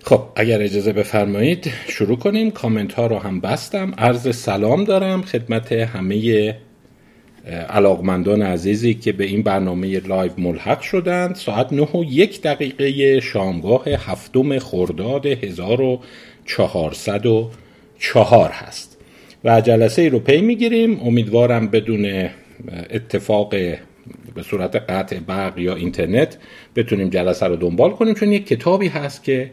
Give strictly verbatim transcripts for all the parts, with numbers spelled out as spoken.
خب اگر اجازه بفرمایید شروع کنیم. کامنت ها رو هم بستم. عرض سلام دارم خدمت همه علاقمندان عزیزی که به این برنامه لایو ملحق شدند. ساعت نه و یک دقیقه شامگاه هفتم خرداد هزار و چهارصد و چهار هست و جلسه ای رو پی میگیریم. امیدوارم بدون اتفاق به صورت قطع برق یا اینترنت بتونیم جلسه رو دنبال کنیم، چون یک کتابی هست که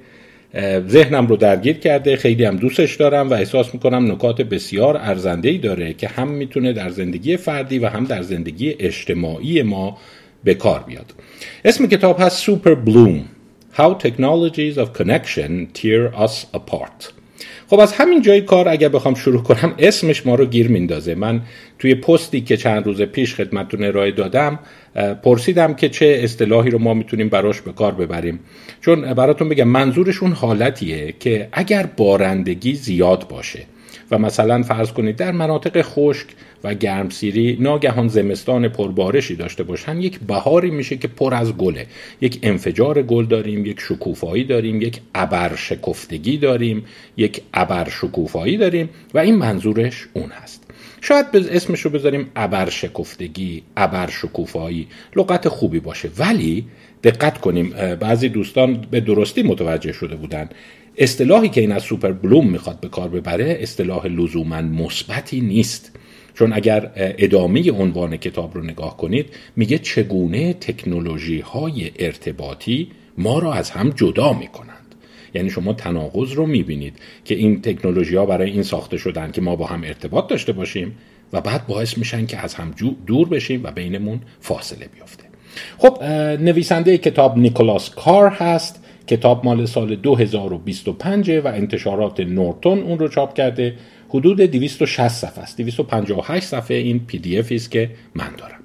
ذهنم رو درگیر کرده، خیلی هم دوستش دارم و احساس میکنم نکات بسیار ارزنده‌ای داره که هم میتونه در زندگی فردی و هم در زندگی اجتماعی ما به کار بیاد. اسم کتاب هست سوپر بلوم How Technologies of Connection Tear Us Apart. خب از همین جای کار اگر بخوام شروع کنم، اسمش ما رو گیر میندازه. من توی پستی که چند روز پیش خدمتتون ارائه دادم پرسیدم که چه اصطلاحی رو ما میتونیم براش به کار ببریم، چون براتون بگم منظورشون حالتیه که اگر بارندگی زیاد باشه و مثلا فرض کنید در مناطق خشک و گرمسیری ناگهان زمستان پربارشی داشته باشن، یک بهاری میشه که پر از گله، یک انفجار گل داریم، یک شکوفایی داریم، یک ابرشکفتگی داریم، یک ابرشکوفایی داریم و این منظورش اون هست. شاید اسمش رو بذاریم ابرشکفتگی، ابرشکوفایی، لغت خوبی باشه، ولی دقت کنیم بعضی دوستان به درستی متوجه شده بودن اصطلاحی که این از سوپر بلوم میخواد به کار ببره اصطلاح لزوماً مثبتی نیست، چون اگر ادامه عنوان کتاب رو نگاه کنید میگه چگونه تکنولوژی های ارتباطی ما را از هم جدا میکنند. یعنی شما تناقض رو میبینید که این تکنولوژی ها برای این ساخته شدن که ما با هم ارتباط داشته باشیم و بعد باعث میشن که از هم دور بشیم و بینمون فاصله بیفته. خب نویسنده کتاب نیکولاس کار هست. کتاب مال سال دو هزار و بیست و پنج و انتشارات نورتون اون رو چاپ کرده. حدود دویست و شصت صفحه است. دویست و پنجاه و هشت صفحه این پی دی افی است که من دارم.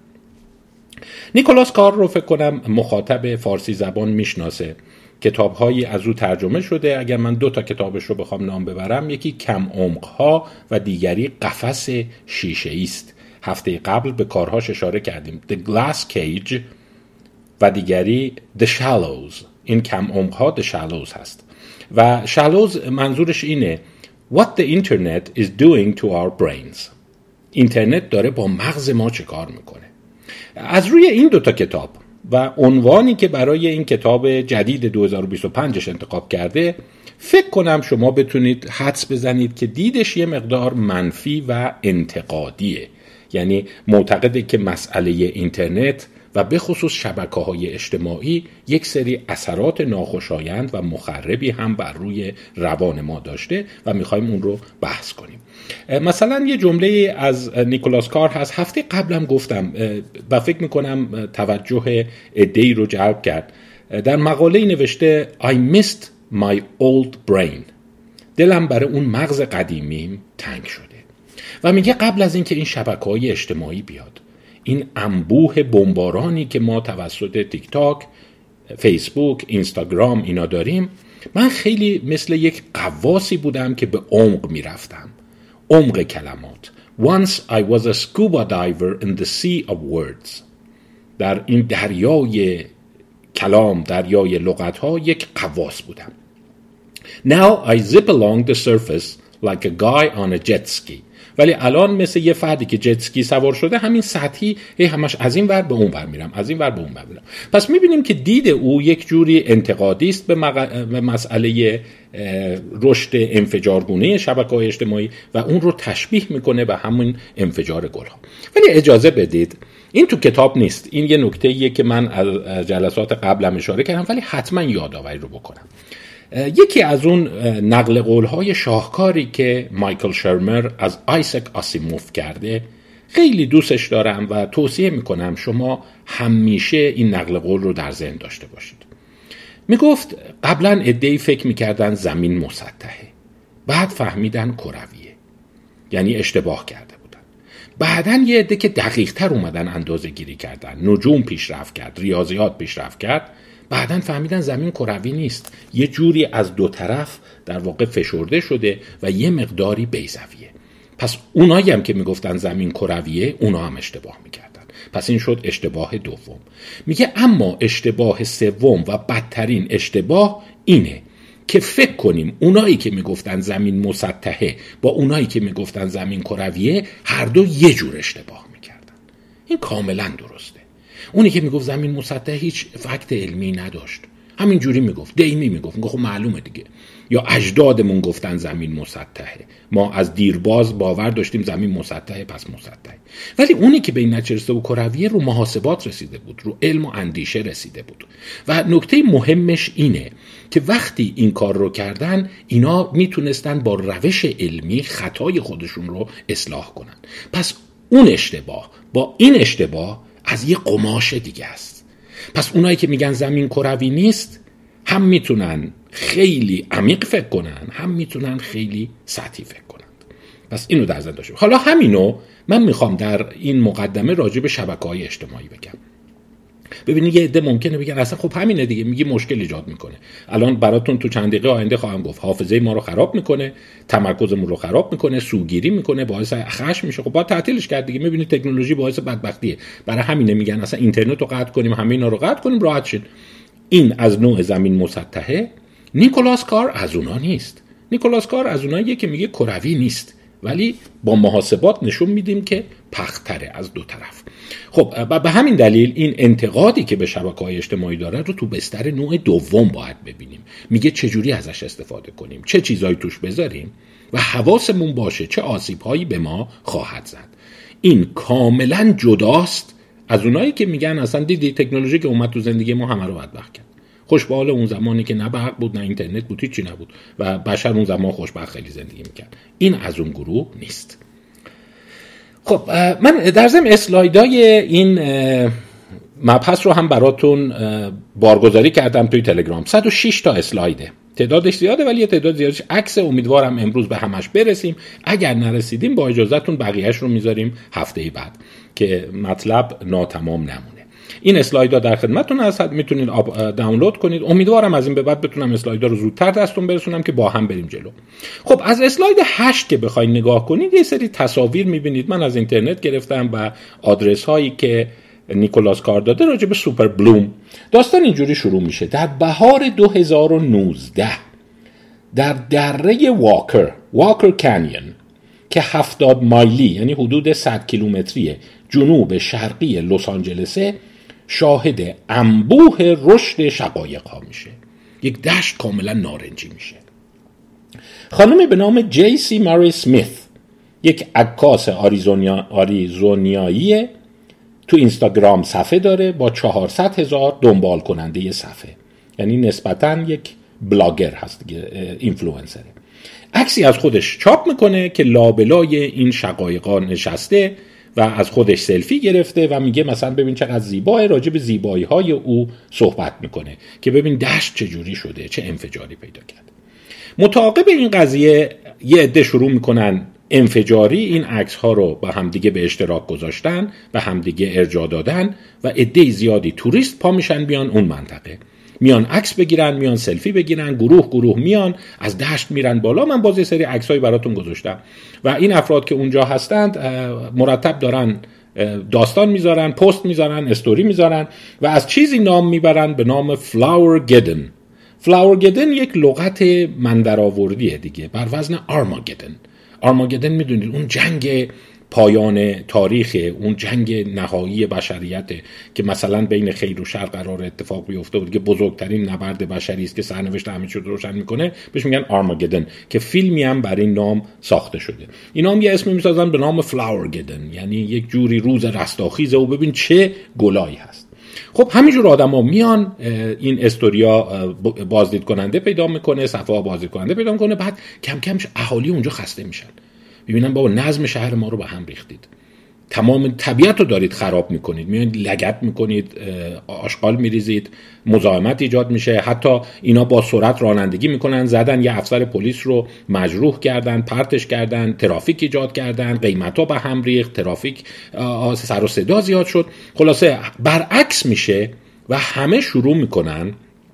نیکولاس کار رو فکر کنم مخاطب فارسی زبان میشناسه. کتاب‌هایی از او ترجمه شده. اگر من دو تا کتابش رو بخوام نام ببرم، یکی کم عمق‌ها و دیگری قفس شیشه‌ای است. هفته قبل به کارهاش اشاره کردیم. The Glass Cage و دیگری The Shallows. این کم عمق‌ها The Shallows هست. و Shallows منظورش اینه What the internet is doing to our brains. اینترنت داره با مغز ما چه کار میکنه. از روی این دوتا کتاب و عنوانی که برای این کتاب جدید دو هزار و بیست و پنج انتخاب کرده، فکر کنم شما بتونید حدس بزنید که دیدش یه مقدار منفی و انتقادیه. یعنی معتقده که مسئله اینترنت و به خصوص شبکه‌های اجتماعی یک سری اثرات ناخوشایند و مخربی هم بر روی روان ما داشته و می‌خوایم اون رو بحث کنیم. مثلا یه جمله از نیکولاس کار هست، هفته قبلم گفتم و فکر می‌کنم توجه عده‌ای رو جلب کرد. در مقاله‌ای نوشته I missed my old brain. دلم برای اون مغز قدیمیم تنگ شده. و میگه قبل از اینکه این شبکه‌های اجتماعی بیاد، این انبوه بمبارانی که ما توسط تیک تاک، فیسبوک، اینستاگرام اینا داریم، من خیلی مثل یک غواصی بودم که به عمق میرفتم. عمق کلمات. Once I was a scuba diver in the sea of words. در این دریای کلام، دریای لغت‌ها یک غواص بودم. Now I zip along the surface like a guy on a jet ski. ولی الان مثل یه فردی که جت اسکی سوار شده، همین سطحی هی همش از این ور به اون ور میرم، از این ور به اون ور میرم. پس میبینیم که دید او یک جوری انتقادی است به, مق... به مسئله رشد انفجارگونه شبکه‌های اجتماعی و اون رو تشبیه میکنه به همون انفجار گل‌ها. ولی اجازه بدید، این تو کتاب نیست. این یه نکته‌ایه که من از جلسات قبلم اشاره کردم، ولی حتما یادآوری رو بکنم. یکی از اون نقل قول‌های شاهکاری که مایکل شرمر از آیزک آسیموف کرده خیلی دوستش دارم و توصیه میکنم شما همیشه این نقل قول رو در ذهن داشته باشید. میگفت قبلا عده‌ای فکر میکردن زمین مسطحه، بعد فهمیدن کرویه، یعنی اشتباه کرده بودن. بعدن یه عده که دقیق تر اومدن اندازه گیری کردن، نجوم پیشرفت کرد، ریاضیات پیشرفت کرد، بعدن فهمیدن زمین کروی نیست، یه جوری از دو طرف در واقع فشرده شده و یه مقداری بیضویه. پس اونایی هم که میگفتن زمین کرویه، اونا هم اشتباه میکردن. پس این شد اشتباه دوم. میگه اما اشتباه سوم و بدترین اشتباه اینه که فکر کنیم اونایی که میگفتن زمین مسطحه با اونایی که میگفتن زمین کرویه هر دو یه جور اشتباه میکردن. این کاملا درسته. اونی که میگفت زمین مسطحه هیچ فکت علمی نداشت، همین جوری میگفت، دیمی میگفت، میگفت خب معلومه دیگه، یا اجدادمون گفتن زمین مسطحه، ما از دیرباز باور داشتیم زمین مسطحه پس مسطحه. ولی اونی که به این نتیجه رسیده بود کرویه رو محاسبات رسیده بود، رو علم و اندیشه رسیده بود. و نکته مهمش اینه که وقتی این کار رو کردن اینا میتونستن با روش علمی خطای خودشون رو اصلاح کنن. پس اون اشتباه با این اشتباه از یه قماش دیگه است. پس اونایی که میگن زمین کروی نیست هم میتونن خیلی عمیق فکر کنن، هم میتونن خیلی سطحی فکر کنن. پس اینو در ذهن داشته. حالا همینو من میخوام در این مقدمه راجع به شبکه‌های اجتماعی بگم. ببینید یه عده ممکنه بگن اصلا خب همینه دیگه، میگی مشکل ایجاد میکنه. الان براتون تو چند دقیقه آینده خواهم گفت حافظه ما رو خراب میکنه، تمرکزمون رو خراب میکنه، سوگیری میکنه، باعث خشم میشه. خب باید تعطیلش کرد دیگه. میبینید تکنولوژی باعث بدبختیه. برای همینه میگن اصلا اینترنت رو قطع کنیم، همه اینا رو قطع کنیم راحت شین. این از نوع زمین مسطحه. نیکولاس کار از اونا نیست. نیکولاس کار از اوناییه که میگه کروی نیست، ولی با محاسبات نشون میدیم که پختره از دو طرف. خب به همین دلیل این انتقادی که به شبکه‌های اجتماعی داره رو تو بستر نوع دوم باید ببینیم. میگه چجوری ازش استفاده کنیم، چه چیزایی توش بذاریم و حواسمون باشه چه آسیب‌هایی به ما خواهد زد. این کاملا جداست از اونایی که میگن اصلا دیدی تکنولوژی که اومد تو زندگی ما همه رو بدبخت کرد. خوش به حال اون زمانی که نه برق بود نه اینترنت بود هیچی نبود و بشر اون زمان خوشبخت خیلی زندگی میکرد. این از اون گروه نیست. خب من در ضمن اسلایدای این مبحث رو هم براتون بارگذاری کردم توی تلگرام. صد و شش تا اسلایده، تعدادش زیاده ولی یه تعداد زیادش عکس. امیدوارم امروز به همش برسیم. اگر نرسیدیم با اجازهتون بقیه‌اش رو میذاریم هفته بعد که مطلب ناتمام نمونه. این اسلایدها در خدمتتون هست، میتونید دانلود کنید. امیدوارم از این به بعد بتونم اسلایدها رو زودتر دستتون برسونم که با هم بریم جلو. خب از اسلاید هشت که بخواید نگاه کنید یه سری تصاویر میبینید. من از اینترنت گرفتم و آدرس هایی که نیکولاس کار داده راجع به سوپر بلوم. داستان اینجوری شروع میشه. در بهار دو هزار و نوزده در دره واکر واکر کانیون که هفتاد مایلی یعنی حدود صد کیلومتری جنوب شرقی لس آنجلسه شاهد انبوه رشد شقایق ها میشه. یک دشت کاملا نارنجی میشه. خانمی به نام جی سی ماری اسمیت، یک عکاس آریزونیا آریزونیایی، تو اینستاگرام صفحه داره با چهارصد هزار دنبال کننده صفحه، یعنی نسبتاً یک بلاگر هست دیگه، اینفلوئنسره. عکسی از خودش چاپ میکنه که لابلای این شقایقا نشسته و از خودش سلفی گرفته و میگه مثلا ببین چقدر زیباه، راجع به زیبایی های او صحبت میکنه که ببین دشت چجوری شده، چه انفجاری پیدا کرد. متعاقب این قضیه یه عده شروع میکنن انفجاری این عکس ها رو با همدیگه به اشتراک گذاشتن و همدیگه ارجاع دادن و عده زیادی توریست پا میشن بیان اون منطقه، میان عکس بگیرن، میان سلفی بگیرن، گروه گروه میان از دشت میرن بالا. من باز یه سری عکسایی براتون گذاشتم و این افراد که اونجا هستند مرتب دارن داستان میذارن، پست میذارن، استوری میذارن و از چیزی نام میبرن به نام فلاورگدن. فلاورگدن یک لغت مندرآوردیه دیگه بر وزن آرماگدن. آرماگدن میدونید اون جنگ پایان تاریخ، اون جنگ نهایی بشریت که مثلا بین خیر و شر قرار اتفاق بیفته بود که بزرگترین نبرد بشری است که سرنوشت همه چیز رو روشن میکنه، بهش میگن آرماگدن که فیلمی هم بر این نام ساخته شده. اینا هم یه اسمی میسازن به نام فلاورگدن، یعنی یک جوری روز رستاخیزه و ببین چه گلایی هست. خب همینجور آدما میان این استوریا بازدید کننده پیدا میکنه، صفحه بازدید کننده پیدا میکنه، بعد کم کم اهالی اونجا خسته میشن، میبینن بابا نظم شهر ما رو به هم ریختید، تمام طبیعت رو دارید خراب میکنید، میایید لگد میکنید، آشغال میریزید، مزاحمت ایجاد میشه. حتی اینا با سرعت رانندگی میکنن، زدن یه افسر پلیس رو مجروح کردن، پرتش کردن، ترافیک ایجاد کردن، قیمتا به هم ریخت، ترافیک سر و صدا زیاد شد. خلاصه برعکس میشه و همه شروع میکنن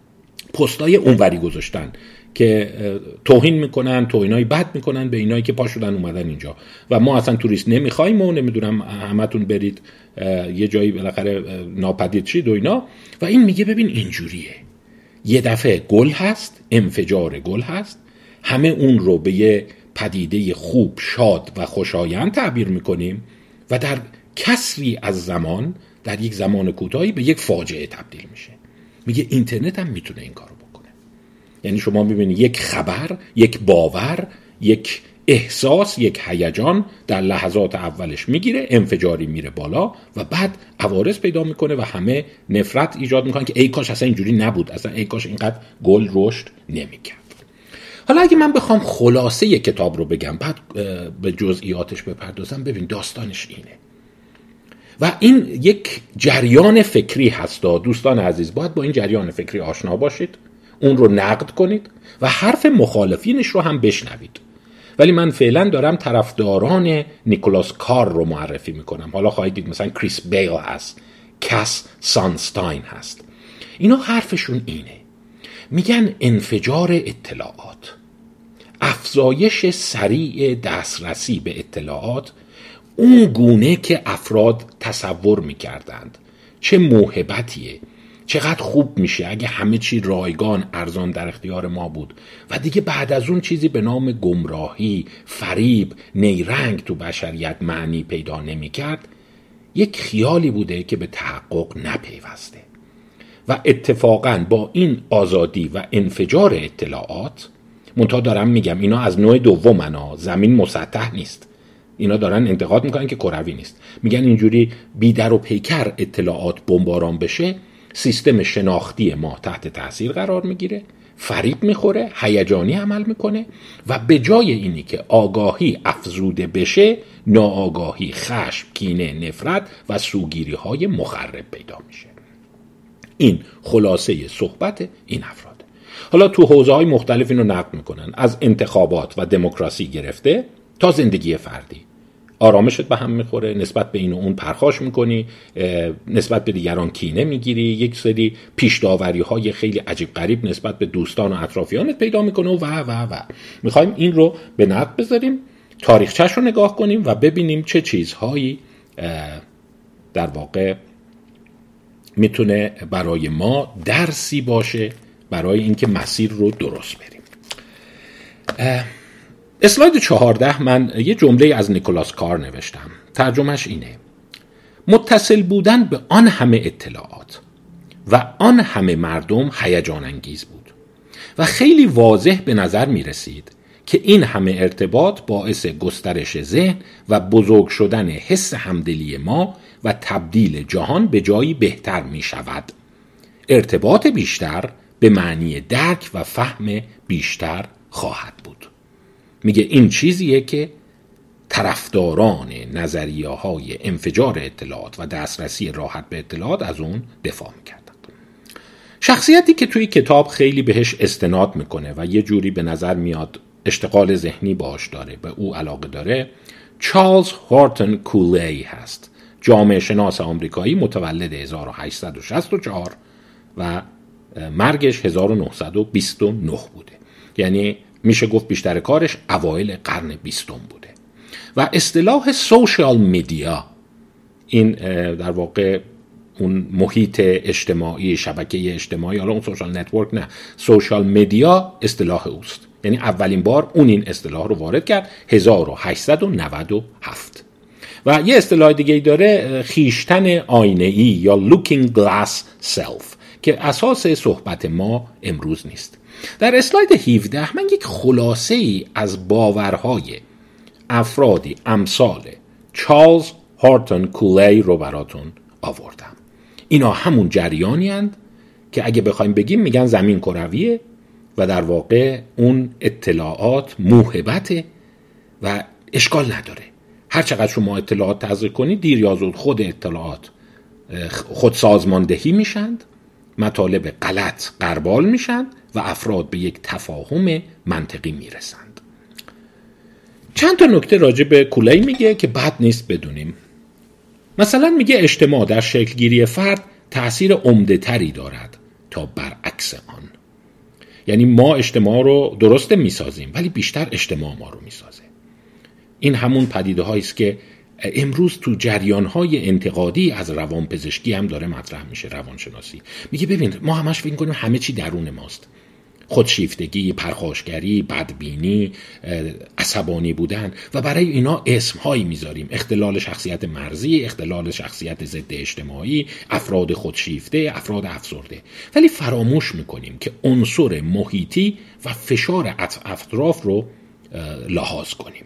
پستای اونوری گذاشتن که توهین میکنن، توهینای بد میکنن به اینایی که پا شدن اومدن اینجا و ما اصلا توریست نمیخوایم و نمیدونم همتون برید یه جایی بالاخره ناپدید شید و اینا. و این میگه ببین اینجوریه یه دفعه گل هست، انفجار گل هست، همه اون رو به یه پدیده خوب، شاد و خوشایند تعبیر میکنیم و در کسری از زمان، در یک زمان کوتاهی به یک فاجعه تبدیل میشه. میگه اینترنت هم میتونه این کارو بکنه. یعنی شما میبینید یک خبر، یک باور، یک احساس، یک هیجان در لحظات اولش میگیره، انفجاری میره بالا و بعد عوارض پیدا میکنه و همه نفرت ایجاد میکنن که ای کاش اصلا اینجوری نبود، اصلا ای کاش اینقدر گل رشد نمیکرد. حالا اگه من بخوام خلاصه یک کتاب رو بگم، بعد به جزئیاتش بپردازم، ببین داستانش اینه و این یک جریان فکری هست. دوستان عزیز باید با این جریان فکری آشنا باشید، اون رو نقد کنید و حرف مخالفینش رو هم بشنوید. ولی من فعلا دارم طرفداران نیکولاس کار رو معرفی میکنم. حالا خواهید دید مثلا کریس بیل هست، کاس سانستاین هست. اینا حرفشون اینه، میگن انفجار اطلاعات، افزایش سریع دسترسی به اطلاعات، اون گونه که افراد تصور میکردند چه موهبتیه، چقدر خوب میشه اگه همه چی رایگان ارزان در اختیار ما بود و دیگه بعد از اون چیزی به نام گمراهی، فریب، نیرنگ تو بشریت معنی پیدا نمیکرد، یک خیالی بوده که به تحقق نپیوسته. و اتفاقاً با این آزادی و انفجار اطلاعات، منتها دارم میگم اینا از نوع دومنا، زمین مسطح نیست، اینا دارن انتقاد میکنن که کروی نیست، میگن اینجوری بی در و پیکر اطلاعات بمباران بشه، سیستم شناختی ما تحت تاثیر قرار میگیره، فریب میخوره، هیجانی عمل میکنه و به جای اینی که آگاهی افزوده بشه، ناآگاهی، خشم، کینه، نفرت و سوگیری های مخرب پیدا میشه. این خلاصه صحبت این افراد. حالا تو حوزه‌های مختلف اینو نقد میکنن، از انتخابات و دموکراسی گرفته تا زندگی فردی. آرامشت به هم میخوره، نسبت به این و اون پرخاش میکنی، نسبت به دیگران کینه میگیری، یک سری پیش داوری های خیلی عجیب غریب نسبت به دوستان و اطرافیانت پیدا میکنه و و و میخوایم این رو به نقد بذاریم، تاریخچه‌اش رو نگاه کنیم و ببینیم چه چیزهایی در واقع میتونه برای ما درسی باشه برای اینکه مسیر رو درست بریم. اسلاید چهارده من یه جمله از نیکولاس کار نوشتم، ترجمهش اینه: متصل بودن به آن همه اطلاعات و آن همه مردم هیجان انگیز بود و خیلی واضح به نظر می رسید که این همه ارتباط باعث گسترش ذهن و بزرگ شدن حس همدلی ما و تبدیل جهان به جایی بهتر می شود. ارتباط بیشتر به معنی درک و فهم بیشتر خواهد بود. میگه این چیزیه که طرفداران نظریه های انفجار اطلاعات و دسترسی راحت به اطلاعات از اون دفاع میکردن. شخصیتی که توی کتاب خیلی بهش استناد میکنه و یه جوری به نظر میاد اشتغال ذهنی باش داره، به او علاقه داره، چارلز هورتون کولی هست، جامعه شناس آمریکایی، متولد هزار و هشتصد و شصت و چهار و مرگش هزار و نهصد و بیست و نه بوده. یعنی میشه گفت بیشتر کارش اوایل قرن بیستم بوده. و اصطلاح سوشال میدیا، این در واقع اون محیط اجتماعی، شبکه اجتماعی، حالا اون سوشال نتورک نه، سوشال میدیا اصطلاح اوست. یعنی اولین بار اون این اصطلاح رو وارد کرد هزار و هشتصد و نود و هفت. و یه اصطلاح دیگه داره، خیشتن آینه‌ای یا looking glass self، که اساس صحبت ما امروز نیست. در اسلاید هفده من یک خلاصه ای از باورهای افرادی امثال چارلز هورتون کولی رو براتون آوردم. اینا همون جریانی اند که اگه بخوایم بگیم میگن زمین کرویه و در واقع اون اطلاعات موهبته و اشکال نداره. هر چقدر شما اطلاعات تزریق کنید، دیر یا زود خود اطلاعات خود سازماندهی میشند، مطالب غلط غربال میشن و افراد به یک تفاهم منطقی میرسند. چند تا نکته راجع به کولی میگه که بد نیست بدونیم. مثلا میگه اجتماع در شکلگیری فرد تأثیر عمده تری دارد تا برعکس آن. یعنی ما اجتماع رو درسته میسازیم ولی بیشتر اجتماع ما رو میسازه. این همون پدیده هایی است که امروز تو جریان‌های انتقادی از روانپزشکی هم داره مطرح میشه، روانشناسی. میگه ببین ما همش فکر می‌کنیم همه چی درون ماست. خودشیفتگی، پرخاشگری، بدبینی، عصبانی بودن و برای اینا اسم‌هایی میذاریم: اختلال شخصیت مرزی، اختلال شخصیت ضد اجتماعی، افراد خودشیفته، افراد افسرده. ولی فراموش میکنیم که عنصر محیطی و فشار اطراف رو لحاظ کنیم.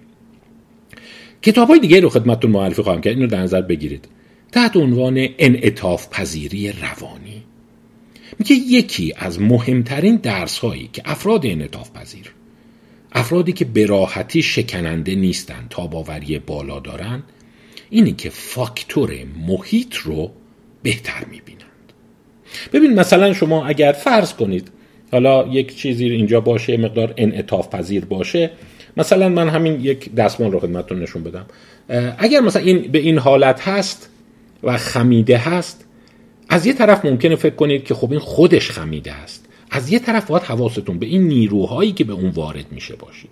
کتاب‌های دیگه رو خدمتتون معرفی خواهم کرد، اینو در نظر بگیرید. تحت عنوان انعطاف پذیری روانی میگه یکی از مهمترین درس‌هایی که افراد انعطاف پذیر، افرادی که به راحتی شکننده نیستن، تاب‌آوری بالا دارن، اینی که فاکتور محیط رو بهتر میبینند. ببین مثلا شما اگر فرض کنید حالا یک چیزی اینجا باشه، مقدار انعطاف پذیر باشه، مثلا من همین یک دستمال رو خدمتتون نشون بدم. اگر مثلا این به این حالت هست و خمیده هست، از یه طرف ممکنه فکر کنید که خب این خودش خمیده است، از یه طرف باید حواستون به این نیروهایی که به اون وارد میشه باشید.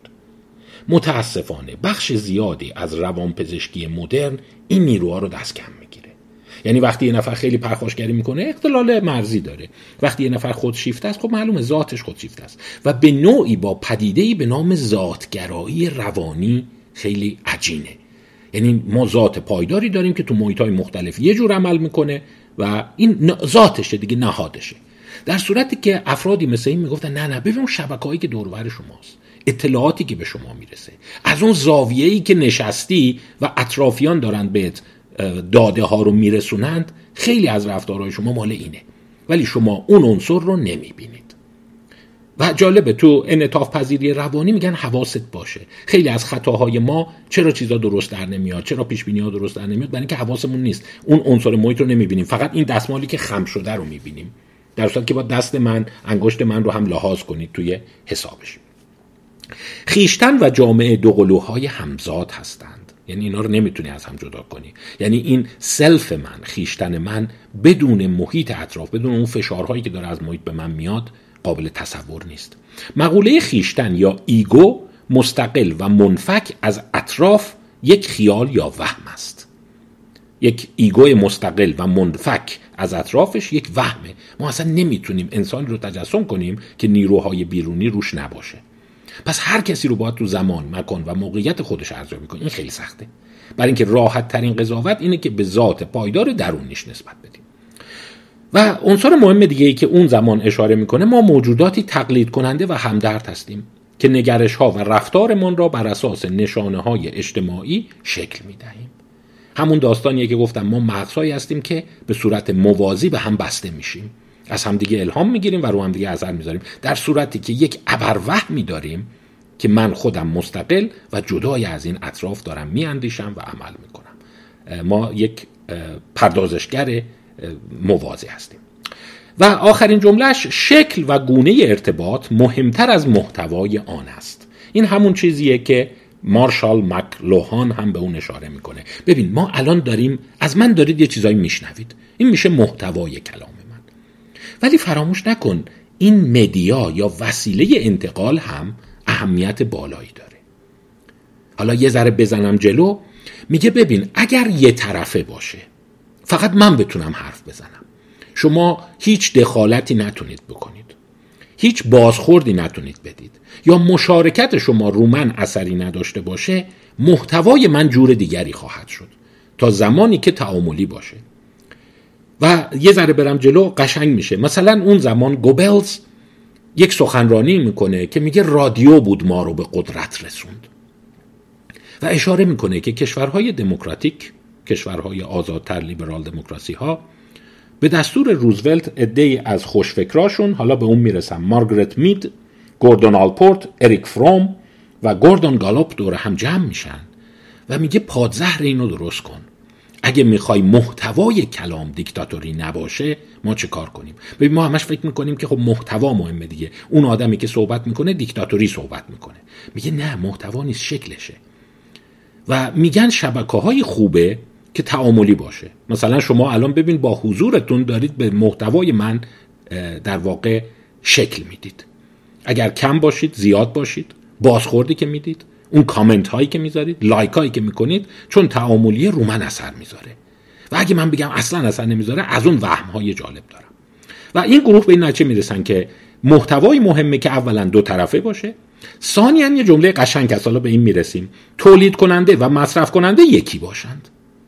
متاسفانه بخش زیادی از روانپزشکی مدرن این نیروها رو دست کم میگیره. یعنی وقتی یه نفر خیلی پرخاشگری میکنه، اختلال مرزی داره. وقتی یه نفر خودشیفته است، خب معلومه ذاتش خودشیفته است و به نوعی با پدیده‌ای به نام ذاتگرایی روانی خیلی عجینه. یعنی ما ذات پایداری داریم که تو محیط‌های مختلف یه جور عمل میکنه و این ذاتشه دیگه، نهادشه. در صورتی که افرادی مثل این میگفتن نه نه ببین شبکه‌هایی که دور و بر شماست، اطلاعاتی که به شما میرسه، از اون زاویه‌ای که نشستی و اطرافیان دارن بهت داده ها رو میرسونند، خیلی از رفتارهای شما مال اینه، ولی شما اون عنصر رو نمیبینید. و جالبه تو انعطاف پذیری روانی میگن حواست باشه. خیلی از خطاهای ما چرا چیزا درست در نمیاد، چرا پیش بینی‌ها درست در نمیاد، برای اینکه حواسمون نیست، اون عنصر محیط رو نمیبینیم، فقط این دستمالی که خم شده رو میبینیم، در صورتی که با دست من، انگشت من رو هم لحاظ کنید توی حسابش. خیشتن و جامعه دو قلوهای همزاد هستند، یعنی اینا رو نمیتونی از هم جدا کنی. یعنی این سلف من، خیشتن من، بدون محیط اطراف، بدون اون فشارهایی که داره از محیط به من میاد، قابل تصور نیست. مقوله خیشتن یا ایگو مستقل و منفک از اطراف یک خیال یا وهم است. یک ایگوی مستقل و منفک از اطرافش یک وهمه. ما اصلا نمیتونیم انسانی رو تجسم کنیم که نیروهای بیرونی روش نباشه. پس هر کسی رو باید تو زمان، مکان و موقعیت خودش ارزیابی کنه. این خیلی سخته. برای اینکه راحت ترین قضاوت اینه که به ذات پایدار درونیش نسبت بدیم. و عنصر مهم دیگه ای که اون زمان اشاره میکنه، ما موجوداتی تقلید کننده و همدرد هستیم که نگرش ها و رفتارمان را بر اساس نشانه های اجتماعی شکل میدهیم. همون داستانیه که گفتم، ما مغزهایی هستیم که به صورت موازی به هم بسته میشیم، از هم دیگه الهام میگیریم و رو هم دیگه اثر میذاریم، در صورتی که یک ابروهمی داریم که من خودم مستقل و جدای از این اطراف دارم میاندیشم و عمل میکنم. ما یک پردازشگر موازی هستیم. و آخرین جملهش، شکل و گونه ارتباط مهمتر از محتوای آن است. این همون چیزیه که مارشال مکلوهان هم به اون اشاره میکنه. ببین ما الان داریم، از من دارید یه چیزایی میشنوید، این میشه محتوای کلام من. ولی فراموش نکن این مدیا یا وسیله انتقال هم اهمیت بالایی داره. حالا یه ذره بزنم جلو، میگه ببین اگر یه طرفه باشه، فقط من بتونم حرف بزنم، شما هیچ دخالتی نتونید بکنید، هیچ بازخوردی نتونید بدید، یا مشارکت شما رو من اثری نداشته باشه، محتوای من جور دیگری خواهد شد تا زمانی که تعاملی باشه. و یه ذره برم جلو قشنگ میشه. مثلا اون زمان گوبلز یک سخنرانی میکنه که میگه رادیو بود ما رو به قدرت رسوند و اشاره میکنه که کشورهای دموکراتیک، کشورهای آزادتر، لیبرال دموکراسی ها، به دستور روزولت عده‌ای از خوشفکراشون، حالا به اون میرسم، مارگرت مید، گوردون آلپورت، اریک فروم و گوردون گالوپ دور هم جمع میشن و میگه پادزهر اینو درست کن. اگه میخوای محتوای کلام دیکتاتوری نباشه، ما چه کار کنیم؟ ببین ما همش فکر میکنیم که خب محتوا مهمه دیگه، اون آدمی که صحبت میکنه دیکتاتوری صحبت میکنه. میگه نه، محتوا نیست، شکلشه. و میگن شبکه‌های خوبه که تعاملی باشه. مثلا شما الان ببین با حضورتون دارید به محتوای من در واقع شکل میدید. اگر کم باشید، زیاد باشید، بازخوردی که میدید، اون کامنت هایی که میذارید، لایک هایی که میکنید، چون تعاملی رو من اثر میذاره و اگه من بگم اصلا اثر نمیذاره از اون وهم های جالب دارم. و این گروه به این نتیجه میرسن که محتوای مهمه که اولا دو طرفه باشه، ثانیاً یه جمله قشنگ است، حالا به این میرسیم، تولید کننده و مصرف کننده یکی باشند.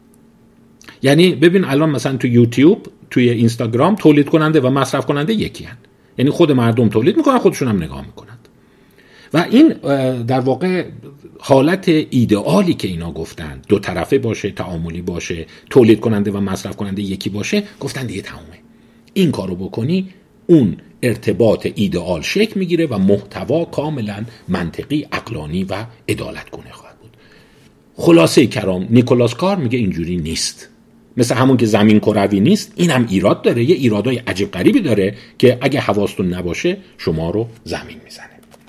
یعنی ببین الان مثلا تو یوتیوب، توی اینستاگرام تولید کننده و مصرف کننده یکی هستند. یعنی خود مردم تولید میکنن، خودشون هم نگاه میکنند. و این در واقع حالت ایدئالی که اینا گفتن، دو طرفه باشه، تعاملی باشه، تولید کننده و مصرف کننده یکی باشه، گفتن دیگه تمومه. این کارو بکنی اون ارتباط ایدئال شکل میگیره و محتوا کاملا منطقی، عقلانی و عدالتگونه خواهد بود. خلاصه کلام نیکولاس کار میگه اینجوری نیست. مثل همون که زمین کروی نیست، این هم ایراد داره، یه ایرادای عجیب غریبی داره که اگه حواستون نباشه شما رو زمین میزنه.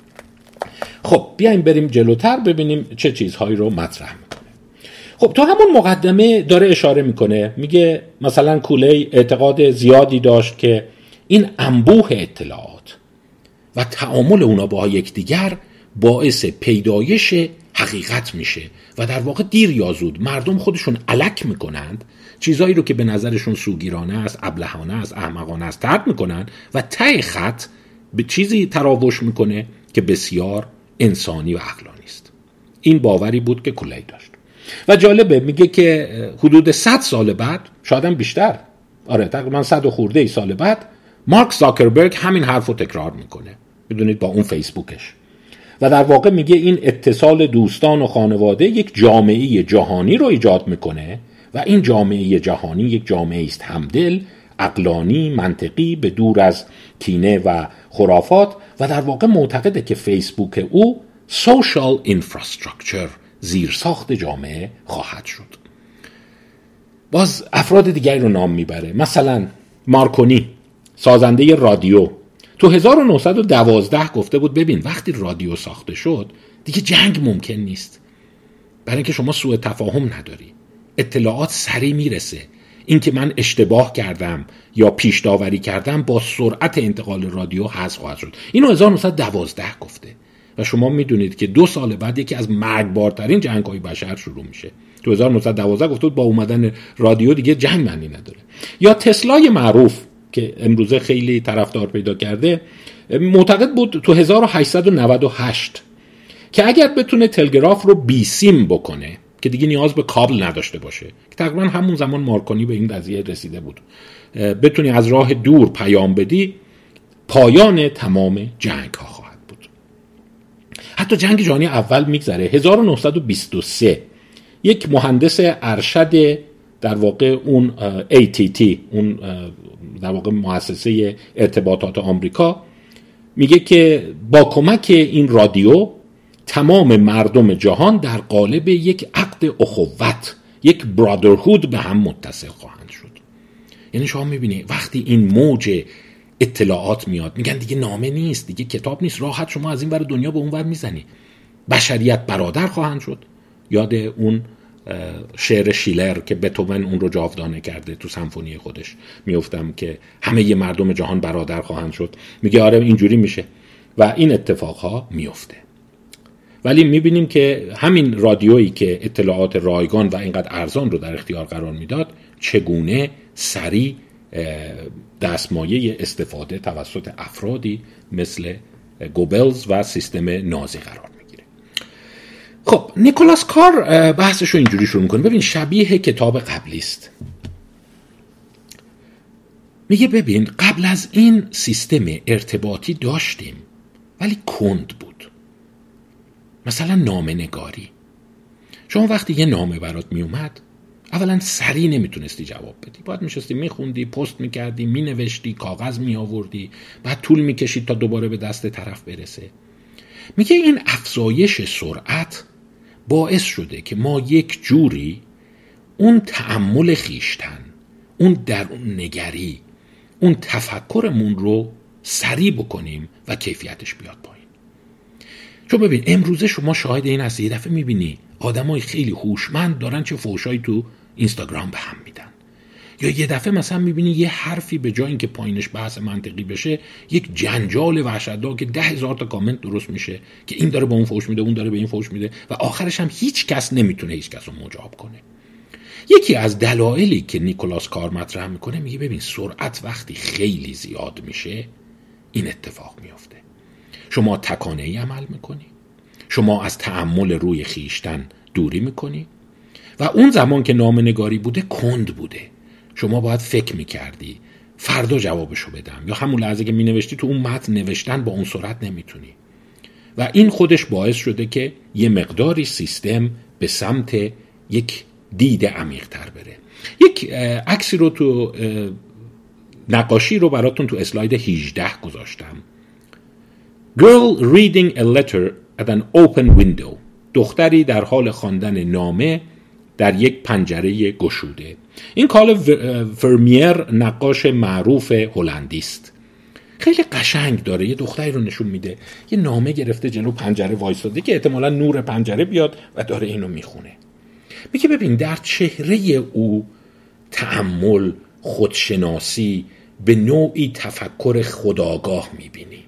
خب بیایم بریم جلوتر ببینیم چه چیزهایی رو مطرح میکنه. خب تو همون مقدمه داره اشاره میکنه، میگه مثلا کولی اعتقاد زیادی داشت که این انبوه اطلاعات و تعامل اونا با یکدیگر باعث پیدایش حقیقت میشه و در واقع دیر یا زود مردم خودشون الک میکنند، چیزایی رو که به نظرشون سوگیرانه است، ابلهانه است، احمقانه است ترک میکنن و ته خط به چیزی تراوش میکنه که بسیار انسانی و عقلانی است. این باوری بود که کولی داشت. و جالبه میگه که حدود صد سال بعد، شاید هم بیشتر، آره تقریبا صد و خورده ای سال بعد، مارک زاکربرگ همین حرف رو تکرار میکنه، بدونید با اون فیسبوکش، و در واقع میگه این اتصال دوستان و خانواده یک جامعه جهانی رو ایجاد میکنه و این جامعه جهانی یک جامعه است همدل، عقلانی، منطقی، به دور از کینه و خرافات، و در واقع معتقده که فیسبوک او سوشال اینفراستراکچر، زیرساخت جامعه خواهد شد. باز افراد دیگری رو نام میبره، مثلا مارکونی سازنده رادیو تو هزار و نهصد و دوازده گفته بود ببین وقتی رادیو ساخته شد دیگه جنگ ممکن نیست، برای اینکه شما سوء تفاهم نداری، اطلاعات سریع میرسه، این که من اشتباه کردم یا پیش داوری کردم با سرعت انتقال رادیو حذف خواهد شد. اینو هزار و نهصد و دوازده گفته و شما میدونید که دو سال بعد یکی از مرگبارترین جنگ‌های بشر شروع میشه. تو هزار و نهصد و دوازده گفته بود با اومدن رادیو دیگه جنگ معنی نداره. یا تسلای معروف که امروزه خیلی طرفدار پیدا کرده، معتقد بود تو هزار و هشتصد و نود و هشت که اگر بتونه تلگراف رو بی سیم بکنه که دیگه نیاز به کابل نداشته باشه، که تقریبا همون زمان مارکونی به این قضیه رسیده بود، بتونی از راه دور پیام بدی، پایان تمام جنگ ها خواهد بود. حتی جنگ جهانی اول میگذره. هزار و نهصد و بیست و سه یک مهندس ارشد در واقع اون ای تی تی، اون در واقع مؤسسه ارتباطات آمریکا، میگه که با کمک این رادیو تمام مردم جهان در قالب یک عقد اخوت، یک برادرهود به هم متصل خواهند شد. یعنی شما میبینی وقتی این موج اطلاعات میاد، میگن دیگه نامه نیست، دیگه کتاب نیست، راحت شما از این ور دنیا به اون ور میزنی، بشریت برادر خواهند شد. یاد اون شعر شیلر که بتوون اون رو جاودانه کرده تو سمفونی خودش میافتم که همه مردم جهان برادر خواهند شد، میگه آره اینجوری میشه و این اتفاقها میفته. ولی میبینیم که همین رادیویی که اطلاعات رایگان و اینقدر ارزان رو در اختیار قرار میداد، چگونه سریع دستمایه استفاده توسط افرادی مثل گوبلز و سیستم نازی قرار میگیره. خب نیکولاس کار بحثش رو اینجوری شروع میکنه، ببین شبیه کتاب قبلی است. میگه ببین قبل از این سیستم ارتباطی داشتیم ولی کند بود. مثلا نامه نگاری، شما وقتی یه نامه برات می اومد اولا سریع نمیتونستی جواب بدی، باید میشستی میخوندی، پست میکردی، مینوشتی، کاغذ میآوردی، بعد طول میکشید تا دوباره به دست طرف برسه. میگه این افزایش سرعت باعث شده که ما یک جوری اون تأمل خیشتن، اون درون نگری، اون تفکرمون رو سریع بکنیم و کیفیتش بیاد پایین. چون ببین امروزه شما شاهد این هستی، یه دفعه میبینی آدمای خیلی هوشمند دارن چه فحشایی تو اینستاگرام به هم میدن، یا یه دفعه مثلا میبینی یه حرفی به جای اینکه پایینش بحث منطقی بشه یک جنجال وحشتناک که ده هزار تا کامنت درست میشه که این داره به اون فوش میده، اون داره به این فوش میده و آخرش هم هیچ کس نمیتونه هیچ کس رو مجاب کنه. یکی از دلایلی که نیکولاس کار مطرح میکنه میگه ببین سرعت وقتی خیلی زیاد میشه این اتفاق میفته. شما تکانه‌ای عمل میکنی، شما از تأمل روی خیشتن دوری میکنی و اون زمان که نامه‌نگاری بوده کند بوده، شما باید فکر میکردی فردا جوابشو بدم، یا همون لحظه که مینوشتی تو اون متن نوشتن با اون سرعت نمیتونی و این خودش باعث شده که یه مقداری سیستم به سمت یک دید عمیق‌تر بره. یک عکسی رو تو نقاشی رو براتون تو اسلاید هجده گذاشتم. Girl reading a letter at an open window. دختری در حال خواندن نامه در یک پنجره گشوده. این کارل فرمیر نقاش معروف هلندی است. خیلی قشنگ داره. یه دختری رو نشون میده یه نامه گرفته جلو پنجره وایساده که احتمالاً نور پنجره بیاد و داره اینو میخونه. میگه ببین در چهره او تأمل، خودشناسی، به نوعی تفکر خودآگاه میبینی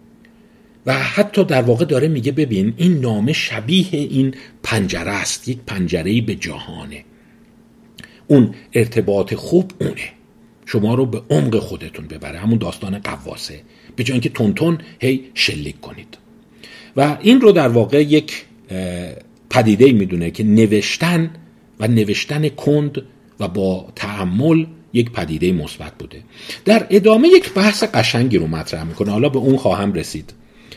و حتی در واقع داره میگه ببین این نامه شبیه این پنجره است، یک پنجره‌ای به جهانه. اون ارتباط خوب اونه، شما رو به عمق خودتون ببره، همون داستان قواسه، به جای اینکه تونتون هی شلیک کنید. و این رو در واقع یک پدیده‌ای میدونه که نوشتن و نوشتن کند و با تأمل یک پدیده مثبت بوده. در ادامه یک بحث قشنگی رو مطرح میکنه، حالا به اون خواهم رسید.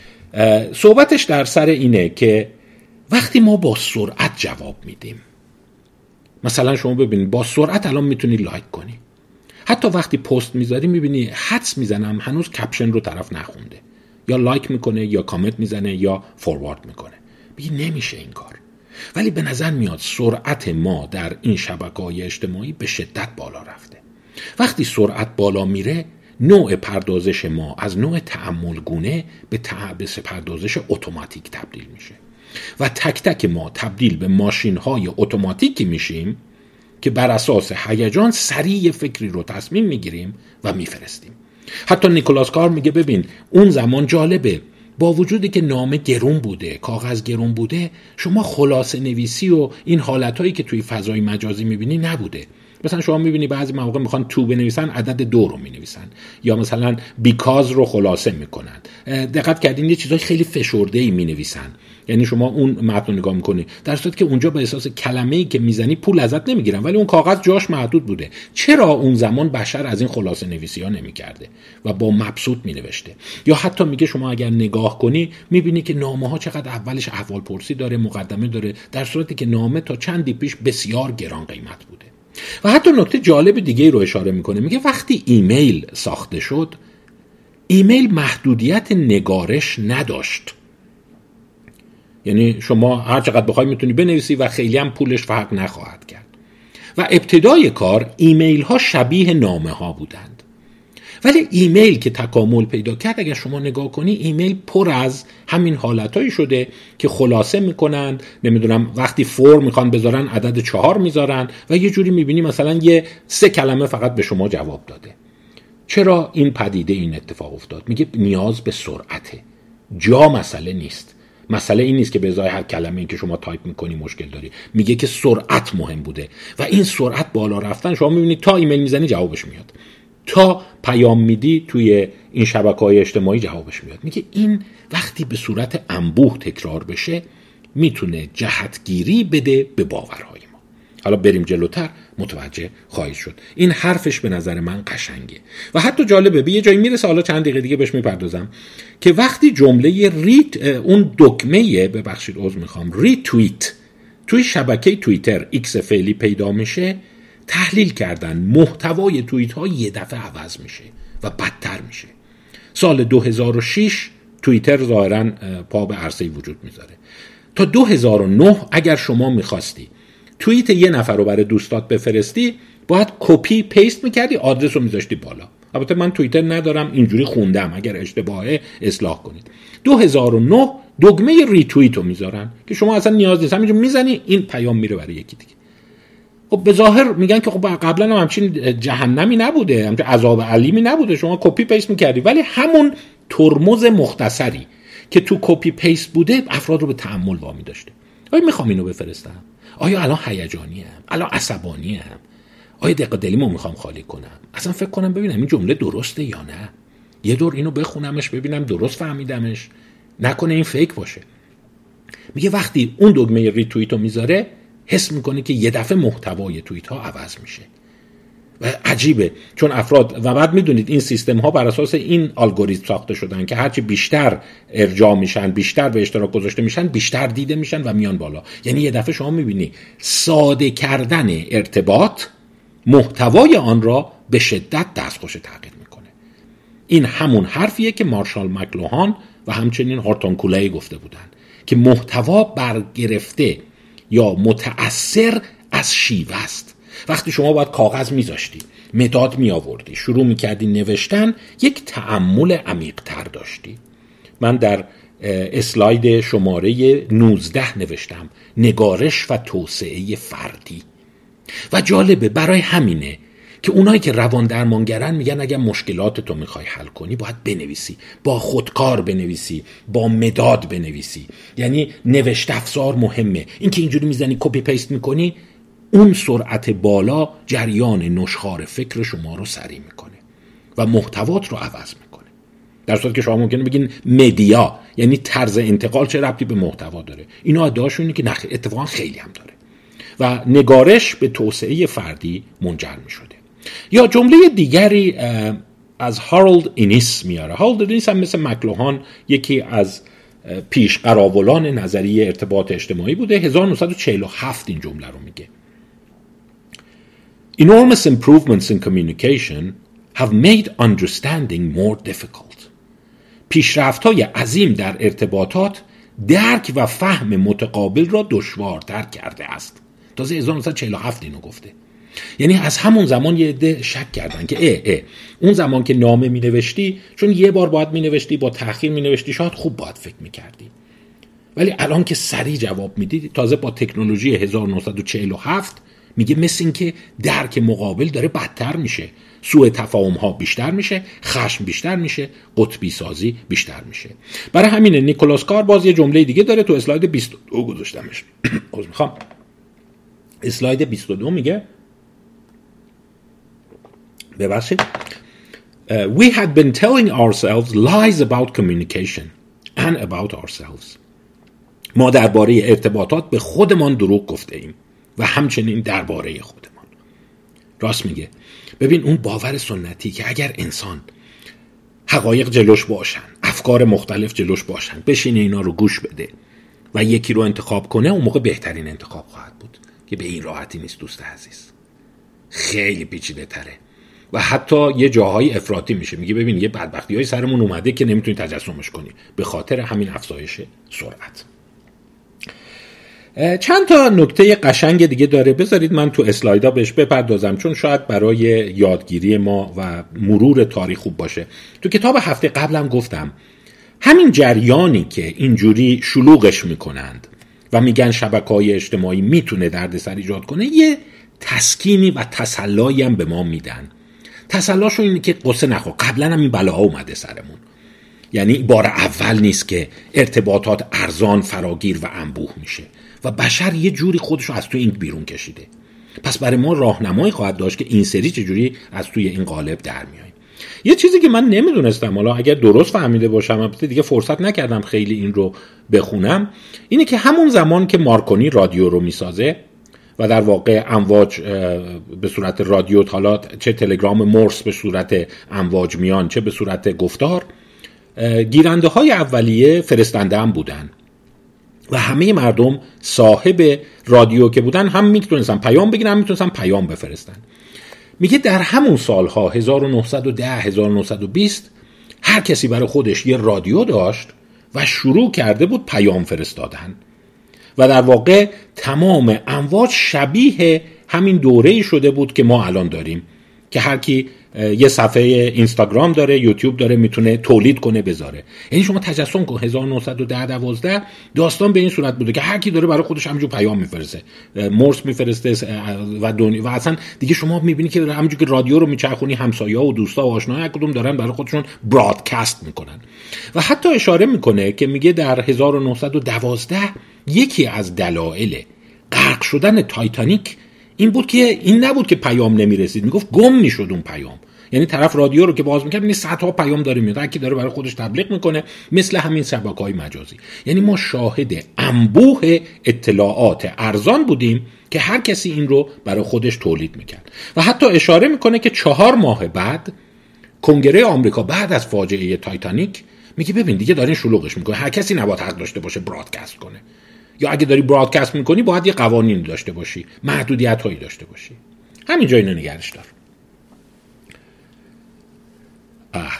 صحبتش در سر اینه که وقتی ما با سرعت جواب میدیم، مثلا شما ببینید با سرعت الان میتونی لایک کنی، حتی وقتی پست میذاری میبینی حدس میزنم هنوز کپشن رو طرف نخونده، یا لایک میکنه یا کامنت میزنه یا فوروارد میکنه. بگی نمیشه این کار. ولی به نظر میاد سرعت ما در این شبکه‌های اجتماعی به شدت بالا رفته. وقتی سرعت بالا میره نوع پردازش ما از نوع تأملگونه به تعبس پردازش اتوماتیک تبدیل میشه و تک تک ما تبدیل به ماشین‌های اتوماتیکی میشیم که بر اساس هیجان سریع فکری رو تصمیم میگیریم و میفرستیم. حتی نیکولاس کار میگه ببین اون زمان جالبه، با وجودی که نامه گرون بوده، کاغذ گرون بوده، شما خلاصه نویسی و این حالتایی که توی فضای مجازی میبینی نبوده. مثلا شما میبینی بعضی مواقع میخوان تو بنویسن عدد دو رو مینویسن، یا مثلا بیکاز رو خلاصه میکنن. دقت کردین یه چیزای خیلی فشرده‌ای مینویسن، یعنی شما اون متن رو نگاه میکنی در صورتی که اونجا به اساس کلمه‌ای که میزنی پول ازت نمیگیرن، ولی اون کاغذ جاش محدود بوده. چرا اون زمان بشر از این خلاصه نویسی‌ها نمیکرده و با مبسوط مینوشته؟ یا حتی میگه شما اگر نگاه کنی میبینی که نامه‌ها چقدر اولش احوالپرسی داره، مقدمه داره، در صورتی که نامه تا چندی پیش بسیار گران قیمت بوده. و حتی نکته جالب دیگه رو اشاره میکنه، میگه وقتی ایمیل ساخته شد، ایمیل محدودیت نگارش نداشت. یعنی شما هر چقدر بخوای میتونی بنویسی و خیلی هم پولش فرق نخواهد کرد. و ابتدای کار ایمیل ها شبیه نامه ها بودند، ولی ایمیل که تکامل پیدا کرد اگر شما نگاه کنی ایمیل پر از همین حالتایی شده که خلاصه میکنن، نمیدونم وقتی فرم میخوان بذارن عدد چهار میذارن و یه جوری میبینی مثلا یه سه کلمه فقط به شما جواب داده. چرا این پدیده این اتفاق افتاد؟ میگه نیاز به سرعته. جا مسئله نیست. مسئله این نیست که به ازای هر کلمه‌ای که شما تایپ میکنی مشکل داری. میگه که سرعت مهم بوده و این سرعت بالا رفتن شما میبینید تا ایمیل میزنی جوابش میاد، تا پیام میدی توی این شبکه‌های اجتماعی جوابش میاد. میگه این وقتی به صورت انبوه تکرار بشه میتونه جهتگیری بده به باورهای ما. حالا بریم جلوتر متوجه خواهید شد. این حرفش به نظر من قشنگه و حتی جالبه. به یه جایی میرسه، حالا چند دقیقه دیگه بهش میپردازم، که وقتی جمله ریت اون دکمه ببخشید عذر میخوام ری توییت توی شبکه توییتر ایکس فعلی پیدا میشه، تحلیل کردن محتوای توییت ها یه دفعه عوض میشه و بدتر میشه. سال دو هزار و شش توییتر ظاهراً پا به عرصه وجود میذاره. تا دو هزار و نه اگر شما میخواستی توییت یه نفر رو برای دوستات بفرستی باید کپی پیست میکردی، آدرس رو میذاشتی بالا. البته من توییتر ندارم، اینجوری خوندم، اگر اشتباهه اصلاح کنید. دو هزار و نه دکمه ری توییت رو میذارن که شما اصلا نیاز نیست، همینجور میزنی این پیام میره برای یکی دیگه. خب به ظاهر میگن که خب قبلا هم همچین جهنمی نبوده، همچین عذاب علیمی نبوده، شما کپی پیست میکردی. ولی همون ترمز مختصری که تو کپی پیست بوده افراد رو به تأمل وامی داشته. آیا میخوام اینو بفرستم؟ آیا الان هیجانی ام؟ الان عصبانی ام؟ آیا دق دلیمو میخوام خالی کنم؟ اصلا فکر کنم ببینم این جمله درسته یا نه. یه دور اینو بخونمش ببینم درست فهمیدمش، نکنه این فیک باشه. میگه وقتی اون دکمه ریتوییت رو میذاره حس میکنه که یه دفعه محتوای توییت ها عوض میشه و عجیبه، چون افراد و بعد میدونید این سیستم ها بر اساس این الگوریتم ساخته شدن که هرچی بیشتر ارجاع میشن، بیشتر به اشتراک گذاشته میشن، بیشتر دیده میشن و میان بالا. یعنی یه دفعه شما میبینی ساده کردن ارتباط محتوای آن را به شدت دستخوش تغییر میکنه. این همون حرفیه که مارشال مکلوهان و همچنین هارتون کولای گفته بودن که محتوا برگرفته یا متأثر از شیوه است. وقتی شما باید کاغذ میذاشتی، مداد می آوردی، شروع میکردی نوشتن، یک تأمل عمیق تر داشتی. من در اسلاید شماره نوزده نوشتم نگارش و توسعه فردی. و جالبه برای همینه که اونایی که روان درمانگرن میگن اگر مشکلات تو میخوای حل کنی باید بنویسی، با خودکار بنویسی، با مداد بنویسی. یعنی نوشت افزار مهمه. این که اینجوری میزنی کپی پیست میکنی، اون سرعت بالا جریان نشخوار فکر شما رو سریع میکنه و محتوات رو عوض میکنه. در صورتی که شما ممکنه بگین مدیا یعنی طرز انتقال چه ربطی به محتوا داره؟ اینا ادعاشون اینه که نه، اتفاقا خیلی هم داره. و نگارش به توسعه فردی منجر میشده. یا جمله دیگری از هارولد اینیس میاره. هارولد اینیس هم مثل مکلوهان یکی از پیش قراولان نظریه ارتباط اجتماعی بوده. هزار و نهصد و چهل و هفت این جمله رو میگه. Enormous improvements in communication have made understanding more difficult. پیشرفت‌های عظیم در ارتباطات درک و فهم متقابل را دشوارتر کرده است. تازه هزار و نهصد و چهل و هفت اینو گفته. یعنی از همون زمان یه عده شک کردن که اه اه اون زمان که نامه می نوشتی، چون یه بار باید می نوشتی، با تأخیر می نوشتی، شاید خوب باید فکر می کردی، ولی الان که سریع جواب میدی، تازه با تکنولوژی هزار و نهصد و چهل و هفت میگه مثل این که درک مقابل داره بدتر میشه، سوء تفاهم ها بیشتر میشه، خشم بیشتر میشه، قطبی سازی بیشتر میشه. برای همینه نیکولاس کار باز یه جمله دیگه داره، تو اسلاید بیست و دو گذاشتمش. عذر میخوام. اسلاید بیست و دو میگه ببخشید uh, we had been telling ourselves lies about communication and about ourselves. ما درباره ارتباطات به خودمان دروغ گفته ایم و همچنین درباره خودمان. راست میگه. ببین اون باور سنتی که اگر انسان حقایق جلوش باشن، افکار مختلف جلوش باشن، بشینه اینا رو گوش بده و یکی رو انتخاب کنه، اون موقع بهترین انتخاب خواهد بود. که به این راحتی نیست دوست عزیز، خیلی پیچیده تره و حتی یه جاهای افراطی میشه. میگه ببین یه بدبختی های سرمون اومده که نمیتونی تجسمش کنی به خاطر همین افزایش سرعت. چند تا نکته قشنگ دیگه داره، بذارید من تو اسلایدا بهش بپردازم چون شاید برای یادگیری ما و مرور تاریخ خوب باشه. تو کتاب هفته قبلم گفتم همین جریانی که اینجوری شلوغش میکنند و میگن شبکه‌های اجتماعی میتونه دردسر ایجاد کنه، یه تسکینی و تسلایی هم به ما میدن. تسلاشون اینه که قصه نخور، قبلا هم این بلاها اومده سرمون. یعنی بار اول نیست که ارتباطات ارزان، فراگیر و انبوه میشه و بشر یه جوری خودشو از توی این بیرون کشیده. پس برای ما راهنمایی خواهد داشت که این سری چجوری از توی این قالب در میاییم. یه چیزی که من نمیدونستم، حالا اگر درست فهمیده باشم، البته دیگه فرصت نکردم خیلی این رو بخونم، اینه که همون زمان که مارکونی رادیو رو میسازه و در واقع امواج به صورت رادیو، حالا چه تلگرام مورس به صورت امواج میان چه به صورت گفتار، گیرنده های اولیه فرستنده هم بودن و همه مردم صاحب رادیو که بودن هم میتونستن پیام بگیرن، هم میتونستن پیام بفرستن. میگه در همون سالها هزار و نهصد و ده هزار و نهصد و بیست هر کسی برای خودش یه رادیو داشت و شروع کرده بود پیام فرستادن و در واقع تمام امواج شبیه همین دوره‌ای شده بود که ما الان داریم که هر کی یه صفحه اینستاگرام داره، یوتیوب داره، میتونه تولید کنه بذاره. یعنی شما تجسم کن هزار و نهصد و ده دوازده داستان به این صورت بوده که هر کی داره برای خودش همینجور پیام میفرسته، مورس میفرسته و دنیا و اصلا دیگه شما میبینی که همینجور که رادیو رو میچرخونی همسایه‌ها و دوستا و آشناها کدوم دارن برای خودشون برادکست میکنن. و حتی اشاره میکنه که میگه در هزار و نهصد و دوازده یکی از دلایل غرق شدن تایتانیک این بود که این نبود که پیام نمیرسید، میگفت گم میشد اون پیام. یعنی طرف رادیو رو که باز میکرد این صدها پیام داره میاد، هر کی داره برای خودش تبلیغ میکنه، مثل همین شبکه‌های مجازی. یعنی ما شاهد انبوه اطلاعات ارزان بودیم که هر کسی این رو برای خودش تولید میکرد. و حتی اشاره میکنه که چهار ماه بعد کنگره آمریکا بعد از فاجعه تایتانیک میگه ببین دیگه دارین شلوغش میکنه، هر کسی نباید حق داشته باشه برادکست کنه، یا اگه داری برادکست میکنی باید یه قوانین داشته باشی، محدودیت‌هایی داشته باشی. همینجا اینو نگرش دار. آه.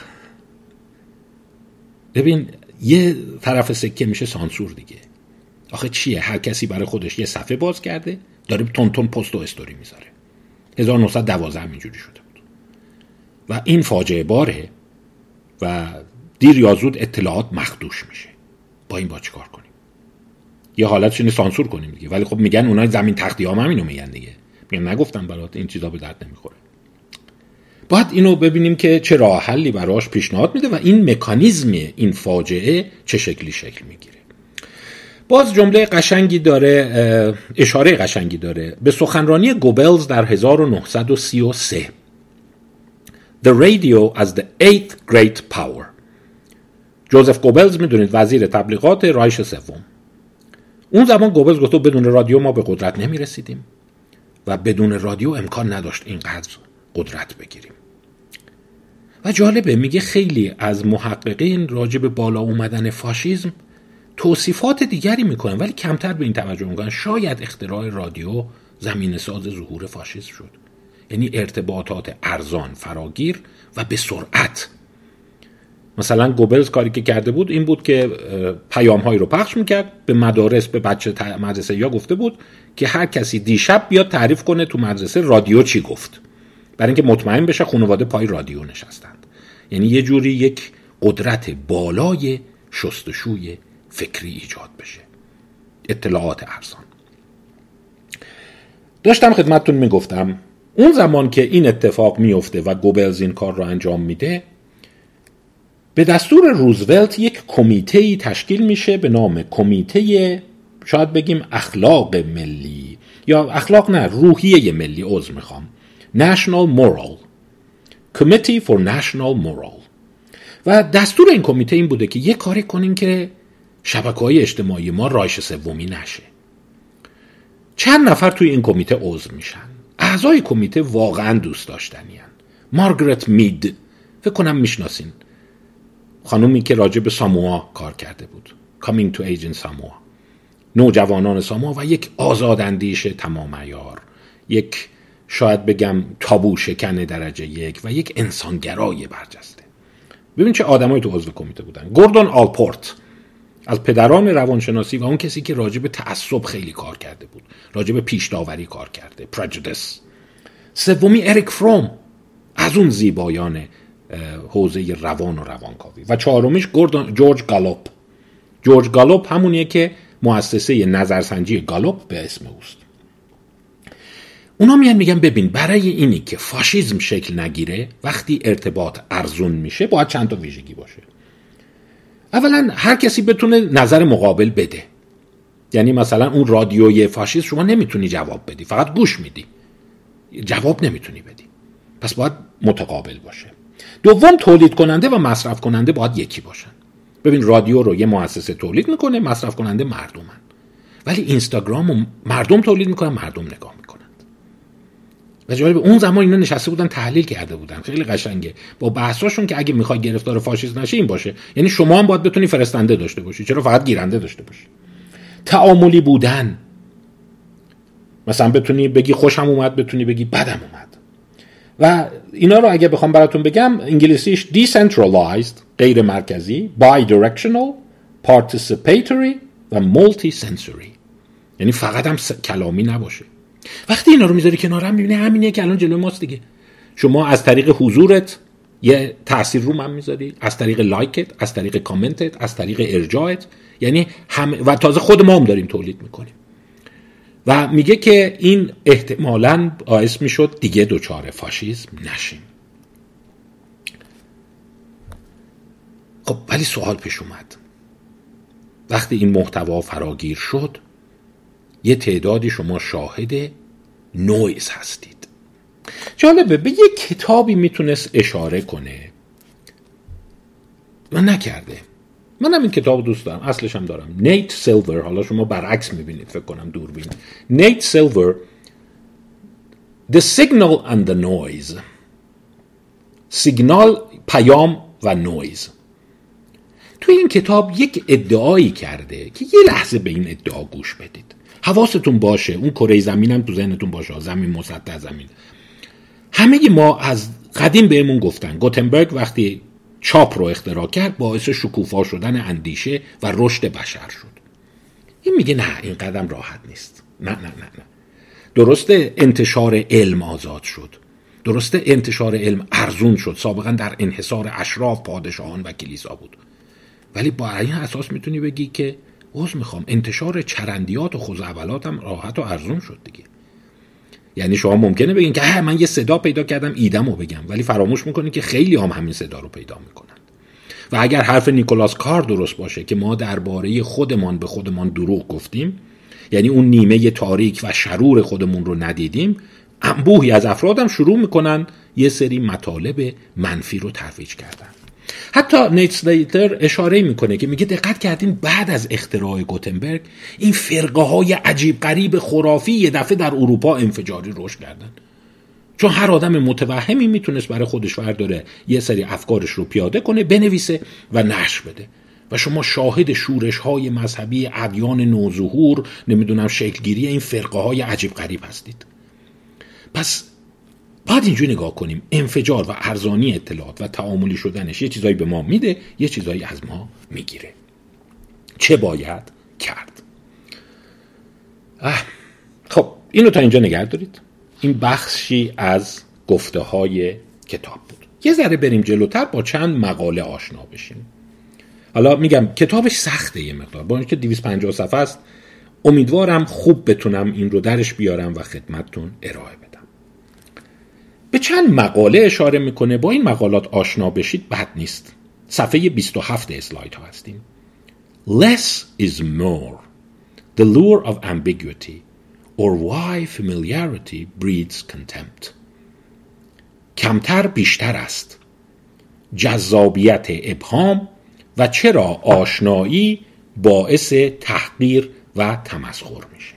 ببین یه طرف سکه میشه سانسور دیگه. آخه چیه؟ هر کسی برای خودش یه صفحه باز کرده داره تون تون پست و استوری میذاره. هزار و نهصد و دوازده اینجوری شده بود و این فاجعه باره و دیر یا زود اطلاعات مخدوش میشه. با این با چیکار کنیم؟ یه حالتش اینه سانسور کنیم دیگه. ولی خب میگن اونای زمین تختی هم اینو میگن دیگه، میگن نگفتم برات این چیزا به درد نمیخوره. باید اینو ببینیم که چه راه حلی براش پیشنهاد میده و این مکانیزم این فاجعه چه شکلی شکل میگیره. باز جمله قشنگی داره، اشاره قشنگی داره به سخنرانی گوبلز در هزار و نهصد و سی و سه. The radio as the eighth great power. جوزف گوبلز میدونید وزیر تبلیغات رایش سوم. اون زمان گوبلز گفت بدون رادیو ما به قدرت نمیرسیدیم و بدون رادیو امکان نداشت اینقدر قدرت بگیریم. و جالبه میگه خیلی از محققین راجع به بالا اومدن فاشیسم توصیفات دیگری میکنن ولی کمتر به این توجه میکنن. شاید اختراع رادیو زمینه ساز ظهور فاشیسم شد. یعنی ارتباطات ارزان، فراگیر و به سرعت. مثلا گوبلز کاری که کرده بود این بود که پیام‌هایی رو پخش میکرد به مدارس، به بچه مدرسه یا گفته بود که هر کسی دیشب بیاد تعریف کنه تو مدرسه رادیو چی گفت، برای اینکه مطمئن بشه خانواده پای رادیو نشستند. یعنی یه جوری یک قدرت بالای شستشوی فکری ایجاد بشه. اطلاعات ارزان. داشتم خدمتتون میگفتم اون زمان که این اتفاق میفته و گوبلز این کار رو انجام میده، به دستور روزولت یک کمیته‌ای تشکیل میشه به نام کمیته شاید بگیم اخلاق ملی یا اخلاق نه روحیه ملی، عذر میخوام، National Moral Committee for National Moral. و دستور این کمیته این بوده که یک کاری کنیم که شبکه‌های اجتماعی ما رایش سومی نشه. چند نفر توی این کمیته عضو میشن. اعضای کمیته واقعا دوست داشتنی هن. مارگرت مید، فکر کنم میشناسین، خانومی که راجع به ساموآ کار کرده بود، Coming to Age in Samoa، نوجوانان ساموآ و یک آزاداندیش تمام عیار، یک شاید بگم تابو شکن درجه یک و یک انسانگرای برجسته. ببین چه آدمایی تو عضو کمیته بودن. گوردون آلپورت از پدران روانشناسی و اون کسی که راجع به تعصب خیلی کار کرده بود، راجع به پیش داوری کار کرده، prejudice. سومی اریک فروم از اون زیبایان حوزه روان و روانکاوی و چهارمیش گوردون جورج گالوپ. جورج گالوپ همونیه که مؤسسه نظرسنجی گالوپ به اسم اوست. اونا میان میگن ببین برای اینی که فاشیسم شکل نگیره وقتی ارتباط ارزون میشه باید چند تا ویژگی باشه. اولا هر کسی بتونه نظر مقابل بده. یعنی مثلا اون رادیوی فاشیست شما نمیتونی جواب بدی، فقط گوش میدی، جواب نمیتونی بدی، پس باید متقابل باشه. دوم تولید کننده و مصرف کننده باید یکی باشن. ببین رادیو رو یه مؤسسه تولید میکنه، مصرف کننده مردمن، ولی اینستاگرام رو مردم تولید میکنن، مردم نگاه میکنند. و جالب اون زمان اینا نشسته بودن تحلیل کرده بودن، خیلی قشنگه با بحثاشون که اگه میخوای گرفتار فاشیسم نشی این باشه. یعنی شما هم باید بتونی فرستنده داشته باشی، چرا فقط گیرنده داشته باشی. تعاملی بودن، مثلا بتونی بگی خوشم اومد، بتونی بگی بدم اومد. و اینا رو اگه بخوام براتون بگم انگلیسیش decentralized غیر مرکزی، bidirectional، participatory و multisensory. یعنی فقط هم کلامی نباشه. وقتی اینا رو میذاری کنار هم میبینی همینیه که الان جلوی ماست دیگه. شما از طریق حضورت یه تأثیر رو من میذاری، از طریق لایکت، از طریق کامنتت، از طریق ارجاعت، یعنی هم و تازه خود ما هم داریم تولید میکنیم. و میگه که این احتمالاً باعث میشد دیگه دوچار فاشیسم نشیم. خب ولی سوال پیش اومد، وقتی این محتوا فراگیر شد یه تعدادی شما شاهد نویز هستید. جالبه، به یه کتابی میتونست اشاره کنه و نکرده. منم این کتاب دوست دارم، اصلش هم دارم. نیت سیلور، حالا شما برعکس میبینید فکر کنم دوربین. نیت سیلور The Signal and the Noise، سیگنال، پیام و نویز. توی این کتاب یک ادعایی کرده که یه لحظه به این ادعا گوش بدید، حواستون باشه، اون کره زمین هم تو ذهنتون باشه، زمین مسطح زمین. همه ما از قدیم بهمون گفتن گوتنبرگ وقتی چاپ رو اختراع کرد باعث شکوفا شدن اندیشه و رشد بشر شد. این میگه نه، این قدم راحت نیست. نه نه نه نه. درسته انتشار علم آزاد شد، درسته انتشار علم ارزون شد، سابقا در انحصار اشراف، پادشاهان و کلیسا بود، ولی با این اساس میتونی بگی که عذر میخوام انتشار چرندیات و خزعبلات هم راحت و ارزون شد دیگه. یعنی شما ممکنه بگین که من یه صدا پیدا کردم ایدمو بگم، ولی فراموش میکنین که خیلی هم همین صدا رو پیدا میکنن. و اگر حرف نیکولاس کار درست باشه که ما درباره خودمان به خودمان دروغ گفتیم، یعنی اون نیمه تاریک و شرور خودمون رو ندیدیم، انبوهی از افرادم شروع میکنن یه سری مطالب منفی رو ترویج کردن. حتی نیت سلیتر اشاره میکنه که میگه دقت کردین بعد از اختراع گوتنبرگ این فرقه های عجیب غریب خرافی یه دفعه در اروپا انفجاری رشد کردن، چون هر آدم متوهمی میتونست برای خودش ورداره یه سری افکارش رو پیاده کنه، بنویسه و نشر بده. و شما شاهد شورش های مذهبی ادیان نوظهور، نمیدونم شکلگیری این فرقه های عجیب غریب هستید. پس باید اینجوری نگاه کنیم، انفجار و ارزانی اطلاعات و تعاملی شدنش یه چیزایی به ما میده، یه چیزایی از ما میگیره. چه باید کرد؟ خب اینو تا اینجا نگه دارید. این بخشی از گفته های کتاب بود. یه ذره بریم جلوتر با چند مقاله آشنا بشیم. حالا میگم کتابش سخته یه مقدار، با اینکه دویست و پنجاه صفحه است. امیدوارم خوب بتونم این رو درش بیارم و خدمتتون ارائه بدم. به چند مقاله اشاره میکنه، با این مقالات آشنا بشید بد نیست. صفحه بیست و هفت اسلاید ها هستیم. Less is more. The lure of ambiguity or why familiarity breeds contempt. کمتر بیشتر است. جذابیت ابهام و چرا آشنایی باعث تحقیر و تمسخر میشه.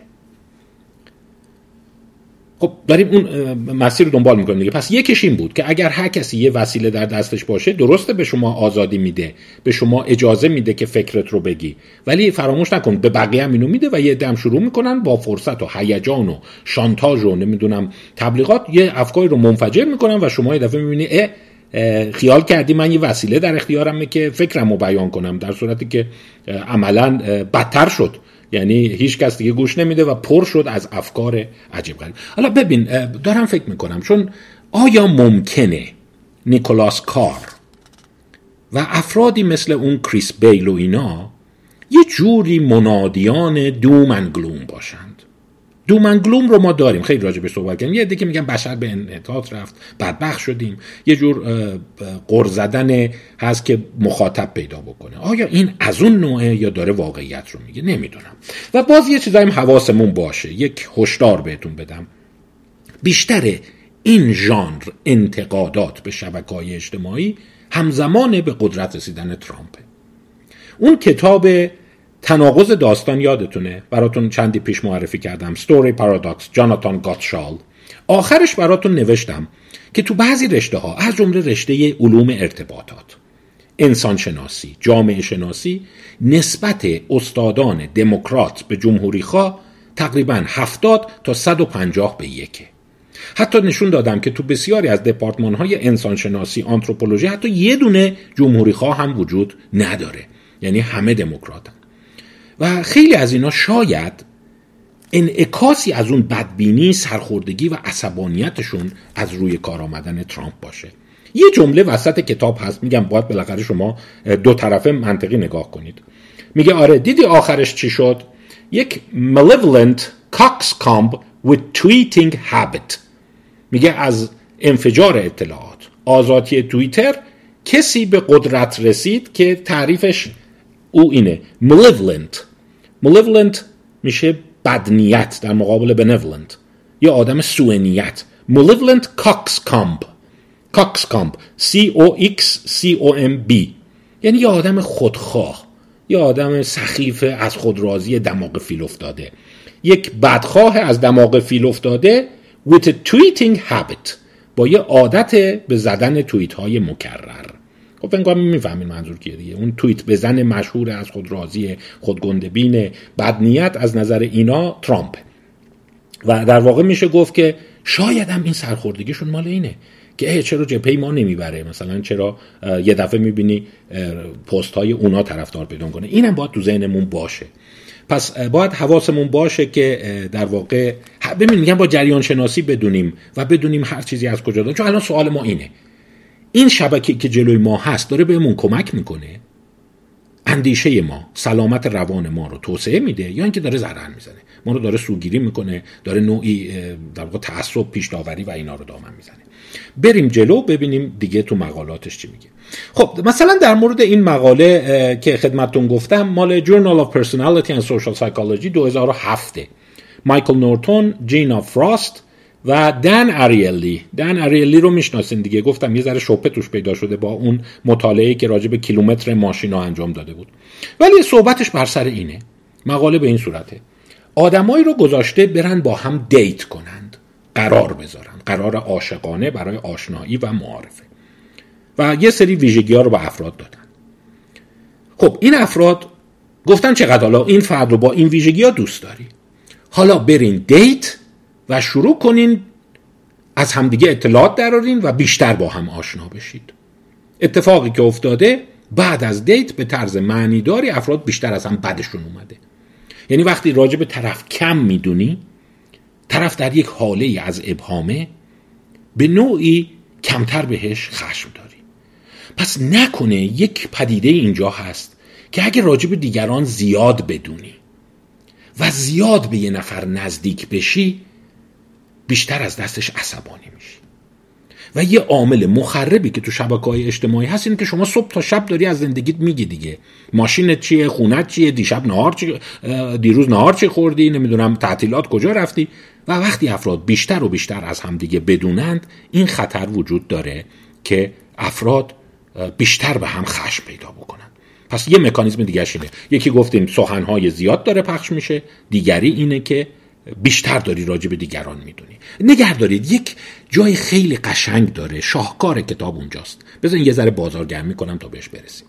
خب داریم اون مسیر رو دنبال میکنیم دیگه. پس یکیش این بود که اگر هر کسی یه وسیله در دستش باشه، درسته به شما آزادی میده، به شما اجازه میده که فکرت رو بگی، ولی فراموش نکن به بقیه هم اینو میده و یه عده هم شروع میکنن با فرصت و هیجان و شانتاژ و نمیدونم تبلیغات یه افکاری رو منفجر میکنن و شما یه دفعه میبینی اه خیال کردی من یه وسیله در اختیارمه که فکرمو بیان کنم، در صورتی که عملاً بدتر شد. یعنی هیچ کس دیگه گوش نمیده و پر شد از افکار عجیب غریب. حالا ببین، دارم فکر میکنم چون آیا ممکنه نیکولاس کار و افرادی مثل اون کریس بیل و اینا یه جوری منادیان دوم اند گلوم باشند؟ دوم اند گلوم رو ما داریم، خیلی راجع بهش صحبت کردیم. یه عده که میگن بشر به انحطاط رفت، بدبخت شدیم، یه جور قر زدن هست که مخاطب پیدا بکنه. آیا این از اون نوعه یا داره واقعیت رو میگه؟ نمیدونم. و باز یه چیزایی هم حواسمون باشه، یک هشدار بهتون بدم. بیشتر این ژانر انتقادات به شبکه‌های اجتماعی همزمان به قدرت رسیدن ترامپه. اون کتاب تناقض داستان یادتونه، براتون چندی پیش معرفی کردم، ستوری پارادوکس، جاناتان گاتشال. آخرش براتون نوشتم که تو بعضی رشته ها از جمله رشته علوم ارتباطات، انسان شناسی، جامعه شناسی، نسبت استادان دموکرات به جمهوری خواه تقریبا هفتاد تا صد و پنجاه به یکه. حتی نشون دادم که تو بسیاری از دپارتمان های انسان شناسی، آنتروپولوژی، حتی یه دونه جمهوری خواه هم وجود نداره، یعنی همه دموکراتن. و خیلی از اینا شاید انعکاسی از اون بدبینی، سرخوردگی و عصبانیتشون از روی کار آمدن ترامپ باشه. یه جمله وسط کتاب هست، میگم باید بالاخره شما دو طرفه منطقی نگاه کنید. میگه آره دیدی آخرش چی شد؟ یک malevolent coxcomb with tweeting habit. میگه از انفجار اطلاعات، آزادی توییتر، کسی به قدرت رسید که تعریفش او اینه malevolent. malevolent میشه بدنیت در مقابل benevolent، یا آدم سوءنیت. malevolent coxcomb coxcomb C O X C O M B یعنی یه آدم خودخواه، یه آدم سخیف از خود راضی دماغ فیل افتاده، یک بدخواه از دماغ فیل افتاده with a tweeting habit، با یه عادت به زدن توییت های مکرر. خب انگار میفهمین منظور کیه دیگه. اون توییت بزن مشهور از خود راضی، خودگندبین، بدنیت از نظر اینا ترامپ. و در واقع میشه گفت که شاید هم این سرخوردگیشون مال اینه که چرا جبهه ما نمیبره، مثلا چرا یه دفعه میبینی پست های اونا طرفدار پیدا کنه. اینم باید تو ذهنمون باشه. پس باید حواسمون باشه که در واقع ببین میگم با جریان شناسی بدونیم و بدونیم هر چیزی از کجا داره. چون الان سوال ما اینه، این شبکه که جلوی ما هست داره بهمون کمک میکنه، اندیشه ما، سلامت روان ما رو توسعه میده، یا اینکه داره ضرر میزنه، ما رو داره سوگیری میکنه، داره نوعی در واقع تعصب، پیش داوری و اینا رو دامن میزنه. بریم جلو ببینیم دیگه تو مقالاتش چی میگه. خب مثلا در مورد این مقاله که خدمتتون گفتم، مال Journal of Personality and Social Psychology دو هزار و هفت، مایکل نورتون، جینا فراست و دن اریلی. دن اریلی رو میشناسین دیگه، گفتم یه ذره شبهه توش پیدا شده با اون مطالعه‌ای که راجع به کیلومتر ماشینا انجام داده بود، ولی صحبتش بر سر اینه. مقاله به این صورته: آدمایی رو گذاشته برن با هم دیت کنند، قرار بذارن، قرار عاشقانه برای آشنایی و معارفه، و یه سری ویژگی‌ها رو با افراد دادن. خب این افراد گفتن چقدر حالا این فرد رو با این ویژگی‌ها دوست داری، حالا برین دیت و شروع کنین از همدیگه اطلاعات درارین و بیشتر با هم آشنا بشید. اتفاقی که افتاده بعد از دیت به طرز معنیداری افراد بیشتر از هم بدشون اومده. یعنی وقتی راجع به طرف کم میدونی، طرف در یک حاله از ابهامه، به نوعی کمتر بهش خشم داری. پس نکنه یک پدیده اینجا هست که اگه راجع به دیگران زیاد بدونی و زیاد به یه نفر نزدیک بشی، بیشتر از دستش عصبانی میشی. و یه عامل مخربی که تو شبکه‌های اجتماعی هست اینه که شما صبح تا شب داری از زندگیت میگی دیگه، ماشینت چیه، خونت چیه، دیشب نهار چی، دیروز نهار چی خوردی، نمیدونم تعطیلات کجا رفتی. و وقتی افراد بیشتر و بیشتر از هم دیگه بدونند، این خطر وجود داره که افراد بیشتر به هم خشم پیدا بکنن. پس یه مکانیزم دیگه اینه، یکی گفتیم سخنهای زیاد داره پخش میشه، دیگری اینه که بیشتر داری راجع به دیگران میدونی. نگه دارید، یک جای خیلی قشنگ داره، شاهکار کتاب اونجاست. بذارین یه ذره بازارگرمی کنم تا بهش برسیم.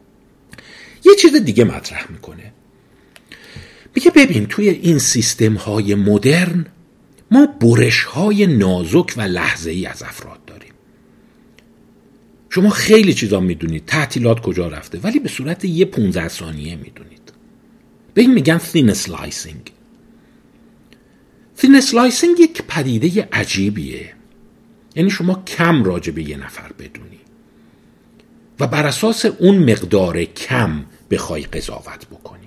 یه چیز دیگه مطرح میکنه، میگه ببین توی این سیستم های مدرن ما برش های نازک و لحظه ای از افراد داریم. شما خیلی چیزا میدونید، تعطیلات کجا رفته، ولی به صورت یه پونزده ثانیه میدونید. به این میگن thin slicing. thin slicing یک پدیده عجیبیه. یعنی شما کم راجع به یه نفر بدونی و بر اساس اون مقدار کم بخوای قضاوت بکنی.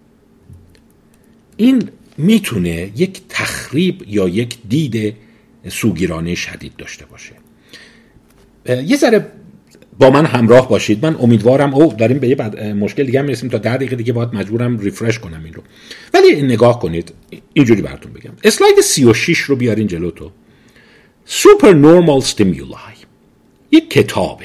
این میتونه یک تخریب یا یک دید سوگیرانه شدید داشته باشه. یه ذره با من همراه باشید، من امیدوارم او داریم به یه بعد مشکل دیگه هم میرسیم، تا ده دقیقه دیگه باید مجبورم ریفرش کنم این رو، ولی نگاه کنید اینجوری براتون بگم. اسلاید سی و شش رو بیارین جلو تو. سوپر نورمال ستیمولای، یک کتابه.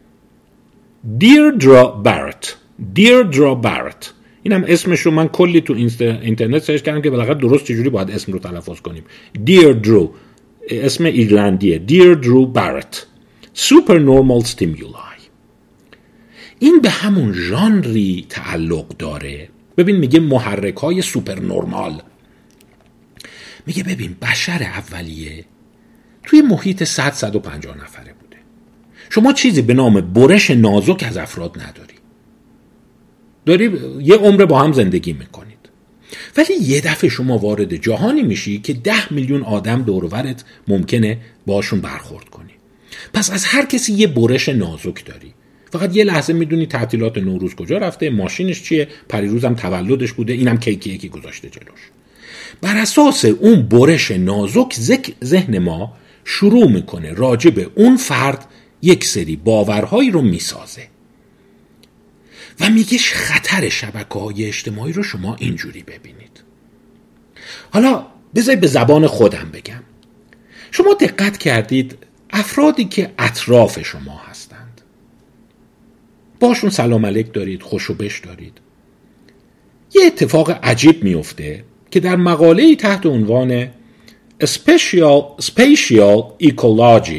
دیردرا بارت دیردرا بارت اینم اسمش رو من کلی تو اینترنت سرچ کردم که بالاخره درست چجوری باید اسم رو تلفظ کنیم. دیردرو، اسم ایرلندیه، دیردرو بارت، سوپر نورمال ستیمولای. این به همون ژانری تعلق داره. ببین میگه محرک های سوپر نورمال. میگه ببین بشر اولیه توی محیط صد تا صد و پنجاه نفره بوده. شما چیزی به نام برش نازک از افراد نداری. داری یه عمر با هم زندگی میکنید. ولی یه دفعه شما وارد جهانی میشی که ده میلیون آدم دور و برت ممکنه باشون برخورد کنی. پس از هر کسی یه برش نازک داری. فقط یه لحظه میدونی تعطیلات نوروز کجا رفته، ماشینش چیه، پریروزم تولدش بوده، اینم کیکیه که گذاشته جلوش. بر اساس اون برش نازک ذهن ما شروع میکنه راجع به اون فرد یک سری باورهایی رو میسازه و میگه خطر شبکه‌های اجتماعی رو شما اینجوری ببینید. حالا بذارید به زبان خودم بگم. شما دقت کردید افرادی که اطراف شما هستند باشون سلام علیک دارید، خوشو بش دارید، یه اتفاق عجیب میفته که در مقاله‌ای تحت عنوان Spatial, Spatial Ecology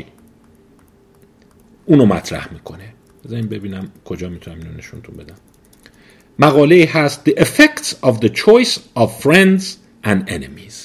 اونو مطرح میکنه. بذاریم ببینم کجا میتونم اینو نشونتون بدم. مقاله هست The Effects of the Choice of Friends and Enemies.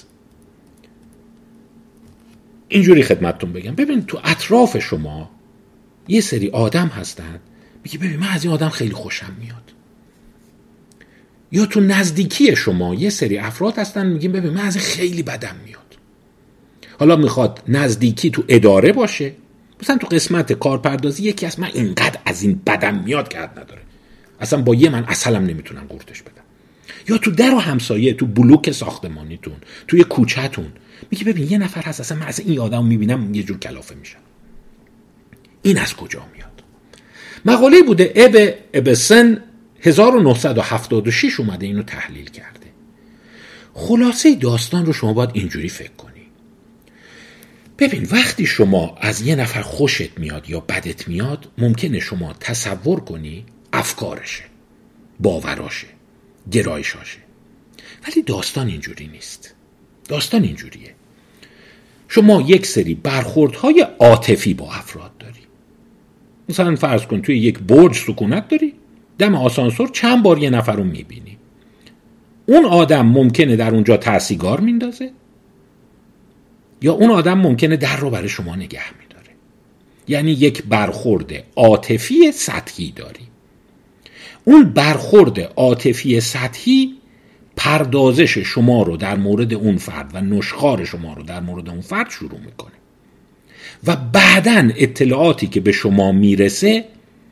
اینجوری خدمتتون بگم، ببین تو اطراف شما یه سری آدم هستن میگه ببین من از این آدم خیلی خوشم میاد، یا تو نزدیکی شما یه سری افراد هستن میگیم ببین من از این خیلی بدم میاد. حالا میخواد نزدیکی تو اداره باشه، مثلا تو قسمت کارپردازی یکی از من اینقدر از این بدم میاد که حد نداره، اصلا با یه من اصلا نمیتونم قورتش بدم. یا تو در و همسایه، تو بلوک ساختمانیتون، توی کوچه‌تون میگه ببین یه نفر هست اصلا من از این آدمو میبینم یه جور کلافه میشم. این از کجا میاد؟ مقاله بوده اب ابسن هزار و نهصد و هفتاد و شش اومده اینو تحلیل کرده. خلاصه داستان رو شما باید اینجوری فکر کنی. ببین وقتی شما از یه نفر خوشت میاد یا بدت میاد ممکنه شما تصور کنی افکارشه، باوراشه، گرایشاشه، ولی داستان اینجوری نیست. داستان اینجوریه شما یک سری برخوردهای عاطفی با افراد داری. مثلا فرض کن توی یک برج سکونت داری، دم آسانسور چند بار یه نفر رو میبینی، اون آدم ممکنه در اونجا ترسیگار میندازه یا اون آدم ممکنه در رو برای شما نگه میداره. یعنی یک برخورد عاطفی سطحی داری. اون برخورد عاطفی سطحی پردازش شما رو در مورد اون فرد و نشخوار شما رو در مورد اون فرد شروع میکنه و بعدن اطلاعاتی که به شما میرسه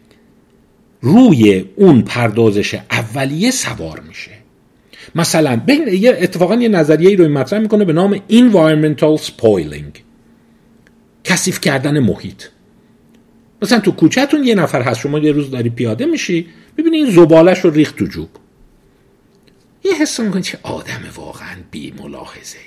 روی اون پردازش اولیه سوار میشه. مثلا ببین یه اتفاقا یه نظریه‌ای رو مطرح میکنه به نام environmental spoiling، کثیف کردن محیط. مثلا تو کوچه‌تون یه نفر هست، شما یه روز داری پیاده میشی میبینی این زباله‌ش رو ریخت تو جوب، یه حس میکنی چه آدم واقعا بی ملاحظه‌ای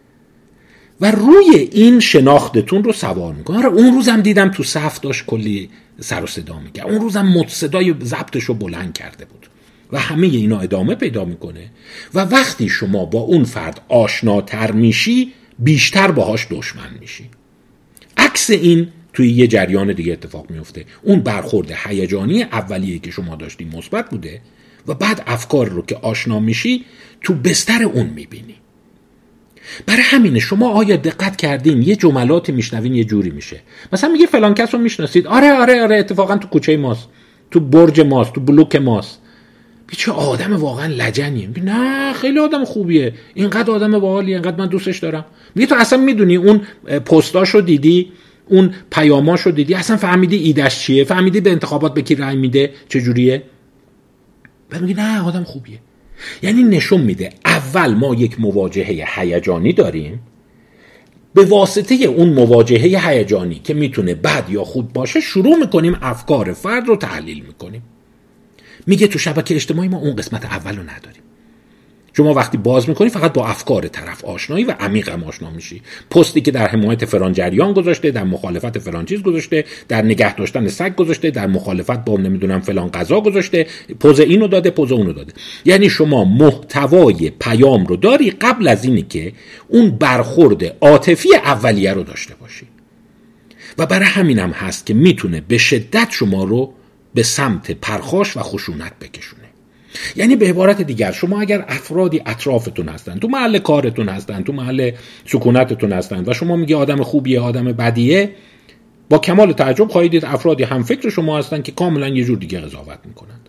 و روی این شناختتون رو سوار میکنه. آره اون روزم دیدم تو صف داشت کلی سر و صدا میکرد، اون روزم مد صدای ضبطش رو بلند کرده بود و همه اینا ادامه پیدا میکنه و وقتی شما با اون فرد آشناتر میشی بیشتر باهاش دشمن میشی. عکس این توی یه جریان دیگه اتفاق میفته. اون برخورد هیجانی اولیه که شما داشتی مثبت بوده و بعد افکار رو که آشنا میشی تو بستر اون میبینی. برای همینه شما آیا دقت کردین یه جملاتی میشنوین یه جوری میشه، مثلا میگه فلان کس رو میشناسید، آره آره آره اتفاقا تو کوچه ماست، تو برج ماست، تو بلوک ماست. چه آدم واقعا لجنیه. میگه نه خیلی آدم خوبیه، اینقدر آدم باحالیه، اینقدر من دوستش دارم. میگه تو اصلا میدونی اون پستاشو دیدی، اون پیاماشو دیدی، اصلا فهمیدی ایدهش چیه، فهمیدی به انتخابات به کی رأی میده چه جوریه. بعد میگه نه آدم خوبیه. یعنی نشون میده اول ما یک مواجهه هیجانی داریم، به واسطه اون مواجهه هیجانی که میتونه بد یا خوب باشه شروع میکنیم افکار فرد رو تحلیل میکنیم. میگه تو شبکه اجتماعی ما اون قسمت اول رو نداریم. شما وقتی باز میکنی فقط با افکار طرف آشنایی و عمیق هم آشنا میشی. پستی که در حمایت فلان جریان گذاشته، در مخالفت فلان چیز گذاشته، در نگه داشتن سگ گذاشته، در مخالفت با نمیدونم فلان قضا گذاشته، پوز اینو داده، پوز اونو داده. یعنی شما محتوای پیام رو داری قبل از اینی که اون برخورد عاطفی اولیه رو داشته باشی. و برای همینم هست که میتونه به شدت شما رو به سمت پرخاش و خشونت بکشونه. یعنی به عبارت دیگر شما اگر افرادی اطرافتون هستن، تو محل کارتون هستن، تو محل سکونتتون هستن و شما میگه آدم خوبیه آدم بدیه، با کمال تعجب خواهید دید افرادی هم فکر شما هستن که کاملا یه جور دیگه قضاوت میکنند.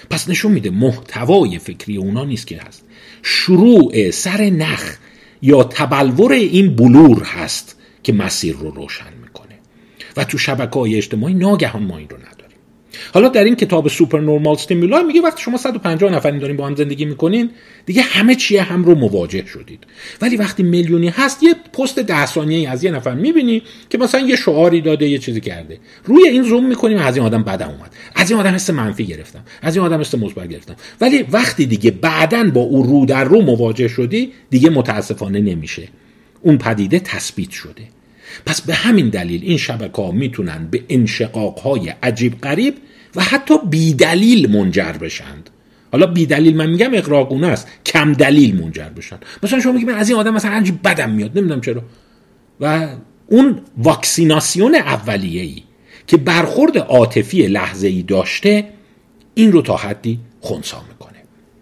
پس نشون میده محتوای فکری اونا نیست که هست، شروع سر نخ یا تبلور این بلور هست که مسیر رو روشن میکنه و تو شبکه‌های اجتماعی ناگهان ما این رو نداریم. حالا در این کتاب سوپر نورمال استیمولای میگه وقتی شما صد و پنجاه نفرین دارین با هم زندگی میکنین دیگه همه چیه هم رو مواجه شدید، ولی وقتی میلیونی هست یه پست ده ثانیه‌ای از یه نفر میبینی که مثلا یه شعاری داده، یه چیزی کرده، روی این زوم میکنیم از این آدم بدم اومد، از این آدم حس منفی گرفتم، از این آدم حس مثبت گرفتم، ولی وقتی دیگه بعداً با او رو در رو مواجه شدی دیگه متاسفانه نمیشه، اون پدیده تثبیت شده. پس به همین دلیل این شبکه‌ها میتونن به انشقاق‌های عجیب غریب و حتی بی دلیل منجر بشند. حالا بی دلیل من میگم اغراقونه است، کم دلیل منجر بشن. مثلا شما میگی من از این آدم مثلا همینجوری بدم میاد، نمیدونم چرا، و اون واکسیناسیون اولیه‌ای که برخورد عاطفی لحظه‌ای داشته این رو تا حدی خنثی میکنه.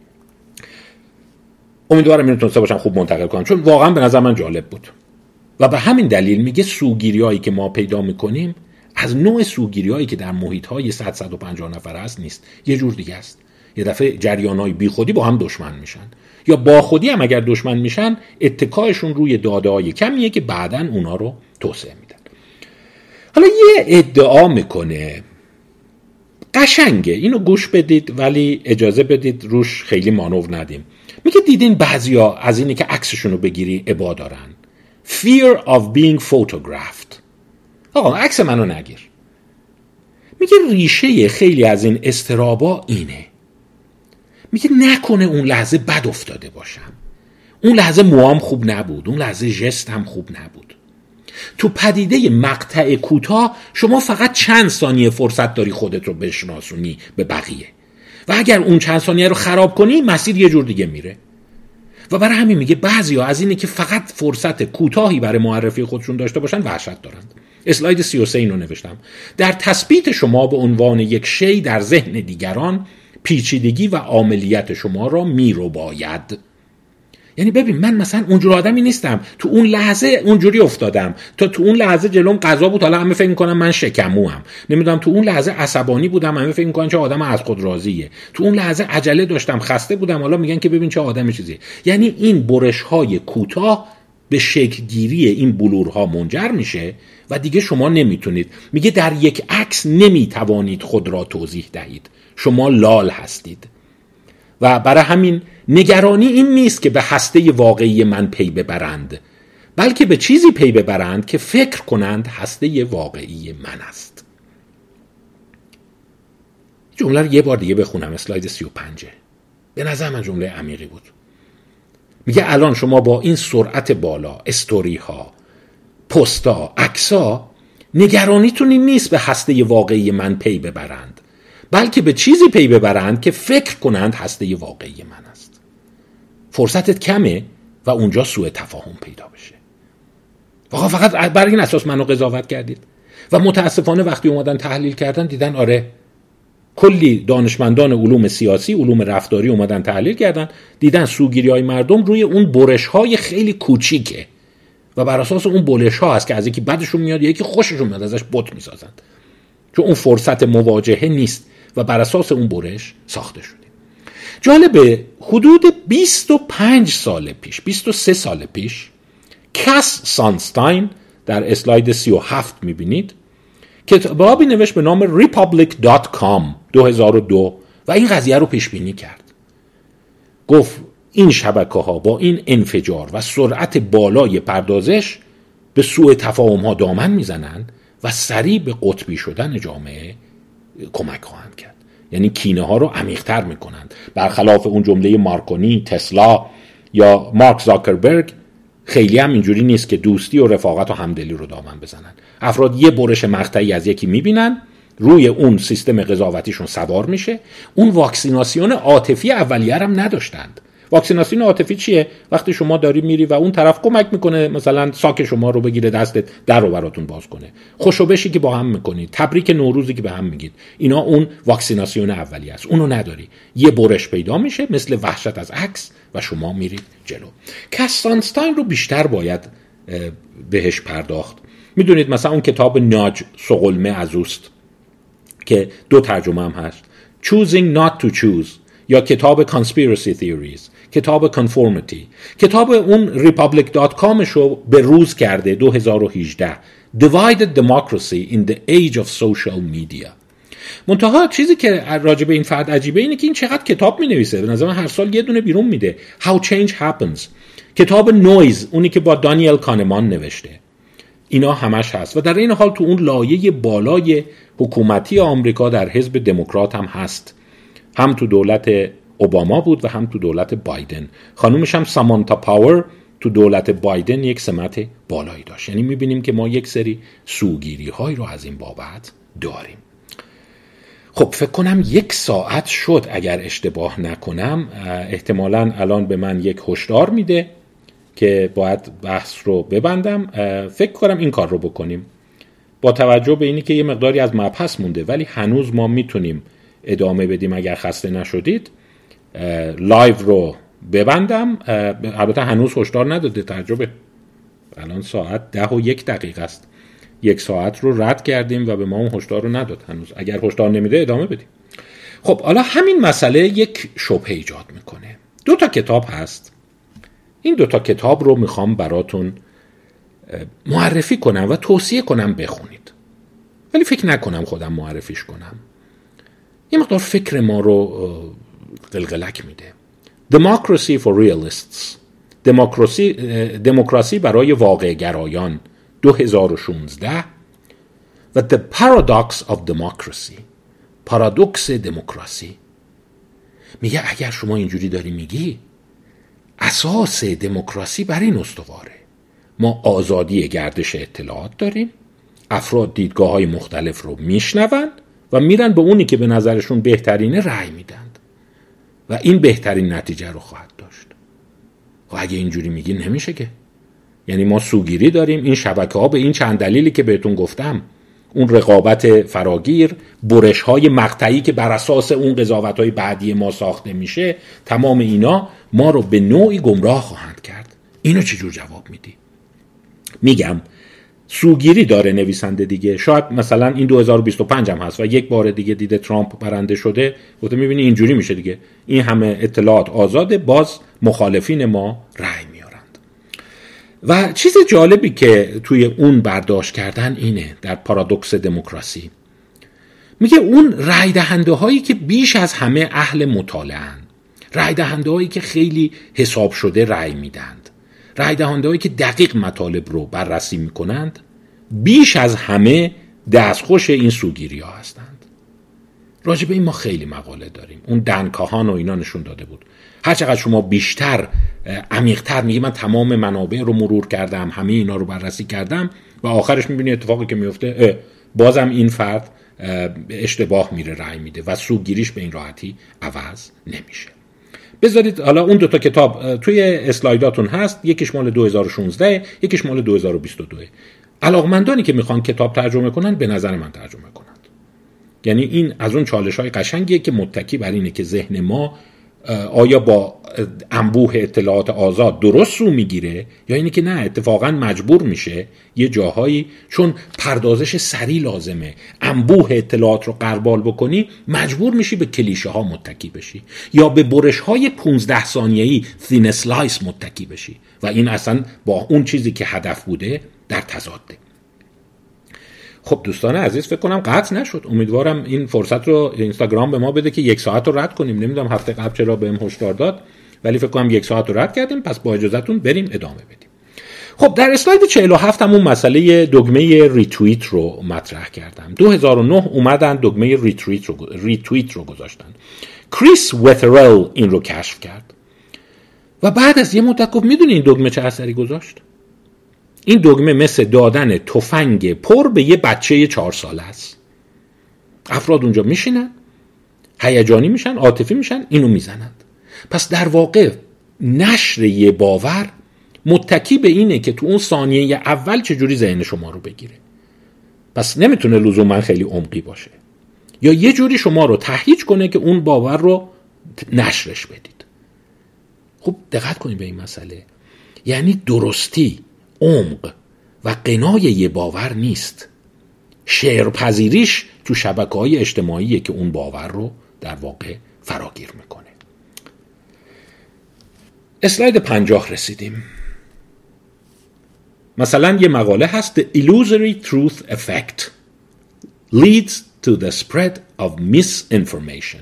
امیدوارم اینو تونسته باشم خوب منتقل کنم، چون واقعا به نظر من جالب بود. و به همین دلیل میگه سوگیری‌هایی که ما پیدا میکنیم از نوع سوگیری‌هایی که در محیط‌های صد صد و پنجاه نفر هست نیست، یه جور دیگه است. یه دفعه جریان‌های بیخودی با هم دشمن میشن، یا با خودی هم اگر دشمن میشن اتکایشون روی داده‌های کمیه که بعداً اونا رو توسعه میدن. حالا یه ادعا میکنه قشنگه، اینو گوش بدید ولی اجازه بدید روش خیلی مانور ندیم. میگه دیدین بعضیا از اینی که عکسشون رو بگیری ابا دارن. Fear of being photographed. آقا عکس منو نگیر. میگه ریشه خیلی از این استرابا اینه. میگه نکنه اون لحظه بد افتاده باشم، اون لحظه موام خوب نبود، اون لحظه ژست هم خوب نبود. تو پدیده مقطع کوتاه شما فقط چند ثانیه فرصت داری خودت رو بشناسونی به بقیه و اگر اون چند ثانیه رو خراب کنی مسیر یه جور دیگه میره. و برای همین میگه بعضیا از اینه که فقط فرصت کوتاهی برای معرفی خودشون داشته باشن وحشت دارند. اسلاید سی و سه اینو نوشتم. در تثبیت شما به عنوان یک شی در ذهن دیگران پیچیدگی و عاملیت شما را میرو باید. یعنی ببین من مثلا اونجور آدمی نیستم، تو اون لحظه اونجوری افتادم، تا تو اون لحظه جلوم قضا بود حالا همه فکر میکنم من شکموام، نمیدونم تو اون لحظه عصبانی بودم همه فکر میکنن چه آدم از خود راضیه، تو اون لحظه عجله داشتم خسته بودم حالا میگن که ببین چه آدم چیزیه. یعنی این برش‌های کوتاه به شکل گیری این بلورها منجر میشه و دیگه شما نمیتونید، میگه در یک عکس نمیتوانید خود را توضیح دهید، شما لال هستید. و برای همین نگرانی این نیست که به هسته واقعی من پی ببرند، بلکه به چیزی پی ببرند که فکر کنند هسته واقعی من است. جمله رو یه بار دیگه بخونم، اسلاید سی و پنج. به نظر من جمله عمیقی بود. میگه الان شما با این سرعت بالا، استوری ها، پستا، عکس‌ها، نگرانیتون این نیست به هسته واقعی من پی ببرند، بلکه به چیزی پی ببرند که فکر کنند هسته واقعی من است. فرصتت کمه و اونجا سوء تفاهم پیدا بشه. واقعا فقط بر این اساس منو قضاوت کردید و متاسفانه وقتی اومدن تحلیل کردن دیدن آره کلی دانشمندان علوم سیاسی، علوم رفتاری اومدن تحلیل کردن، دیدن سوگیری‌های مردم روی اون برش‌های خیلی کوچیکه و بر اساس اون برش‌ها هست که از یکی بدشون میاد یا یکی خوششون میاد ازش بت میسازند، چون اون فرصت مواجهه نیست و بر اساس اون برش ساخته شده. جالبه حدود بیست و پنج سال پیش، بیست و سه سال پیش، کاس سانستاین در اسلاید سی و هفت میبینید کتابی نوشت به نام ریپابلیک دات کام دو هزار و دو و این قضیه رو پیش بینی کرد. گفت این شبکه ها با این انفجار و سرعت بالای پردازش به سوء تفاهم ها دامن میزنند و سریع به قطبی شدن جامعه کمک خواهند کرد. یعنی کینه ها رو عمیق‌تر میکنند. برخلاف اون جمله مارکونی، تسلا یا مارک زاکربرگ خیلی هم اینجوری نیست که دوستی و رفاقت و همدلی رو دامن بزنن. افراد یه برش مقطعی از یکی میبینن، روی اون سیستم قضاوتیشون سوار میشه. اون واکسیناسیون عاطفی اولیه هم نداشتند. واکسیناسیون عاطفی چیه؟ وقتی شما داری میری و اون طرف کمک میکنه مثلا ساک شما رو بگیره دستت در رو براتون باز کنه، خوشو بشی که با هم میکنید، تبریک نوروزی که به هم میگید، اینا اون واکسیناسیون اولیه است. اونو نداری، یه برش پیدا میشه مثل وحشت از عکس و شما میرید جلو. کاس سانستاین رو بیشتر باید بهش پرداخت. میدونید مثلا اون کتاب ناج سقلمه از اوست که دو ترجمه هم هست، choosing not to choose یا کتاب conspiracy theories، کتاب conformity، کتاب اون republic dot com شو به روز کرده دو هزار و هجده divided democracy in the age of social media. منتها چیزی که راجع به این فرد عجیبه اینه که این چقدر کتاب می نویسه. به نظر من هر سال یه دونه بیرون میده. How Change Happens، کتاب نویز اونی که با دانیل کانمان نوشته، اینا همش هست. و در این حال تو اون لایه بالای حکومتی آمریکا در حزب دموکرات هم هست، هم تو دولت اوباما بود و هم تو دولت بایدن. خانومش هم سامانتا پاور تو دولت بایدن یک سمت بالایی داشت. یعنی میبینیم که ما یک سری سوگیری های رو از این بابت داریم. خب فکر کنم یک ساعت شد اگر اشتباه نکنم. احتمالاً الان به من یک هشدار میده که باید بحث رو ببندم. فکر کنم این کار رو بکنیم با توجه به اینی که یه مقداری از مبحث مونده، ولی هنوز ما میتونیم ادامه بدیم. اگر خسته نشدید لایو رو ببندم. البته هنوز هشدار نداده تجربه، الان ساعت ده و یک دقیقه است. یک ساعت رو رد کردیم و به ما اون هشدار رو نداد هنوز. اگر هشدار نمیده ادامه بدیم. خب حالا همین مسئله یک شبهه ایجاد میکنه. دو تا کتاب هست. این دو تا کتاب رو میخوام براتون معرفی کنم و توصیه کنم بخونید، ولی فکر نکنم خودم معرفیش کنم. یه مقدار فکر ما رو قلقلک میده. Democracy for Realists، دموکراسی دموکراسی برای واقع گرایان، دو هزار و شانزده، و The Paradox of Democracy، پارادوکس دموکراسی. میگه اگر شما اینجوری داری میگی، اساس دموکراسی بر این استواره: ما آزادی گردش اطلاعات داریم، افراد دیدگاه‌های مختلف رو میشنوند و میرن به اونی که به نظرشون بهترینه رأی میدند و این بهترین نتیجه رو خواهد داشت. و اگه اینجوری میگی نمیشه که. یعنی ما سوگیری داریم. این شبکه‌ها به این چند دلیلی که بهتون گفتم، اون رقابت فراگیر، برش‌های مقطعی که بر اساس اون قضاوت‌های بعدی ما ساخته میشه، تمام اینا ما رو به نوعی گمراه خواهند کرد. اینو چجور جواب میدی؟ میگم سوگیری داره نویسنده دیگه. شاید مثلا این دو هزار و بیست و پنج هم هست و یک بار دیگه دیده ترامپ برنده شده، گفته میبینی اینجوری میشه دیگه، این همه اطلاعات آزاده، باز مخالفین ما رأی میارند. و چیز جالبی که توی اون برداشت کردن اینه، در پارادوکس دموکراسی میگه اون رأی دهنده هایی که بیش از همه اهل مطالعه‌اند، رأی دهنده هایی که خیلی حساب شده رأی میدند، رأی دهنده هایی که دقیق مطالب رو بررسی میکنند، بیش از همه دستخوش این سوگیری ها هستند. راجع به این ما خیلی مقاله داریم. اون دن کاهان و اینا نشون داده بود. هر چقدر شما بیشتر عمیق‌تر میگی من تمام منابع رو مرور کردم، همه اینا رو بررسی کردم، و آخرش میبینی اتفاقی که میفته بازم این فرد اشتباه میره رأی میده و سوگیریش به این راحتی عوض نمیشه. بذارید حالا اون دوتا کتاب توی اسلایداتون هست، یکیش مال دو هزار و شانزده، یکیش مال دو هزار و بیست و دو. علاقمندانی که میخوان کتاب ترجمه کنن به نظر من ترجمه کنند. یعنی این از اون چالش‌های قشنگیه که متکی بر اینه که ذهن ما آیا با انبوه اطلاعات آزاد درست رو میگیره یا اینه که نه اتفاقا مجبور میشه یه جاهایی چون پردازش سریع لازمه، انبوه اطلاعات رو غربال بکنی، مجبور میشی به کلیشه ها متکی بشی یا به برش های پونزده ثانیه‌ای thin slice متکی بشی و این اصلا با اون چیزی که هدف بوده در تضاده. خب دوستان عزیز، فکر کنم قطع نشد. امیدوارم این فرصت رو اینستاگرام به ما بده که یک ساعت رو رد کنیم. نمیدونم هفته قبل چرا بهم هشدار داد، ولی فکر کنم یک ساعت رو رد کردیم. پس با اجازهتون بریم ادامه بدیم. خب در اسلاید چهل و هفت همون مسئله دگمه ریتوییت رو مطرح کردم. دو هزار و نه اومدن دگمه ریتوییت رو ریتوییت رو گذاشتن. کریس وترل این رو کشف کرد و بعد از یه مدت گفت میدونی این دگمه چه اثری گذاشت؟ این دگمه مثل دادن تفنگ پر به یه بچه چهار ساله است. افراد اونجا میشینن، هیجانی میشن، عاطفی میشن، اینو میزنند. پس در واقع نشر یه باور متکی به اینه که تو اون ثانیه اول چجوری ذهن شما رو بگیره. پس نمیتونه لزوما خیلی عمقی باشه، یا یه جوری شما رو تهییج کنه که اون باور رو نشرش بدید. خب دقت کنید به این مسئله. یعنی درستی، عمق و قنای یه باور نیست، شعر پذیریش تو شبکه‌های اجتماعیه که اون باور رو در واقع فراگیر میکنه. اسلاید پنجاه رسیدیم. مثلا یه مقاله هست The illusory truth effect leads to the spread of misinformation.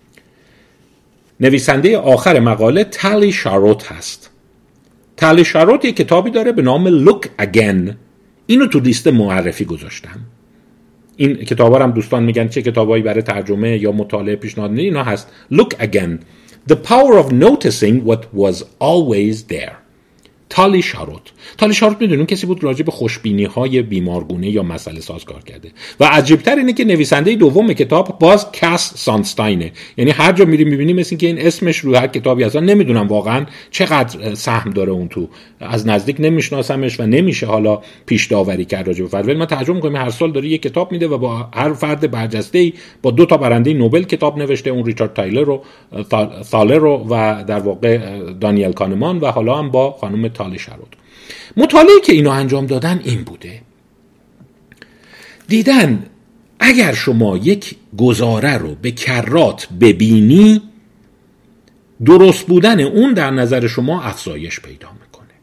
نویسنده آخر مقاله تالی شاروت هست. تالی شاروت یه کتابی داره به نام Look Again. اینو تو لیست معرفی گذاشتم. این کتابا هم دوستان میگن چه کتابایی برای ترجمه یا مطالعه پیشنهاد میدین، اینا هست. Look Again. The power of noticing what was always there. تالی شاروت. تالی شاروت میدونیم کسی بود راجع به خوشبینی های بیمارگونه یا مسئله ساز کار کرده و عجیبتر اینه که نویسنده دوم کتاب باز کاس سانستاینه. یعنی هر جا میریم میبینیم مثل که این اسمش رو هر کتابی اصلا نمیدونم واقعا چقدر سهم داره اون تو. از نزدیک نمیشناسمش و نمیشه حالا پیش داوری کرد راجع به فرد. ولی ما ترجمه می‌کنیم هر سال داره یک کتاب میده و با هر فرد برجسته‌ای با دو تا برنده نوبل کتاب نوشته، اون ریچارد تایلر رو تالر رو و در واقع دانیل کانمان و حالا هم با خانم تالی شاروت. مطالعه‌ای که اینو انجام دادن این بوده، دیدن اگر شما یک گزاره رو به کرات ببینی درست بودن اون در نظر شما افزایش پیدا میکنه.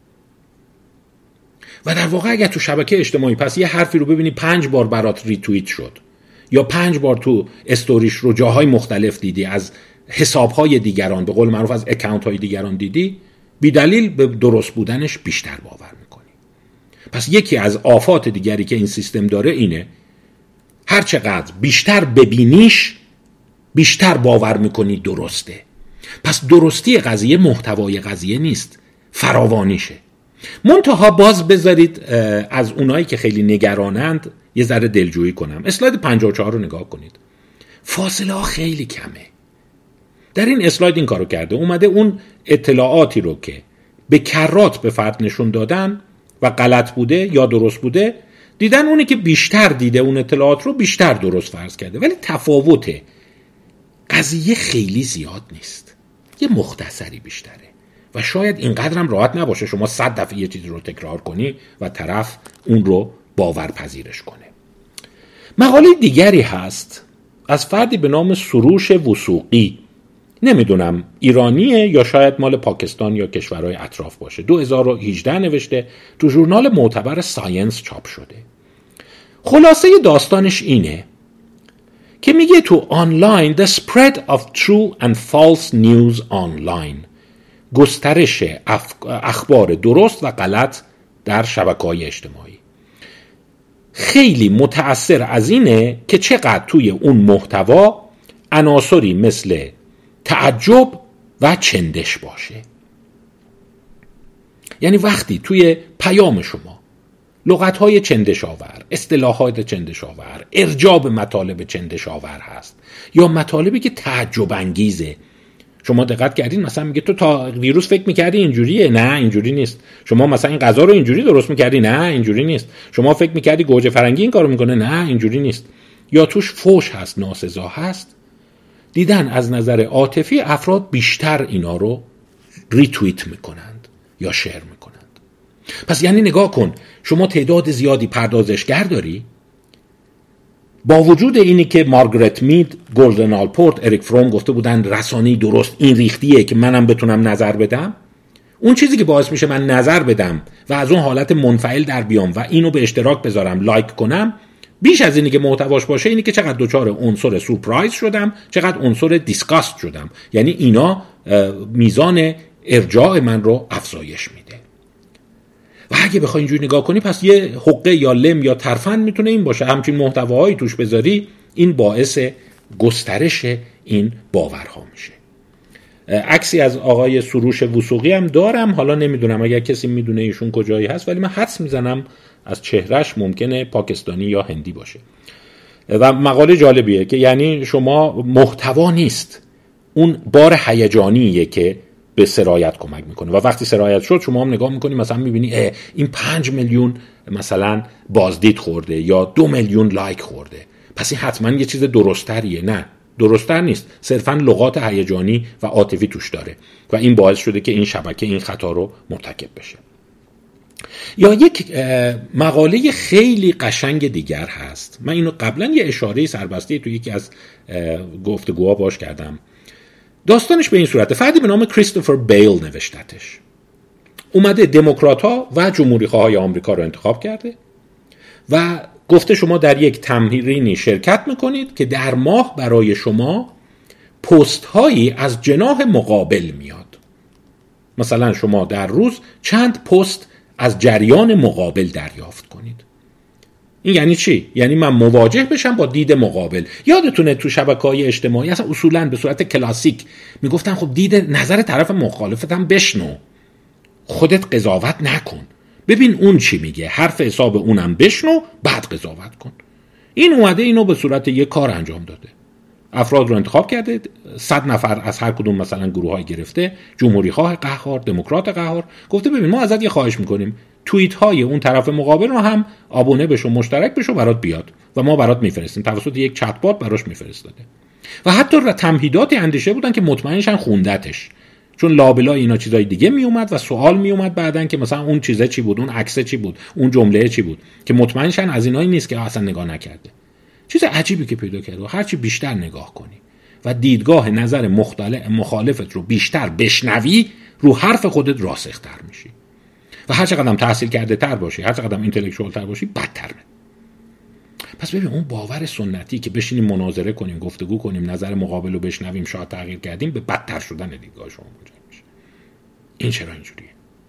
و در واقع اگر تو شبکه اجتماعی پس یه حرفی رو ببینی پنج بار برات ریتوییت شد یا پنج بار تو استوریش رو جاهای مختلف دیدی، از حسابهای دیگران به قول معروف از اکانت های دیگران دیدی، بی دلیل به درست بودنش بیشتر باور میکنی. پس یکی از آفات دیگری که این سیستم داره اینه هر چقدر بیشتر ببینیش بیشتر باور میکنی درسته. پس درستی قضیه محتوای قضیه نیست، فراوانیشه. منتها باز بذارید از اونایی که خیلی نگرانند یه ذره دلجویی کنم. اسلاید پنجاه و چهار رو نگاه کنید. فاصله ها خیلی کمه. در این اسلاید این کارو کرده، اومده اون اطلاعاتی رو که به کرات به فرد نشون دادن و غلط بوده یا درست بوده، دیدن اونی که بیشتر دیده اون اطلاعات رو بیشتر درست فرض کرده. ولی تفاوت قضیه خیلی زیاد نیست، یه مختصری بیشتره و شاید اینقدرم راحت نباشه شما صد دفعه یه چیزی رو تکرار کنی و طرف اون رو باورپذیرش کنه. مقاله دیگری هست از فردی به نام سروش وثوقی، نمیدونم ایرانیه یا شاید مال پاکستان یا کشورهای اطراف باشه. دو هزار و هجده نوشته، تو ژورنال معتبر ساینس چاپ شده. خلاصه داستانش اینه که میگه تو آنلاین the spread of true and false news online، گسترش اخبار درست و غلط در شبکه‌های اجتماعی، خیلی متأثر از اینه که چقدر توی اون محتوا عناصری مثل تعجب و چندش باشه. یعنی وقتی توی پیام شما لغت‌های چندش آور، اصطلاحات چندش آور، ارجاع به مطالب چندش آور هست یا مطالبی که تعجب انگیزه، شما دقت کردین مثلا میگه تو تا ویروس فکر میکردی اینجوریه، نه اینجوری نیست. شما مثلا این غذا رو اینجوری درست میکردی، نه اینجوری نیست. شما فکر میکردی گوجه فرنگی این کارو میکنه، نه اینجوری نیست. یا توش فوش هست، ناسزا هست. دیدن از نظر عاطفی افراد بیشتر اینا رو ریتوییت میکنند یا شیر میکنند. پس یعنی نگاه کن، شما تعداد زیادی پردازشگر داری، با وجود اینی که مارگارت مید، گلدن آلپورت، اریک فروم گفته بودن رسانه‌ای درست این ریختیه که منم بتونم نظر بدم، اون چیزی که باعث میشه من نظر بدم و از اون حالت منفعل در بیام و اینو به اشتراک بذارم، لایک کنم، بیش از اینی که محتواش باشه اینی که چقدر دوچار عنصر سورپرایز شدم، چقدر عنصر دیسکاست شدم. یعنی اینا میزان ارجاع من رو افزایش میده. و اگه بخوای اینجوری نگاه کنی پس یه حقه یا لم یا ترفند میتونه این باشه، همچین محتواهایی توش بذاری، این باعث گسترش این باورها میشه. عکسی از آقای سروش وثوقی هم دارم، حالا نمیدونم اگر کسی میدونه ایشون کجایی هست، ولی من حدس میزنم از چهرهش ممکنه پاکستانی یا هندی باشه. و مقاله جالبیه که یعنی شما محتوا نیست، اون بار هیجانیه که به سرایت کمک میکنه و وقتی سرایت شد شما هم نگاه میکنی مثلا میبینی این پنج میلیون مثلا بازدید خورده یا دو میلیون لایک خورده، پس این حتما یه چیز درستریه. نه، درستر نیست، صرفا لغات هیجانی و عاطفی توش داره و این باعث شده که این شبکه این خطا رو مرتکب بشه. یا یک مقاله خیلی قشنگ دیگر هست، من اینو قبلا یه اشاره سربسته تو یکی از گفتگوها باش کردم. داستانش به این صورته، فردی به نام کریستوفر بیل نوشتتش. اومده دموکرات‌ها و جمهوری‌خواهای آمریکا رو انتخاب کرده و گفته شما در یک تمرینی شرکت میکنید که در ماه برای شما پست هایی از جناح مقابل میاد. مثلا شما در روز چند پست از جریان مقابل دریافت کنید. این یعنی چی؟ یعنی من مواجه بشم با دید مقابل. یادتونه تو شبکه‌های اجتماعی اصلا اصولاً به صورت کلاسیک میگفتن خب دید نظر طرف مخالفت هم بشنو، خودت قضاوت نکن، ببین اون چی میگه، حرف حساب اونم بشنو بعد قضاوت کن. این اومده اینو به صورت یک کار انجام داده، افراد رو انتخاب کرده، صد نفر از هر کدوم مثلا گروه‌های گرفته، جمهوری‌خواه قهار، دموکرات قهار، گفته ببین ما ازت یه خواهش میکنیم توییت های اون طرف مقابل رو هم آبونه بشو، مشترک بشو، برات بیاد و ما برات میفرستیم. توسط یک چت بات براش میفرستاده و حتی تمهیداتی اندیشه بودن که مطمئنشن خوندتش، چون لابلای اینا چیزای دیگه می اومد و سوال می اومد بعدن که مثلا اون چیزه چی بود، اون عکسه چی بود، اون جمله چی بود، که مطمئنشن از اینایی نیست که اصلا نگاه نکرده. چیز عجیبی که پیدا کرده و هرچی بیشتر نگاه کنی و دیدگاه نظر مختلف مخالفت رو بیشتر بشنوی، رو حرف خودت راسختر میشی و هر چقدر تحصیل کرده تر باشی، هر چقدر اینتלקچوال تر باشی، بدتر. پس ببین اون باور سنتی که بشینیم مناظره کنیم، گفتگو کنیم، نظر مقابل رو بشنویم، شاید تغییر کردیم، به بدتر شدن دیدگاه شما منجر میشه. این چرا اینجوریه؟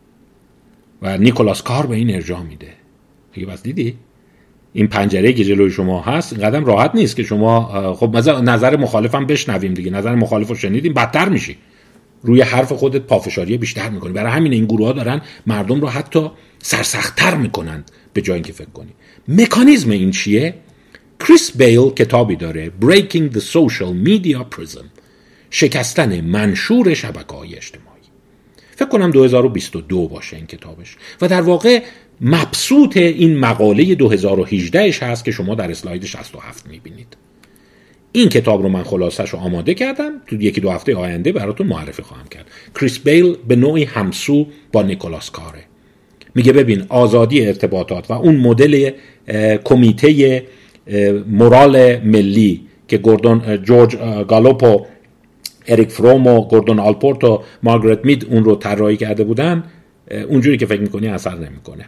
و نیکولاس کار به این ارجاع میده. دیگه بس دیدی این پنجره که جلوی شما هست این قدم راحت نیست که شما خب مثلا نظر مخالفم بشنویم دیگه، نظر مخالف رو شنیدیم، بدتر میشی، روی حرف خودت پافشاری بیشتر میکنی. برای همین این گروه ها دارن مردم رو حتی سرسخت‌تر میکنن به جای اینکه فکر کنی. مکانیزم این چیه؟ کریس بیل کتابی داره، Breaking the Social Media Prism، شکستن منشور شبکه‌های اجتماعی. فکر کنم دو هزار و بیست و دو باشه این کتابش و در واقع مبسوط این مقاله دو هزار و هجده ش هست که شما در اسلاید شصت و هفت میبینید. این کتاب رو من خلاصش رو آماده کردم، تو یکی دو هفته آینده براتون معرفی خواهم کرد. کریس بیل به نوعی همسو با نیکولاس کاره. میگه ببین آزادی ارتباطات و اون مدل کمیته مورال ملی که گوردون جورج گالوپ و اریک فروم و گوردون آلپورت و مارگارت مید اون رو طراحی کرده بودن، اونجوری که فکر میکنی اثر نمیکنه.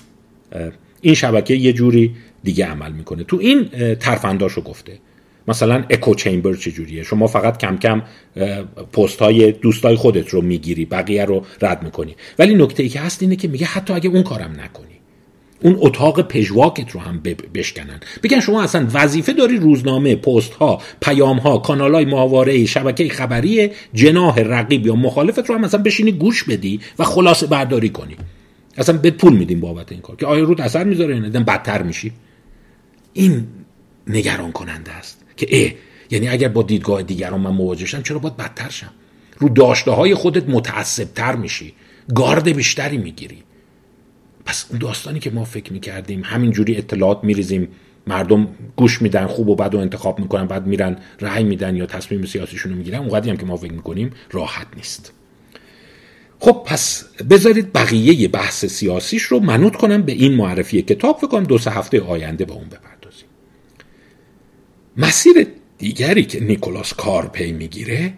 این شبکه یه جوری دیگه عمل میکنه. تو این ترفنداشو گفته. مثلا اکو چیمبر چجوریه؟ شما فقط کم کم پست های دوستای خودت رو میگیری، بقیه رو رد میکنی. ولی نکته ای که هست اینه که میگه حتی اگه اون کارم نکنی، اون اتاق پژواکت رو هم بشکنن، بگن شما اصلا وظیفه داری روزنامه، پست ها، پیام ها، کانال های ماهواره، شبکه خبری جناح رقیب یا مخالفت رو هم مثلا بشینی گوش بدی و خلاصه برداری کنی. اصلا بهت پول میدیم بابت این کار که آیا رود اثر میذاره یا نه، بدتر میشی. این نگران کننده است که اه یعنی اگر با دیدگاه دیگران من مواجه شم چرا باید بدتر شم؟ رو داشته های خودت متعصب‌تر میشی، گارد بیشتری میگیری. پس اون داستانی که ما فکر میکردیم همینجوری اطلاعات میریزیم، مردم گوش میدن، خوب و بد رو انتخاب میکنن، بعد میرن رأی میدن یا تصمیم سیاسیشون رو میگیرن، اونقدری هم که ما فکر میکنیم راحت نیست. خب پس بذارید بقیه بحث سیاسیش رو منوط کنم به این معرفی کتاب، فکر کنم دو سه هفته آینده با اون بپردازیم. مسیر دیگری که نیکولاس کار پی میگیره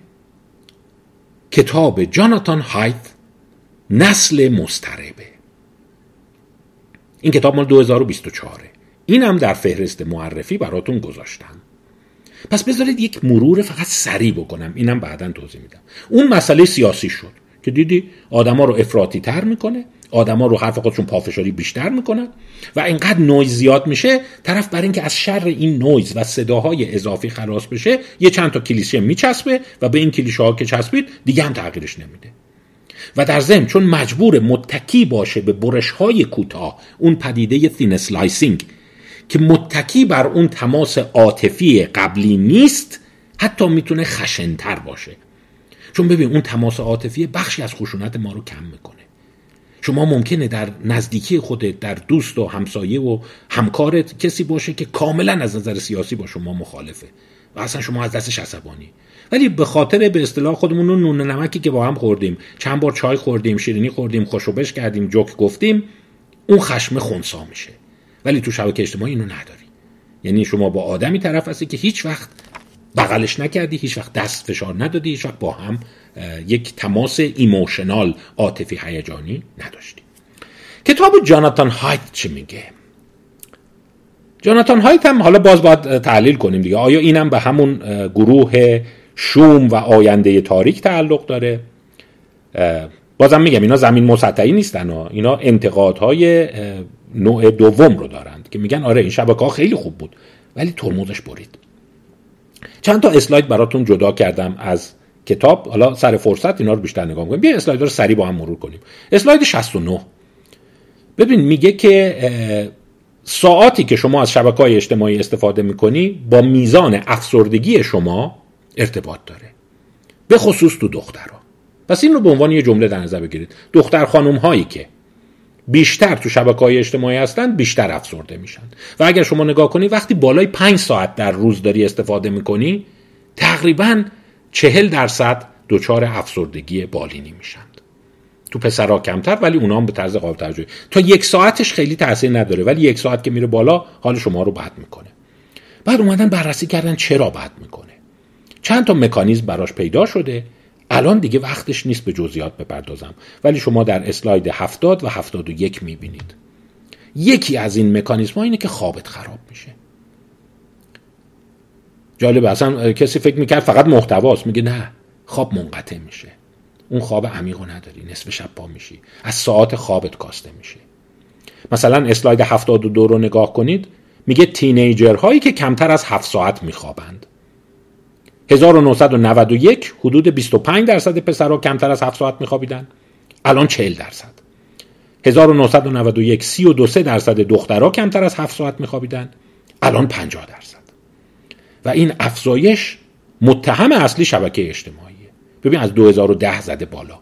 کتاب جاناتان هایت، نسل مضطربه. این کتاب مال دو هزار و بیست و چهار، اینم در فهرست معرفی براتون گذاشتم. پس بذارید یک مرور فقط سریع بکنم، اینم بعداً توضیح میدم. اون مسئله سیاسی شد که دیدی آدما رو افراطی تر میکنه، آدما رو حرف خودشون پافشاری بیشتر میکنن و اینقدر نویز زیاد میشه، طرف برای اینکه از شر این نویز و صداهای اضافی خلاص بشه یه چند تا کلیشه میچسبه و به این کلیشه ها که چسبید دیگه هم تغییرش نمیده. و در ضمن چون مجبور متکی باشه به برش‌های کوتاه، اون پدیده تین اسلایسینگ که متکی بر اون تماس عاطفی قبلی نیست، حتی میتونه خشن‌تر باشه. چون ببین اون تماس عاطفی بخشی از خشونت ما رو کم میکنه. شما ممکنه در نزدیکی خودت، در دوست و همسایه و همکارت کسی باشه که کاملا از نظر سیاسی با شما مخالفه و اصلا شما از دستش عصبانی، ولی به خاطر به اصطلاح خودمون نون نمکی که با هم خوردیم، چند بار چای خوردیم، شیرینی خوردیم، خوشوبش کردیم، جوک گفتیم، اون خشم خنثی میشه. ولی تو شبکه اجتماعی اینو نداری. یعنی شما با آدمی طرف هستی که هیچ وقت بغلش نکردی، هیچ وقت دست فشار ندادی، هیچ وقت با هم یک تماس ایموشنال، عاطفی، هیجانی نداشتی. کتاب جاناتان هایت چی میگه؟ جاناتان هایت هم حالا باز باید تحلیل کنیم دیگه، آیا اینم به همون گروه شوم و آینده تاریک تعلق داره؟ بازم میگم اینا زمین مسطحی نیستن، اینا انتقادهای نوع دوم رو دارند که میگن آره این شبکه‌ها خیلی خوب بود ولی ترمزش برید. چند تا اسلاید براتون جدا کردم از کتاب، حالا سر فرصت اینا رو بیشتر نگاه کنیم. بیا اسلایدها رو سریع با هم مرور کنیم. اسلاید شصت و نه ببین میگه که ساعاتی که شما از شبکه‌های اجتماعی استفاده میکنی با میزان افسردگی شما ارتباط داره، به خصوص تو دخترها. پس این رو به عنوان یه جمله در نظر بگیرید. دختر خانم هایی که بیشتر تو شبکه‌های اجتماعی هستن بیشتر افسرده میشن. و اگر شما نگاه کنی وقتی بالای پنج ساعت در روز داری استفاده میکنی تقریباً چهل درصد دچار افسردگی بالینی میشن. تو پسرها کمتر ولی اونا هم به طرز قابل توجهی. تا یک ساعتش خیلی تاثیر نداره ولی یک ساعت که میره بالا حال شما رو بد میکنه. بعد اومدن بررسی کردن چرا بد میکنه. چند تا مکانیزم براش پیدا شده. الان دیگه وقتش نیست به جزئیات بپردازم ولی شما در اسلاید هفتاد و هفتاد و یک میبینید. یکی از این مکانیزم ها اینه که خوابت خراب میشه. جالبه، اصلا کسی فکر میکرد فقط محتواست، میگه نه، خواب منقطع میشه. اون خواب عمیقو نداری، نصف شب پا میشی، از ساعات خوابت کاسته میشه. مثلا اسلاید هفتاد و دو رو نگاه کنید، میگه تینیجر هایی که کمتر از هفت ساعت میخوابند. هزار و نهصد و نود و یک حدود بیست و پنج درصد پسرها کمتر از هفت ساعت میخوابیدن، الان چهل درصد. هزار و نهصد و نود و یک سی و دو درصد دخترها کمتر از هفت ساعت میخوابیدن، الان پنجاه درصد. و این افزایش متهم اصلی شبکه اجتماعیه. ببین از دو هزار و ده زده بالا.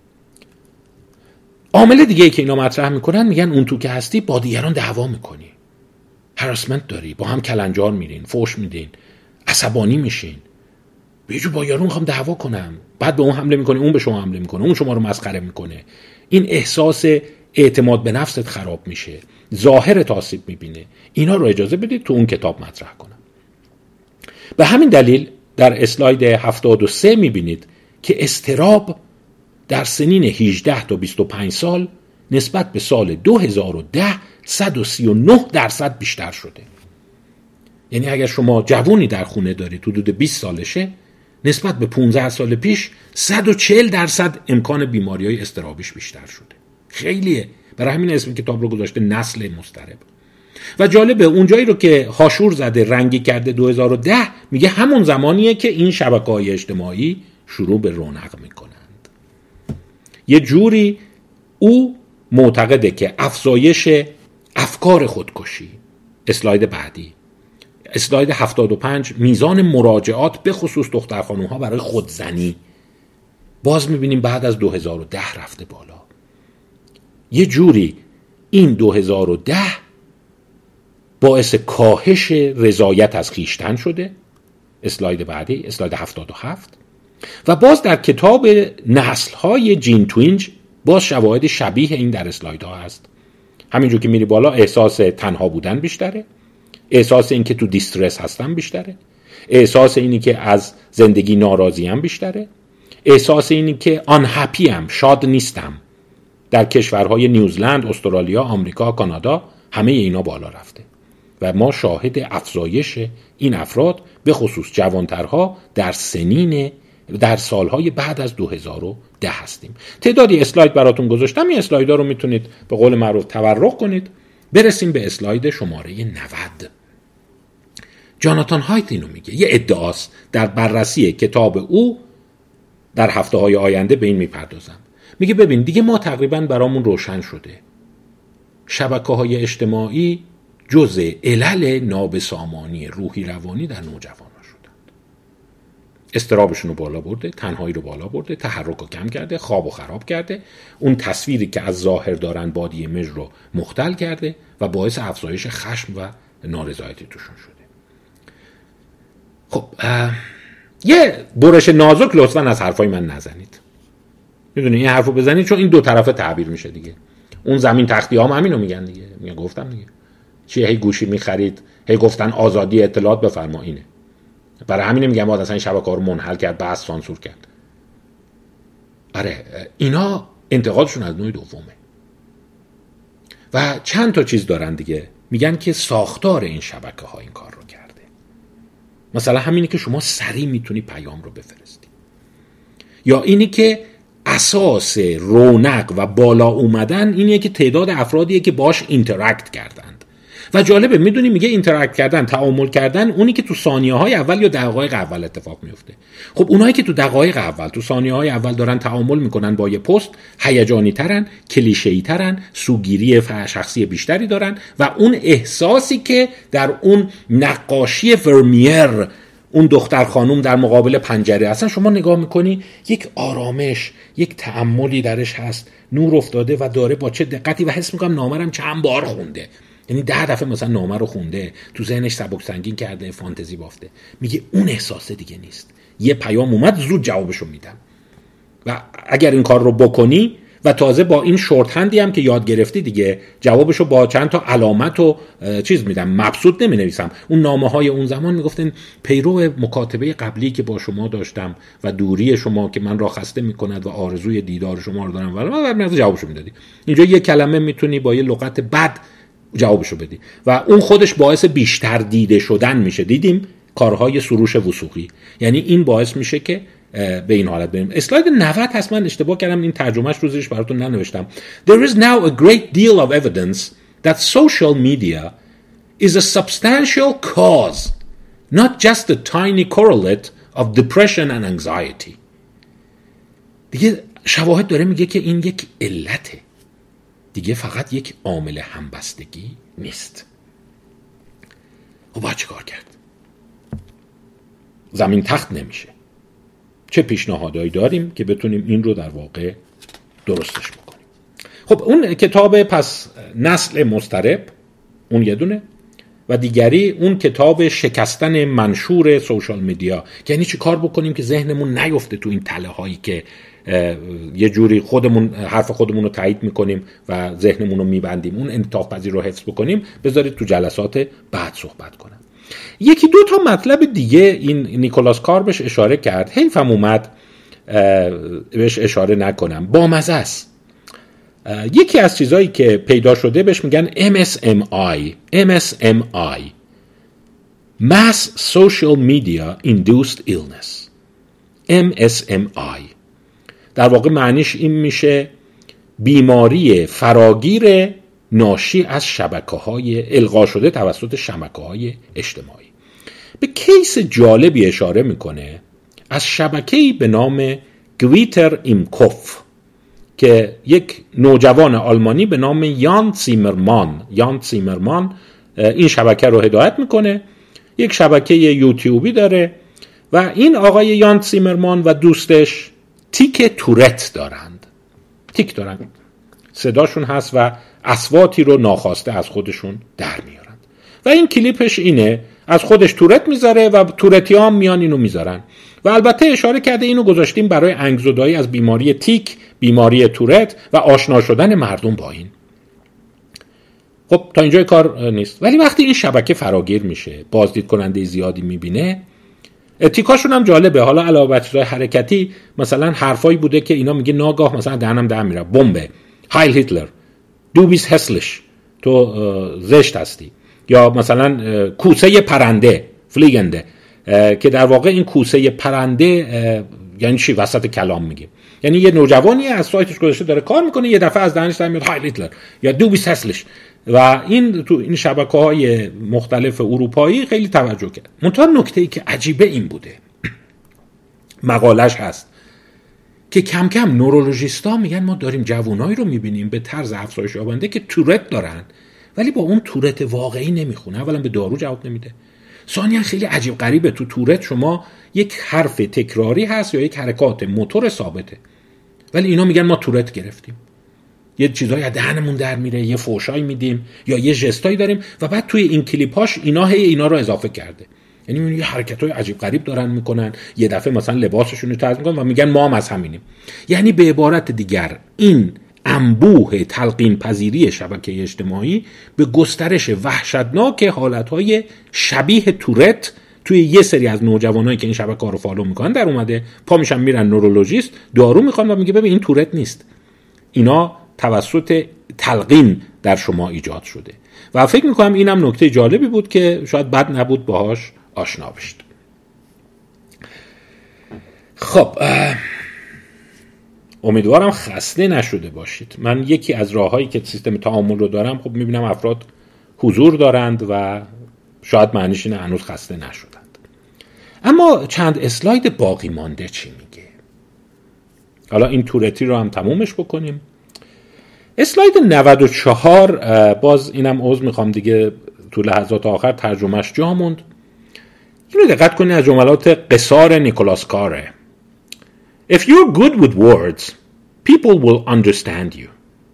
عامل دیگه ای که اینا مطرح میکنن میگن اون تو که هستی با دیگران دعوا میکنی، هراسمنت داری، با هم کلنجار میرین، فوش میدین، عصبانی میشین. بیجو با یارو میخوام دعوا کنم، بعد به اون حمله میکنه، اون به شما حمله میکنه، اون شما رو مسخره میکنه. این احساس اعتماد به نفست خراب میشه، ظاهر آسیب میبینه. اینا رو اجازه بدید تو اون کتاب مطرح کنم. به همین دلیل در اسلاید هفتاد و سه میبینید که اضطراب در سنین هجده تا بیست و پنج سال نسبت به سال دو هزار و ده صد و سی و نه درصد بیشتر شده. یعنی اگر شما جوونی در خونه دارید حدود بیست سالشه، نسبت به پانزده سال پیش صد و چهل درصد امکان بیماری‌های اضطرابیش بیشتر شده. خیلیه. برای همین اسم کتاب رو گذاشته نسل مضطرب. و جالبه اونجایی رو که هاشور زده رنگی کرده دو هزار و ده، میگه همون زمانیه که این شبکه‌های اجتماعی شروع به رونق میکنند. یه جوری او معتقده که افزایش افکار خودکشی، اسلاید بعدی، اسلاید هفتاد و پنج، میزان مراجعات به خصوص دختر خانوم ها برای خودزنی، باز میبینیم بعد از دو هزار و ده رفته بالا. یه جوری این دو هزار و ده باعث کاهش رضایت از خویشتن شده، اسلاید بعدی، اسلاید هفتاد و هفت. و باز در کتاب نسل‌های جین توینج باز شواهد شبیه این در اسلایدها هست. همینجور که میری بالا احساس تنها بودن بیشتره، احساس این که تو دیسترس هستم بیشتره، احساس اینی که از زندگی ناراضیم بیشتره، احساس اینی که آنهپی ام، شاد نیستم. در کشورهای نیوزلند، استرالیا، آمریکا، کانادا همه اینا بالا رفته و ما شاهد افزایش این افراد به خصوص جوانترها در سنین در سالهای بعد از دو هزار و ده هستیم. تعدادی اسلاید براتون گذاشتم، این اسلایدها رو میتونید به قول معروف تورق کنید. برسیم به اسلاید شماره نود. جاناتان هایت اینو میگه، یه ادعاست در بررسی کتاب او در هفته های آینده به این میپردازم. میگه ببین دیگه ما تقریبا برامون روشن شده شبکه های اجتماعی جزء علل نابسامانی روحی روانی در نوجوانان شدند. اضطرابشون رو بالا برده، تنهایی رو بالا برده، تحرک رو کم کرده، خواب رو خراب کرده، اون تصویری که از ظاهر دارن بادی ایمیج رو مختل کرده و باعث افزایش خشم و نارضایتی توشون شده. خب یه برش نازک لطفاً از حرفای من نزنید. میدونی این حرفو بزنید چون این دو طرفه تعبیر میشه دیگه. اون زمین تختی ها هم همینو میگن دیگه. میگن گفتم دیگه چیه، هی گوشی میخرید، هی گفتن آزادی اطلاعات بفرما اینه. برای همین میگم باید اصلا این شبکه‌ها رو منحل کرد، بس سانسور کرد. آره اینا انتقادشون از نوع دومه. و چند تا چیز دارن دیگه، میگن که ساختار این شبکه ها این کار رو کرده. مثلا همینی که شما سریع میتونی پیام رو بفرستی، یا اینی که اساس رونق و بالا اومدن اینیه که تعداد افرادیه که باش اینتراکت کردند. و جالبه میدونی میگه اینتراکت کردن، تعامل کردن، اونی که تو ثانیه های اول یا دقایق اول اتفاق میفته. خب اونایی که تو دقایق اول، تو ثانیه های اول دارن تعامل میکنن با یه پست، هیجانی ترن، کلیشه‌ای ترن، سوگیری شخصی بیشتری دارن و اون احساسی که در اون نقاشی ورمیر اون دختر خانوم در مقابل پنجره اصلا شما نگاه میکنی یک آرامش، یک تأملی درش هست، نور افتاده و داره با چه دقتی، و حس میکنم نامرم چند بار خونده، یعنی ده دفعه مثلا نامه رو خونده، تو ذهنش سبک سنگین کرده، فانتزی بافته. میگه اون احساس دیگه نیست، یه پیام اومد زود جوابشو میدم. و اگر این کار رو بکنی و تازه با این شورت هندی هم که یاد گرفتی دیگه، جوابشو با چند تا علامت و چیز میدم، مبسوط نمی نویسم. اون نامه های اون زمان میگفتن پیرو مکاتبه قبلی که با شما داشتم و دوری شما که من را خسته میکند و آرزوی دیدار شما رو دارم، و بعد جوابشو میدادی. اینجا یه کلمه میتونی با یه لغت بد جوابشو بدی و اون خودش باعث بیشتر دیده شدن میشه. دیدیم کارهای سروش وثوقی، یعنی این باعث میشه که به این حالت بریم. اسلاید نود هست، من اشتباه کردم این ترجمهش رو زیرش براتون ننوشتم. There is now a great deal of evidence that social media is a substantial cause, not just a tiny correlate of depression and anxiety. دیگه شواهد داره میگه که این یک علته، دیگه فقط یک عامل همبستگی نیست. و باید چه کار کرد؟ زمین تخت نمیشه. چه پیشنهادهایی داریم که بتونیم این رو در واقع درستش بکنیم؟ خب اون کتاب پس نسل مضطرب، اون یه دونه، و دیگری اون کتاب شکستن منشور سوشال میدیا، یعنی چی کار بکنیم که ذهنمون نیفته تو این تله هایی که یه جوری خودمون حرف خودمون رو تایید میکنیم و ذهنمون رو میبندیم. اون انعطاف پذیری رو حفظ بکنیم. بذارید تو جلسات بعد صحبت کنم. یکی دو تا مطلب دیگه این نیکولاس کار بهش اشاره کرد، حیفم اومد بهش اشاره نکنم، با مزه است. یکی از چیزایی که پیدا شده بهش میگن ام اس ام آی ام اس ام آی Mass Social Media Induced Illness. ام اس ام آی در واقع معنیش این میشه بیماری فراگیر ناشی از شبکه‌های القا شده توسط شبکه‌های اجتماعی. به کیس جالبی اشاره میکنه از شبکه‌ای به نام گویتر ایمکوف که یک نوجوان آلمانی به نام یان سیمرمان یان سیمرمان این شبکه رو هدایت میکنه. یک شبکه یوتیوبی داره و این آقای یان سیمرمان و دوستش تیک تورت دارند. تیک دارن، صداشون هست و اصواتی رو ناخواسته از خودشون در میارن و این کلیپش اینه، از خودش تورت میذاره و تورتی هم میان اینو میذارن. و البته اشاره کرده اینو گذاشتیم برای انگزدایی از بیماری تیک، بیماری تورت و آشنا شدن مردم با این. خب تا اینجای کار نیست، ولی وقتی این شبکه فراگیر میشه، بازدید کننده زیادی میبینه، تیکاشون هم جالبه. حالا علاوه بر چیزای حرکتی مثلا حرفایی بوده که اینا میگه ناگاه مثلا دهنم در میره، بمبه، هایل هیتلر، دو بیس هسلش، تو زشت هستی، یا مثلا کوسه پرنده، فلیگنده، که در واقع این کوسه پرنده یعنی چی؟ وسط کلام میگه، یعنی یه نوجوانی از سایتش گذاشته داره کار میکنه، یه دفعه از دهنش در میاد هایل هیتلر یا دو بیس هسلش، و این تو این شبکه‌های مختلف اروپایی خیلی توجه کرد. منتها نکته‌ای که عجیبه این بوده، مقالش هست که کم کم نورولوژیستا میگن ما داریم جوانایی رو میبینیم به طرز افزایش یابنده که تورت دارن، ولی با اون تورت واقعی نمیخونه. اولا به دارو جواب نمیده، ثانیا خیلی عجیب غریبه، تو تورت شما یک حرف تکراری هست یا یک حرکات موتور ثابته، ولی اینا میگن ما تورت گرفتیم، یه چیزایی از دهنمون در میره، یه فوشایی میدیم یا یه ژستایی داریم، و بعد توی این کلیپاش اینا هی اینا رو اضافه کرده. یعنی یه حرکتای عجیب غریب دارن میکنن، یه دفعه مثلا لباسشون رو طرز میکنن و میگن ما هم از همینیم. یعنی به عبارت دیگر این انبوه تلقین پذیری شبکه اجتماعی به گسترش وحشتناک حالتهای شبیه تورت توی یه سری از نوجوانایی که این شبکه‌ها رو فالو میکنن در اومده. پا میشن میرن نورولوژیست، دارو میخوان و میگه ببین این تورت نیست، اینا توسط تلقین در شما ایجاد شده. و فکر میکنم اینم نکته جالبی بود که شاید بد نبود باهاش آشنا بشید. خب امیدوارم خسته نشده باشید. من یکی از راههایی که سیستم تعامل رو دارم، خب میبینم افراد حضور دارند و شاید معنیش اینه هنوز خسته نشدند. اما چند اسلاید باقی مانده چی میگه؟ حالا این تورتی رو هم تمومش بکنیم. اسلاید نود و چهار، باز اینم عذر میخوام دیگه تو لحظات آخر ترجمهش جا موند. اینو دقت کنید، از جملات قصار نیکولاس کاره. If you're good with words, people will understand you.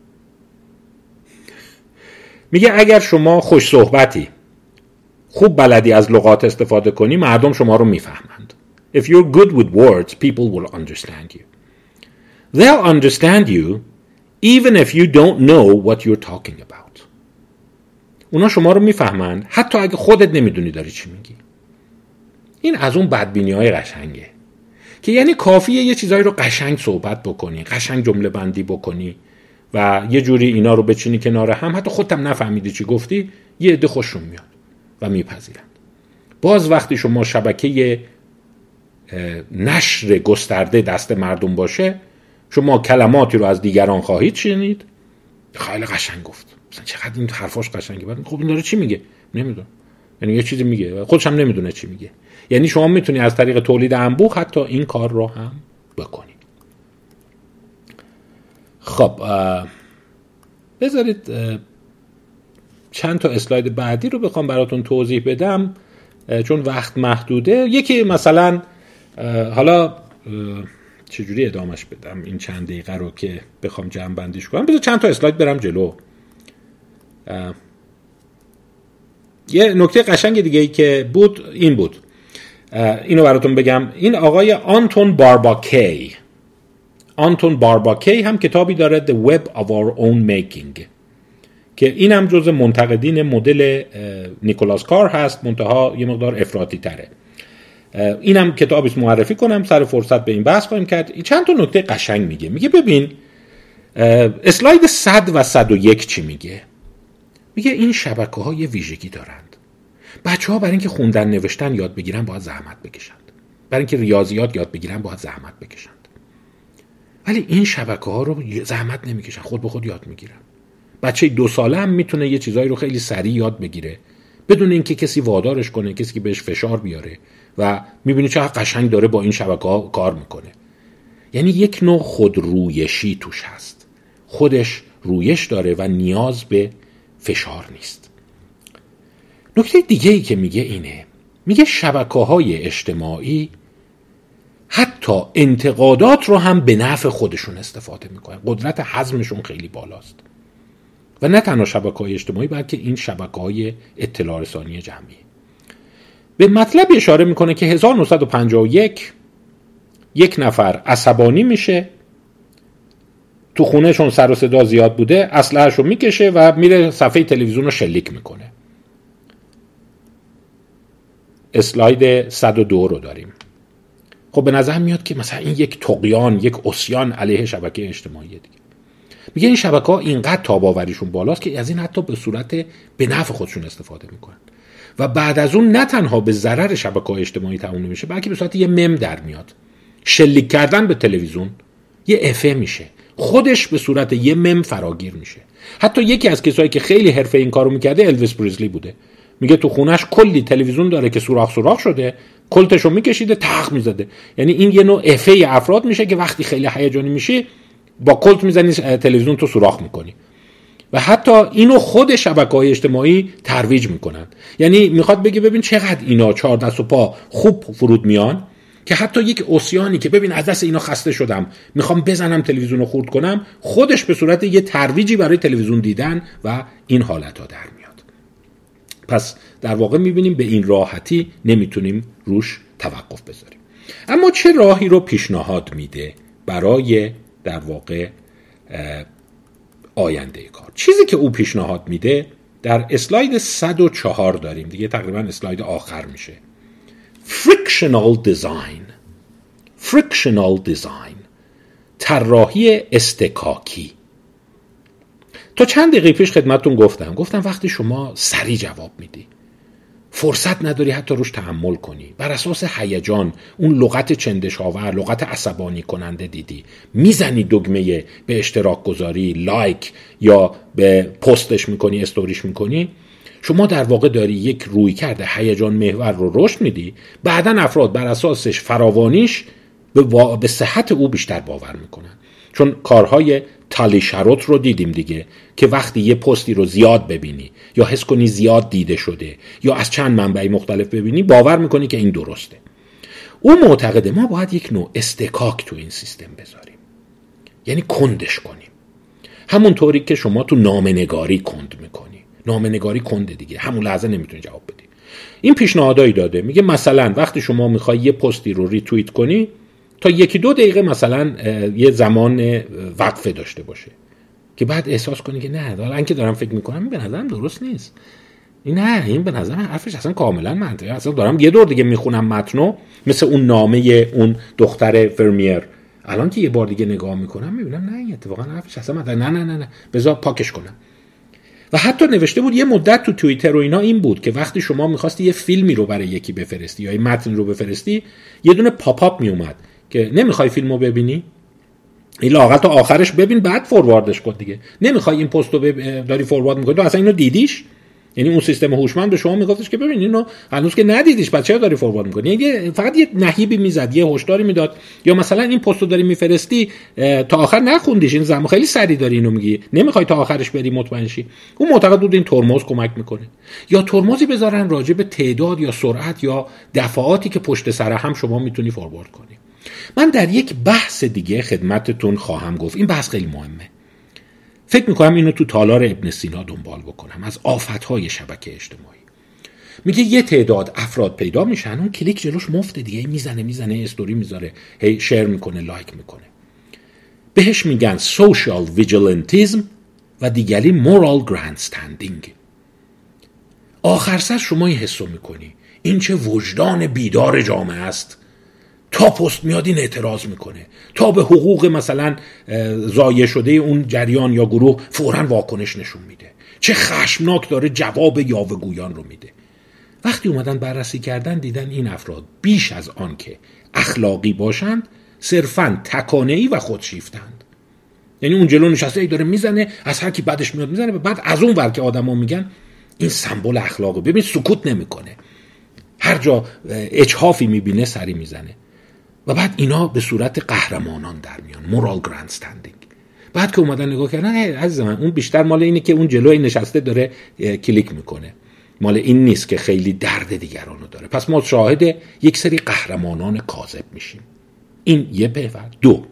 میگه اگر شما خوش صحبتی، خوب بلدی از لغات استفاده کنی، مردم شما رو میفهمند. If you're good with words, people will understand you. They'll understand you even if you don't know what you're talking about. اونا شما رو میفهمند حتی اگه خودت نمیدونی داری چی میگی. این از اون بدبینی‌های قشنگه که یعنی کافیه یه چیزایی رو قشنگ صحبت بکنی، قشنگ جمله بندی بکنی و یه جوری اینا رو بچینی کنار هم، حتی خودت هم نفهمیدی چی گفتی، یه عده خوششون میاد و میپذیرند. باز وقتی شما شبکه نشر گسترده دست مردم باشه، شما کلماتی رو از دیگران خواهید شنید، خیلی قشنگ گفت، مثلا چقدر این حرفاش قشنگه، بعد خب این داره چی میگه؟ نمیدونم، یعنی یه چیزی میگه خودش هم نمیدونه چی میگه. یعنی شما میتونی از طریق تولید انبوه حتی این کار رو هم بکنید. خب بذارید چند تا اسلاید بعدی رو بخوام براتون توضیح بدم چون وقت محدوده. یکی مثلا حالا چجوری ادامش بدم این چند دقیقه رو که بخوام جمع بندیش کنم. بذار چند تا اسلاید برم جلو. یه نکته قشنگ دیگه ای که بود این بود، اینو براتون بگم. این آقای آنتون بارباکی آنتون بارباکی هم کتابی داره The Web of Our Own Making که این هم جز منتقدین مدل نیکولاس کار هست، منتها یه مقدار افراطی تره. اینم کتابش معرفی کنم، سر فرصت به این بحث خواهیم کرد. این چند تا نکته قشنگ میگه. میگه ببین اسلاید صد و صد و یک چی میگه؟ میگه این شبکه ها یه ویژگی دارند. بچه ها برای اینکه خوندن نوشتن یاد بگیرن باید زحمت بکشند، برای اینکه ریاضیات یاد بگیرن باید زحمت بکشند، ولی این شبکه ها رو زحمت نمیکشن، خود به خود یاد میگیرن. بچه دو ساله هم میتونه یه چیزایی رو خیلی سریع یاد بگیره بدون اینکه کسی وادارش کنه، کسی که بهش فشار بیاره، و میبینی چقدر قشنگ داره با این شبکه ها کار میکنه. یعنی یک نوع خودرویشی توش هست، خودش رویش داره و نیاز به فشار نیست. نکته دیگه ای که میگه اینه، میگه شبکه‌های اجتماعی حتی انتقادات رو هم به نفع خودشون استفاده میکنن، قدرت هضمشون خیلی بالاست. و نه تنها شبکه‌های اجتماعی بلکه این شبکه‌های اطلاع رسانی جمعی. به مطلب اشاره میکنه که هزار و نهصد و پنجاه و یک یک نفر عصبانی میشه، تو خونه چون سر و صدا زیاد بوده اسلحه‌اش رو میکشه و میره صفحه تلویزیون رو شلیک میکنه. اسلاید صد و دو رو داریم. خب به نظر میاد که مثلا این یک طغیان، یک عصیان علیه شبکه اجتماعی دیگه. میگه این شبکه‌ها اینقدر تاب‌آوریشون بالاست که از این حتی به صورت به نفع خودشون استفاده میکنن و بعد از اون نه تنها به ضرر شبکه‌های اجتماعی تموم نمیشه بلکه به صورت یه مم در میاد. شلیک کردن به تلویزیون یه افه میشه، خودش به صورت یه مم فراگیر میشه. حتی یکی از کسایی که خیلی حرفه این کارو میکرده الویس پریسلی بوده. میگه تو خونش کلی تلویزیون داره که سوراخ سوراخ شده، کلتشو میکشیده تق میزده. یعنی این یه نوع افه افراد میشه که وقتی خیلی هیجانی میشی با کلت میزنی تلویزیون تو سوراخ میکنی. و حتی اینو خود شبکه‌های اجتماعی ترویج میکنن. یعنی میخواد بگه ببین چقدر اینا چهار دست و پا خوب فرود میان که حتی یک عصیانی که ببین از دست اینا خسته شدم میخوام بزنم تلویزیون رو خورد کنم، خودش به صورت یه ترویجی برای تلویزیون دیدن و این حالت‌ها در میاد. پس در واقع میبینیم به این راحتی نمیتونیم روش توقف بذاریم. اما چه راهی رو پیشنهاد میده برای در واقع آینده کار. چیزی که او پیشنهاد میده در اسلاید صد و چهار داریم دیگه، تقریبا اسلاید آخر میشه. frictional design frictional design طراحی استکاکی. تا چند دقیقه پیش خدمتتون گفتم گفتم وقتی شما سریع جواب میدی، فرصت نداری حتی روش تحمل کنی، بر اساس هیجان اون لغت چندشاور، لغت عصبانی کننده دیدی، میزنی دکمه به اشتراک گذاری، لایک، یا به پستش میکنی، استوریش میکنی، شما در واقع داری یک روی کرده هیجان محور رو رشد میدی. بعدن افراد بر اساسش فراوانیش به, وا... به صحت او بیشتر باور میکنن. چون کارهای تالی شروت رو دیدیم دیگه که وقتی یه پستی رو زیاد ببینی یا حس کنی زیاد دیده شده یا از چند منبع مختلف ببینی، باور میکنی که این درسته. او معتقده ما باید یک نوع استکاک تو این سیستم بذاریم، یعنی کندش کنیم، همون طوری که شما تو نامه‌نگاری کند میکنی. نامه‌نگاری کنده دیگه، همون لحظه نمیتونی جواب بدی. این پیشنهادایی داده، میگه مثلا وقتی شما میخوای یه پستی رو ریتوییت کنی، تا یکی دو دقیقه مثلا یه زمان وقفه داشته باشه که بعد احساس کنی که نه، الان که دارم فکر میکنم این به نظرم درست نیست، این نه، این به نظرم حرفش اصلا کاملا منطقی، اصلا دارم یه دور دیگه میخونم متنو، مثل اون نامه اون دختر فرمیر، الان که یه بار دیگه نگاه میکنم میبینم نه، این اتفاقا حرفش اصلا منطقی، نه نه نه نه بذار پاکش کنم. و حتی نوشته بود یه مدت تو توییتر و اینا این بود که وقتی شما میخواستی یه فیلمی رو برای یکی بفرستی یا یه متن رو بفرستی، یه دونه پاپ آپ میومد که نمیخوای فیلمو ببینی، این لااقل تا آخرش ببین بعد فورواردش کن دیگه. نمیخوای این پستو بب... داری فوروارد میکنی، تو اصلا اینو دیدیش؟ یعنی اون سیستم هوشمند به شما میگفتش که ببین اینو هنوز که ندیدیش، بعد چرا داری فوروارد میکنی؟ یعنی فقط یه نهیبی میزد، یه هشداری میداد، یا مثلا این پستو داری میفرستی تا آخر نخوندیش، این زمان خیلی سری داری اینو میگی، نمیخوای تا آخرش بری مطمئن شی. اون معتقد بود این ترمز کمک میکنه. یا ترمزی بذارن راجع به تعداد یا سرعت یا دفعاتی که پشت سر هم شما میتونی فوروارد کنی. من در یک بحث دیگه خدمتتون خواهم گفت، این بحث خیلی مهمه. فکر میکنم اینو تو تالار ابن سینا دنبال بکنم، از آفتهای شبکه اجتماعی. میگه یه تعداد افراد پیدا میشن، اون کلیک جلوش مفته دیگه، میزنه میزنه استوری میذاره، هی شیر میکنه، لایک میکنه. بهش میگن سوشال ویجیلنتیسم و دیگری مورال گرندستندینگ. آخر سر شما این حسو میکنی این چه وجدان بیدار جامعه است، تا پست میاد این اعتراض میکنه، تا به حقوق مثلا ضایع شده اون جریان یا گروه فوراً واکنش نشون میده، چه خشمناک داره جواب یاوه‌گویان رو میده. وقتی اومدن بررسی کردن دیدن این افراد بیش از آن که اخلاقی باشند صرفاً تکانه‌ای و خودشیفتند. یعنی اون جلو نشسته ای داره میزنه، از هر کی بعدش میاد میزنه، بعد از اون ور که آدما میگن این سمبل اخلاقه، ببین سکوت نمیکنه، هر جا اجحافی میبینه سری میزنه. و بعد اینا به صورت قهرمانان در میان، مورال گرندستندینگ. بعد که اومدن نگاه کردن، عزیز من اون بیشتر مال اینه که اون جلوی نشسته داره کلیک میکنه، مال این نیست که خیلی درد دیگرانو داره. پس ما شاهد یک سری قهرمانان کاذب میشیم. این یه بهور. دو،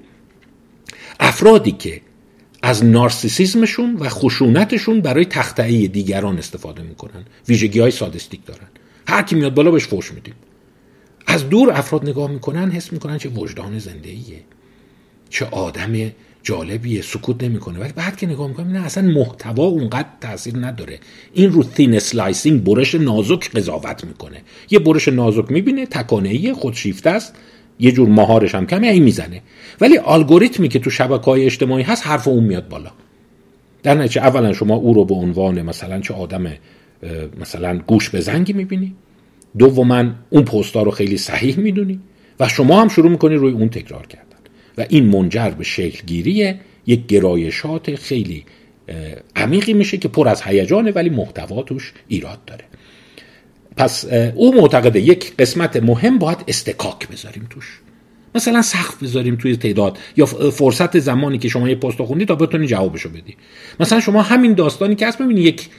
افرادی که از نارسیسیسمشون و خشونتشون برای تخطئه دیگران استفاده میکنن، ویژگی‌های سادیستیک دارن، هر کی میاد بالا بهش فحش میدیم. از دور افراد نگاه میکنن، حس میکنن چه وجدان زنده‌ایه، چه آدم جالبیه، سکوت نمیکنه. ولی بعد که نگاه میکنن نه، اصلا محتوا اونقدر تاثیر نداره، این رو تین اسلایسینگ، برش نازک قضاوت میکنه. یه برش نازک میبینه، تکانه‌ای، خودشیفته است، یه جور مهارش هم کمه، این میزنه. ولی الگوریتمی که تو شبکه‌های اجتماعی هست حرف اون میاد بالا. در نتیجه اولا شما او رو به عنوان مثلا چه آدم مثلا گوش به زنگی میبینی، دوما اون پست‌ها رو خیلی صحیح میدونی و شما هم شروع میکنی روی اون تکرار کردن و این منجر به شکل گیری یک گرایشات خیلی عمیقی میشه که پر از هیجانه ولی محتوا توش ایراد داره. پس او معتقده یک قسمت مهم باید استکاک بذاریم توش، مثلا سقف بذاریم توی تعداد یا فرصت زمانی که شما یه پست خوندی تا بتونی جوابشو بدی. مثلا شما همین داستانی که هست ببینید یک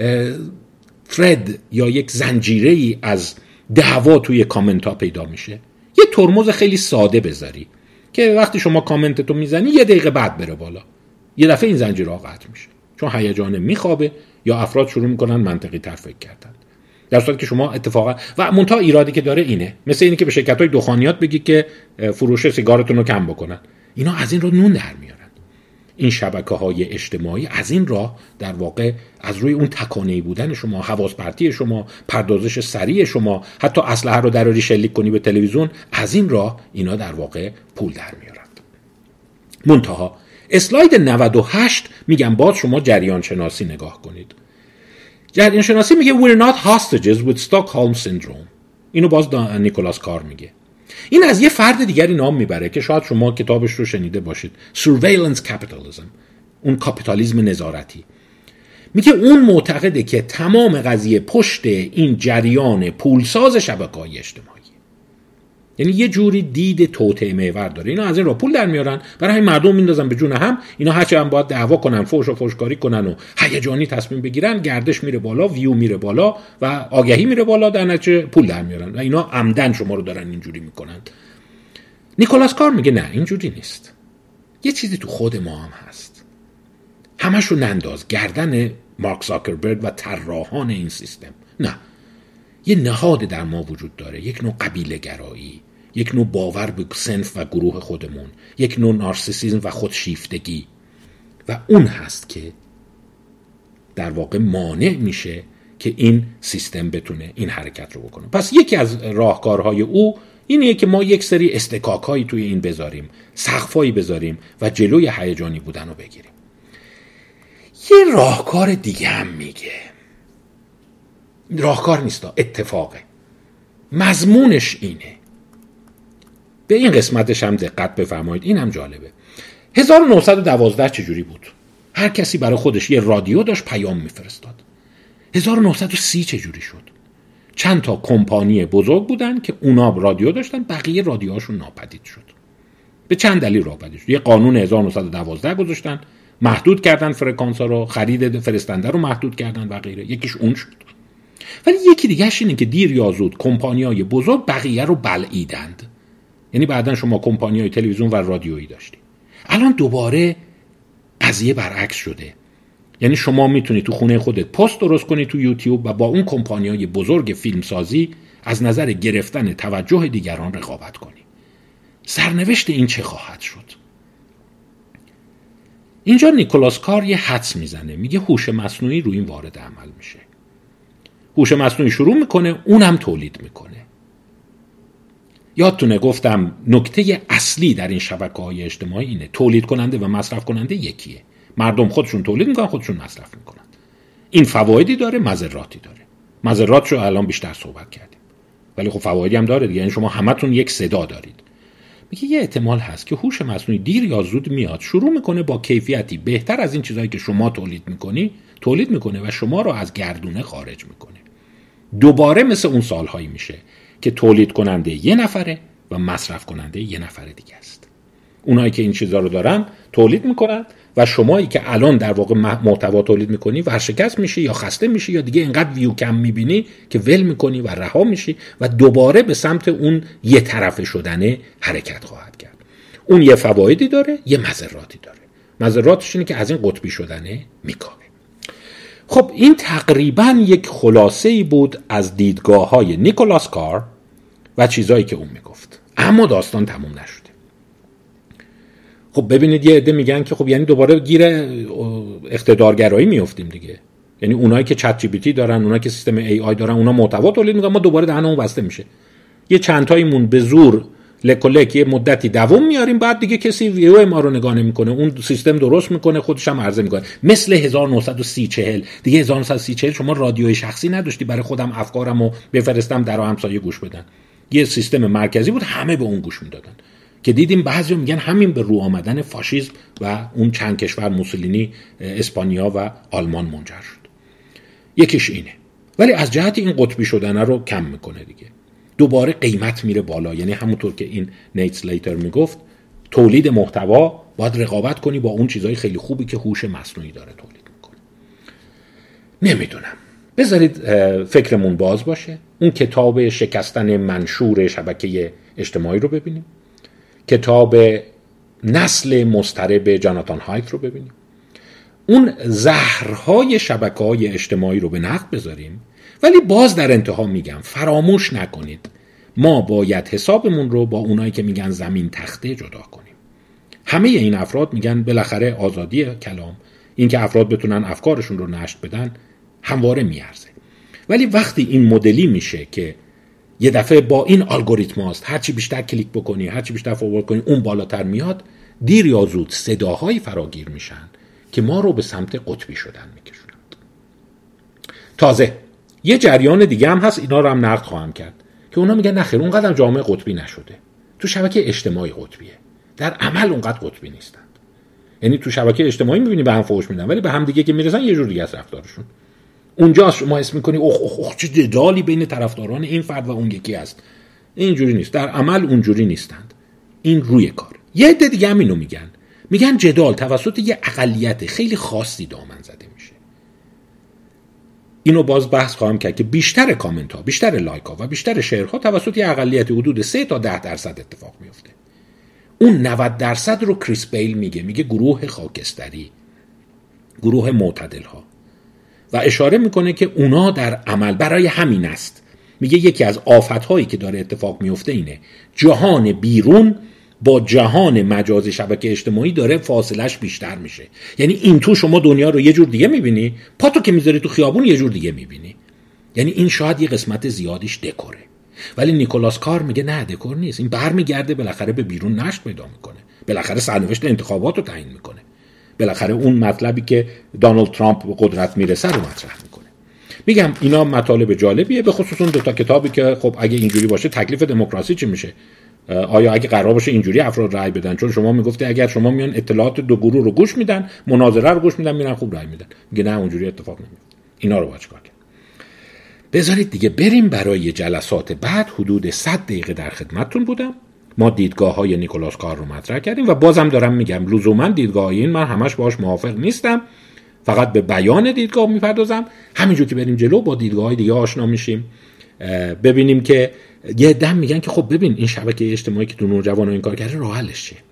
ترد یا یک زنجیره‌ای از دعوا توی کامنت ها پیدا میشه، یه ترمز خیلی ساده بذاری که وقتی شما کامنت تو میزنی یه دقیقه بعد بره بالا، یه دفعه این زنجیره قطع میشه چون هیجان میخوابه یا افراد شروع میکنن منطقی تر فکر کردن، در صورتی که شما اتفاقا و منتها ایرادی که داره اینه، مثل اینه که به شرکت‌های دخانیات بگی که فروش سیگارتون رو کم بکنن، اینا از این رو نون در میارن. این شبکه‌های اجتماعی از این راه در واقع از روی اون تکانه‌ای بودن شما، حواس پرتی شما، پردازش سریع شما، حتی اسلحه رو دراری شلیک کنی به تلویزیون، از این راه اینا در واقع پول در میارن. منتها اسلاید نود و هشت میگم باز شما جریان شناسی نگاه کنید. جریان شناسی میگه we're not hostages with Stockholm syndrome. اینو باز نیکولاس کار میگه. این از یه فرد دیگری نام میبره که شاید شما کتابش رو شنیده باشید، surveillance capitalism، اون کاپیتالیسم نظارتی. میگه اون معتقده که تمام قضیه پشت این جریان پولساز شبکه‌های اجتماعی، یعنی یه جوری دید توطئه محور داره. اینا از این راه پول در میارن، برای همین مردم میندازن به جون هم. اینا هرچند هم باید دعوا کنن، فحش و فحشکاری کنن و هیجانی تصمیم بگیرن، گردش میره بالا، ویو میره بالا و آگهی میره بالا، در نتیجه پول در میارن و اینا عمدن شما رو دارن اینجوری میکنن. نیکولاس کار میگه نه، اینجوری نیست. یه چیزی تو خود ما هم هست. همشو ننداز گردن مارک زاکربرگ و طراحان این سیستم. نه، یه نهاد در ما وجود داره، یک نوع قبیله گرایی، یک نوع باور به صنف و گروه خودمون، یک نوع نارسیسیسم و خودشیفتگی، و اون هست که در واقع مانع میشه که این سیستم بتونه این حرکت رو بکنه. پس یکی از راهکارهای او اینه که ما یک سری استکاکایی توی این بذاریم، سقفایی بذاریم و جلوی هیجانی بودن رو بگیریم. یه راهکار دیگه هم میگه، راهکار نیستا، اتفاقه، مضمونش اینه. به این قسمتش هم دقت بفرمایید، این هم جالبه. هزار و نهصد و دوازده چجوری بود؟ هر کسی برای خودش یه رادیو داشت، پیام میفرستاد. هزار و نهصد و سی چجوری شد؟ چند تا کمپانی بزرگ بودن که اونا رادیو داشتن، بقیه رادیوهاشون ناپدید شد. به چند دلیل ناپدید شد. یه قانون هزار و نهصد و دوازده گذاشتن، محدود کردن فرکانس‌ها رو، خرید فرستنده رو محدود کردن و غیره. یکیش اون شد. ولی یکی دیگه‌اش اینه که دیر یا زود کمپانی‌های بزرگ بقیه رو بلعیدند. یعنی بعدن شما کمپانی‌های تلویزیون و رادیویی داشتی. الان دوباره قضیه برعکس شده. یعنی شما میتونی تو خونه خودت پست درست کنی تو یوتیوب و با اون کمپانی‌های بزرگ فیلمسازی از نظر گرفتن توجه دیگران رقابت کنی. سرنوشت این چه خواهد شد؟ اینجا نیکولاس کار یه حدس میزنه، میگه هوش مصنوعی روی این وارد عمل میشه. هوش مصنوعی شروع میکنه، اونم تولید میکنه. یادتونه گفتم نکته اصلی در این شبکه‌های اجتماعی اینه، تولید کننده و مصرف کننده یکیه. مردم خودشون تولید میکنن، خودشون مصرف میکنن. این فوایدی داره، مضراتی داره. مضراتش رو الان بیشتر صحبت کردیم، ولی خب فوایدی هم داره دیگه. یعنی شما همتون یک صدا دارید. میگه یه احتمال هست که هوش مصنوعی دیر یا زود میاد، شروع میکنه با کیفیتی بهتر از این چیزایی که شما تولید میکنی تولید میکنه و شما رو از گردونه خارج میکنه. دوباره مثل اون سالهایی میشه که تولید کننده یه نفره و مصرف کننده یه نفر دیگه است. اونایی که این چیزا رو دارن تولید میکنن و شمایی که الان در واقع محتوا تولید میکنی ورشکست میشی یا خسته میشی یا دیگه اینقدر ویو کم میبینی که ول میکنی و رها میشی و دوباره به سمت اون یه طرفه شدن حرکت خواهد کرد. اون یه فوایدی داره، یه مضراتی داره. مضراتش اینه که از این قطبی شدنه میکاهه. خب این تقریبا یک خلاصه‌ای بود از دیدگاه‌های نیکولاس کار و چیزایی که اون میگفت. اما داستان تموم نشده. خب ببینید یه عده میگن که خب یعنی دوباره گیر اقتدارگرایی میافتیم دیگه. یعنی اونایی که چت جی پی تی دارن، اونایی که سیستم ای آی دارن، اونا محتوا تولید میکنن، ما دوباره دهنمون بسته میشه. یه چند تایمون به زور لکولک یه مدتی دوام میاریم، بعد دیگه کسی ویو ما رو نگاه نمیکنه، اون سیستم درست میکنه، خودش هم عرضه میکنه. مثل هزار و نهصد و سی چهل دیگه. هزار و نهصد و سی چهل شما رادیوی شخصی نداشتی برای خودم افکارمو بفرستم در همسایه گوش بدن. یه سیستم مرکزی بود، همه به اون گوش میدادن. که دیدیم بعضی میگن همین به رو آمدن فاشیسم و اون چند کشور موسولینی، اسپانیا و آلمان منجر شد. یکیش اینه. ولی از جهت این قطبی شدن رو کم میکنه دیگه. دوباره قیمت میره بالا. یعنی همونطور که این نیت سلیتر میگفت، تولید محتوا باید رقابت کنی با اون چیزهای خیلی خوبی که هوش مصنوعی داره تولید میکنه. نمیدونم. بذارید فکرمون باز باشه. اون کتاب شکستن منشور شبکه اجتماعی رو ببینیم. کتاب نسل مضطرب جاناتان هایت رو ببینیم. اون زهرهای شبکه‌های اجتماعی رو به نقد بذاریم. ولی باز در انتها میگم فراموش نکنید ما باید حسابمون رو با اونایی که میگن زمین تخته جدا کنیم. همه این افراد میگن بالاخره آزادی کلام، این که افراد بتونن افکارشون رو نشر بدن، همواره میارزه. ولی وقتی این مدلی میشه که یه دفعه با این الگوریتم هاست هرچی بیشتر کلیک بکنی، هرچی بیشتر فوروارد کنی، اون بالاتر میاد، دیر یا زود صداهایی فراگیر میشن که ما رو به سمت قطبی شدن میکشونند. تازه یه جریان دیگه هم هست، اینا رو هم نقد خواهم کرد، که اونا میگن نخیر اونقدر جامعه قطبی نشده، تو شبکه اجتماعی قطبیه، در عمل اونقدر قطبی نیستند. یعنی تو شبکه اجتماعی میبینی به هم فحش میدن، ولی به هم دیگه که میرسن یه جور دیگه از رفتارشون. اونجا شما اسم میکنی اوه اوه اوه چه جدالی بین طرفداران این فرد و اون یکی هست. اینجوری نیست، در عمل اونجوری نیستند. این روی کار. یه عده دیگه هم اینو میگن، میگن جدال توسط یه اقلیت خیلی خاصی دامن زده میشه. اینو باز بحث خواهم کرد که بیشتر کامنت ها، بیشتر لایک ها و بیشتر شیر ها توسط یه اقلیت حدود سه تا ده درصد اتفاق میفته. اون نود درصد رو کریس بیل میگه، میگه گروه خاکستری، گروه معتدل ها، و اشاره میکنه که اونا در عمل برای همین است. میگه یکی از آفت‌هایی که داره اتفاق میفته اینه، جهان بیرون با جهان مجازی شبکه اجتماعی داره فاصلش بیشتر میشه. یعنی این تو شما دنیا رو یه جور دیگه میبینی، پاتو که میذاری تو خیابون یه جور دیگه میبینی. یعنی این شاید یه قسمت زیادیش دکوره، ولی نیکولاس کار میگه نه دکور نیست، این برمیگرده بالاخره به بیرون نشت پیدا میکنه، بالاخره سرنوشت انتخابات رو تعیین میکنه، بالاخره اون مطلبی که دونالد ترامپ به قدرت میرسه رو مطرح میکنه. میگم اینا مطالب جالبیه، به خصوص اون دو تا کتابی که خب اگه اینجوری باشه تکلیف دموکراسی چی میشه؟ آیا اگه قرار باشه اینجوری افراد رأی بدن؟ چون شما میگفتی اگر شما میان اطلاعات دو گروه رو گوش میدن، مناظره رو گوش میدن، میرن خوب رأی میدن. میگه نه اونجوری اتفاق نمیفته. اینا رو باید چیکار کرد؟ بذارید دیگه بریم برای جلسات بعد. حدود صد دقیقه در خدمتتون بودم. ما دیدگاه‌های نیکولاس کار رو مطرح کردیم و بازم دارم میگم لزوما دیدگاه این من همش باهاش موافق نیستم، فقط به بیان دیدگاه میپردازم. همینجور که بریم جلو با دیدگاه‌های دیگه آشنا میشیم، ببینیم که یه دم میگن که خب ببین این شبکه اجتماعی که تو نوجوان‌ها این کار کرده راه حلش چیه.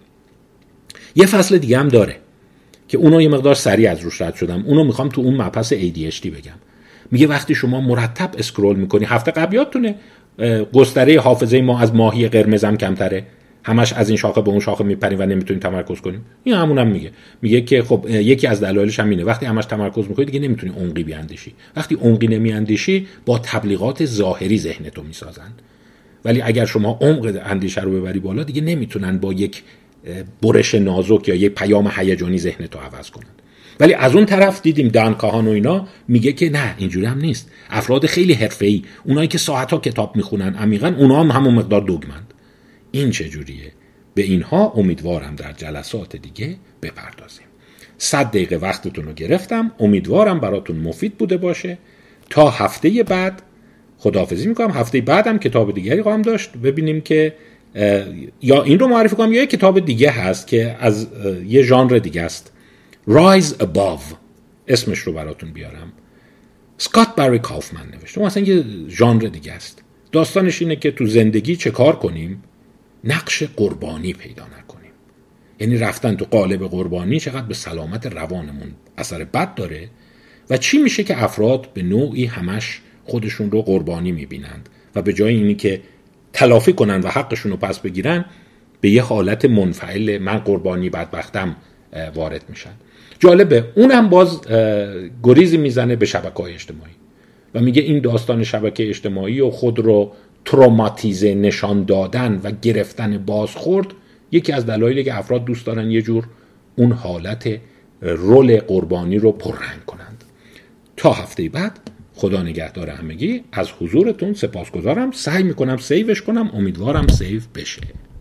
یه فصل دیگه هم داره که اونو یه مقدار سریع از روش رد شدم، اونو میخوام تو اون مبحث ای دی اچ دی بگم. میگه وقتی شما مرتب اسکرول میکنی، هفته قبل یادتونه گستره حافظه ما از ماهی قرمزم کمتره، همش از این شاخه به اون شاخه میپریم و نمیتونیم تمرکز کنیم. این همونم میگه میگه که خب یکی از دلایلش هم اینه، وقتی همش تمرکز میکنی دیگه نمیتونی عمقی بیاندیشی. وقتی عمقی نمیاندیشی با تبلیغات ظاهری ذهنتو میسازن، ولی اگر شما عمق اندیشه رو ببری بالا دیگه نمیتونن با یک برش نازک یا یک پیام هیجانی ذهنتو عوض کنن. ولی از اون طرف دیدیم دان کاهان و اینا میگه که نه اینجوری هم نیست. افراد خیلی حرفه‌ای، اونایی که ساعت‌ها کتاب میخونن عمیقاً، اونا هم همون مقدار دوگمند. این چجوریه؟ به اینها امیدوارم در جلسات دیگه بپردازیم. صد دقیقه وقتتون رو گرفتم، امیدوارم براتون مفید بوده باشه. تا هفته بعد خداحافظی میکنم. هفته بعدم کتاب دیگری خواهم داشت، ببینیم که یا این رو معرفی کنم یا یک کتاب دیگه هست که از یه ژانر دیگه است، Rise Above، اسمش رو براتون بیارم. اسکات بری کافمن نوشته، مثلا یه ژانر دیگه است. داستانش اینه که تو زندگی چه کار کنیم نقش قربانی پیدا نکنیم. یعنی رفتن تو قالب قربانی چقدر به سلامت روانمون اثر بد داره و چی میشه که افراد به نوعی همش خودشون رو قربانی میبینند و به جای اینی که تلافی کنن و حقشون رو پس بگیرن به یه حالت منفعل من قربانی بدبختم وارد میشن. جالبه اونم باز گریزی میزنه به شبکه‌های اجتماعی و میگه این داستان شبکه اجتماعی و خود رو تروماتیزه نشان دادن و گرفتن بازخورد یکی از دلایلی که افراد دوست دارن یه جور اون حالت رول قربانی رو پررنگ کنند. تا هفته بعد خدا نگهدار همگی. از حضورتون سپاسگزارم. سعی میکنم سیوش کنم، امیدوارم سیو بشه.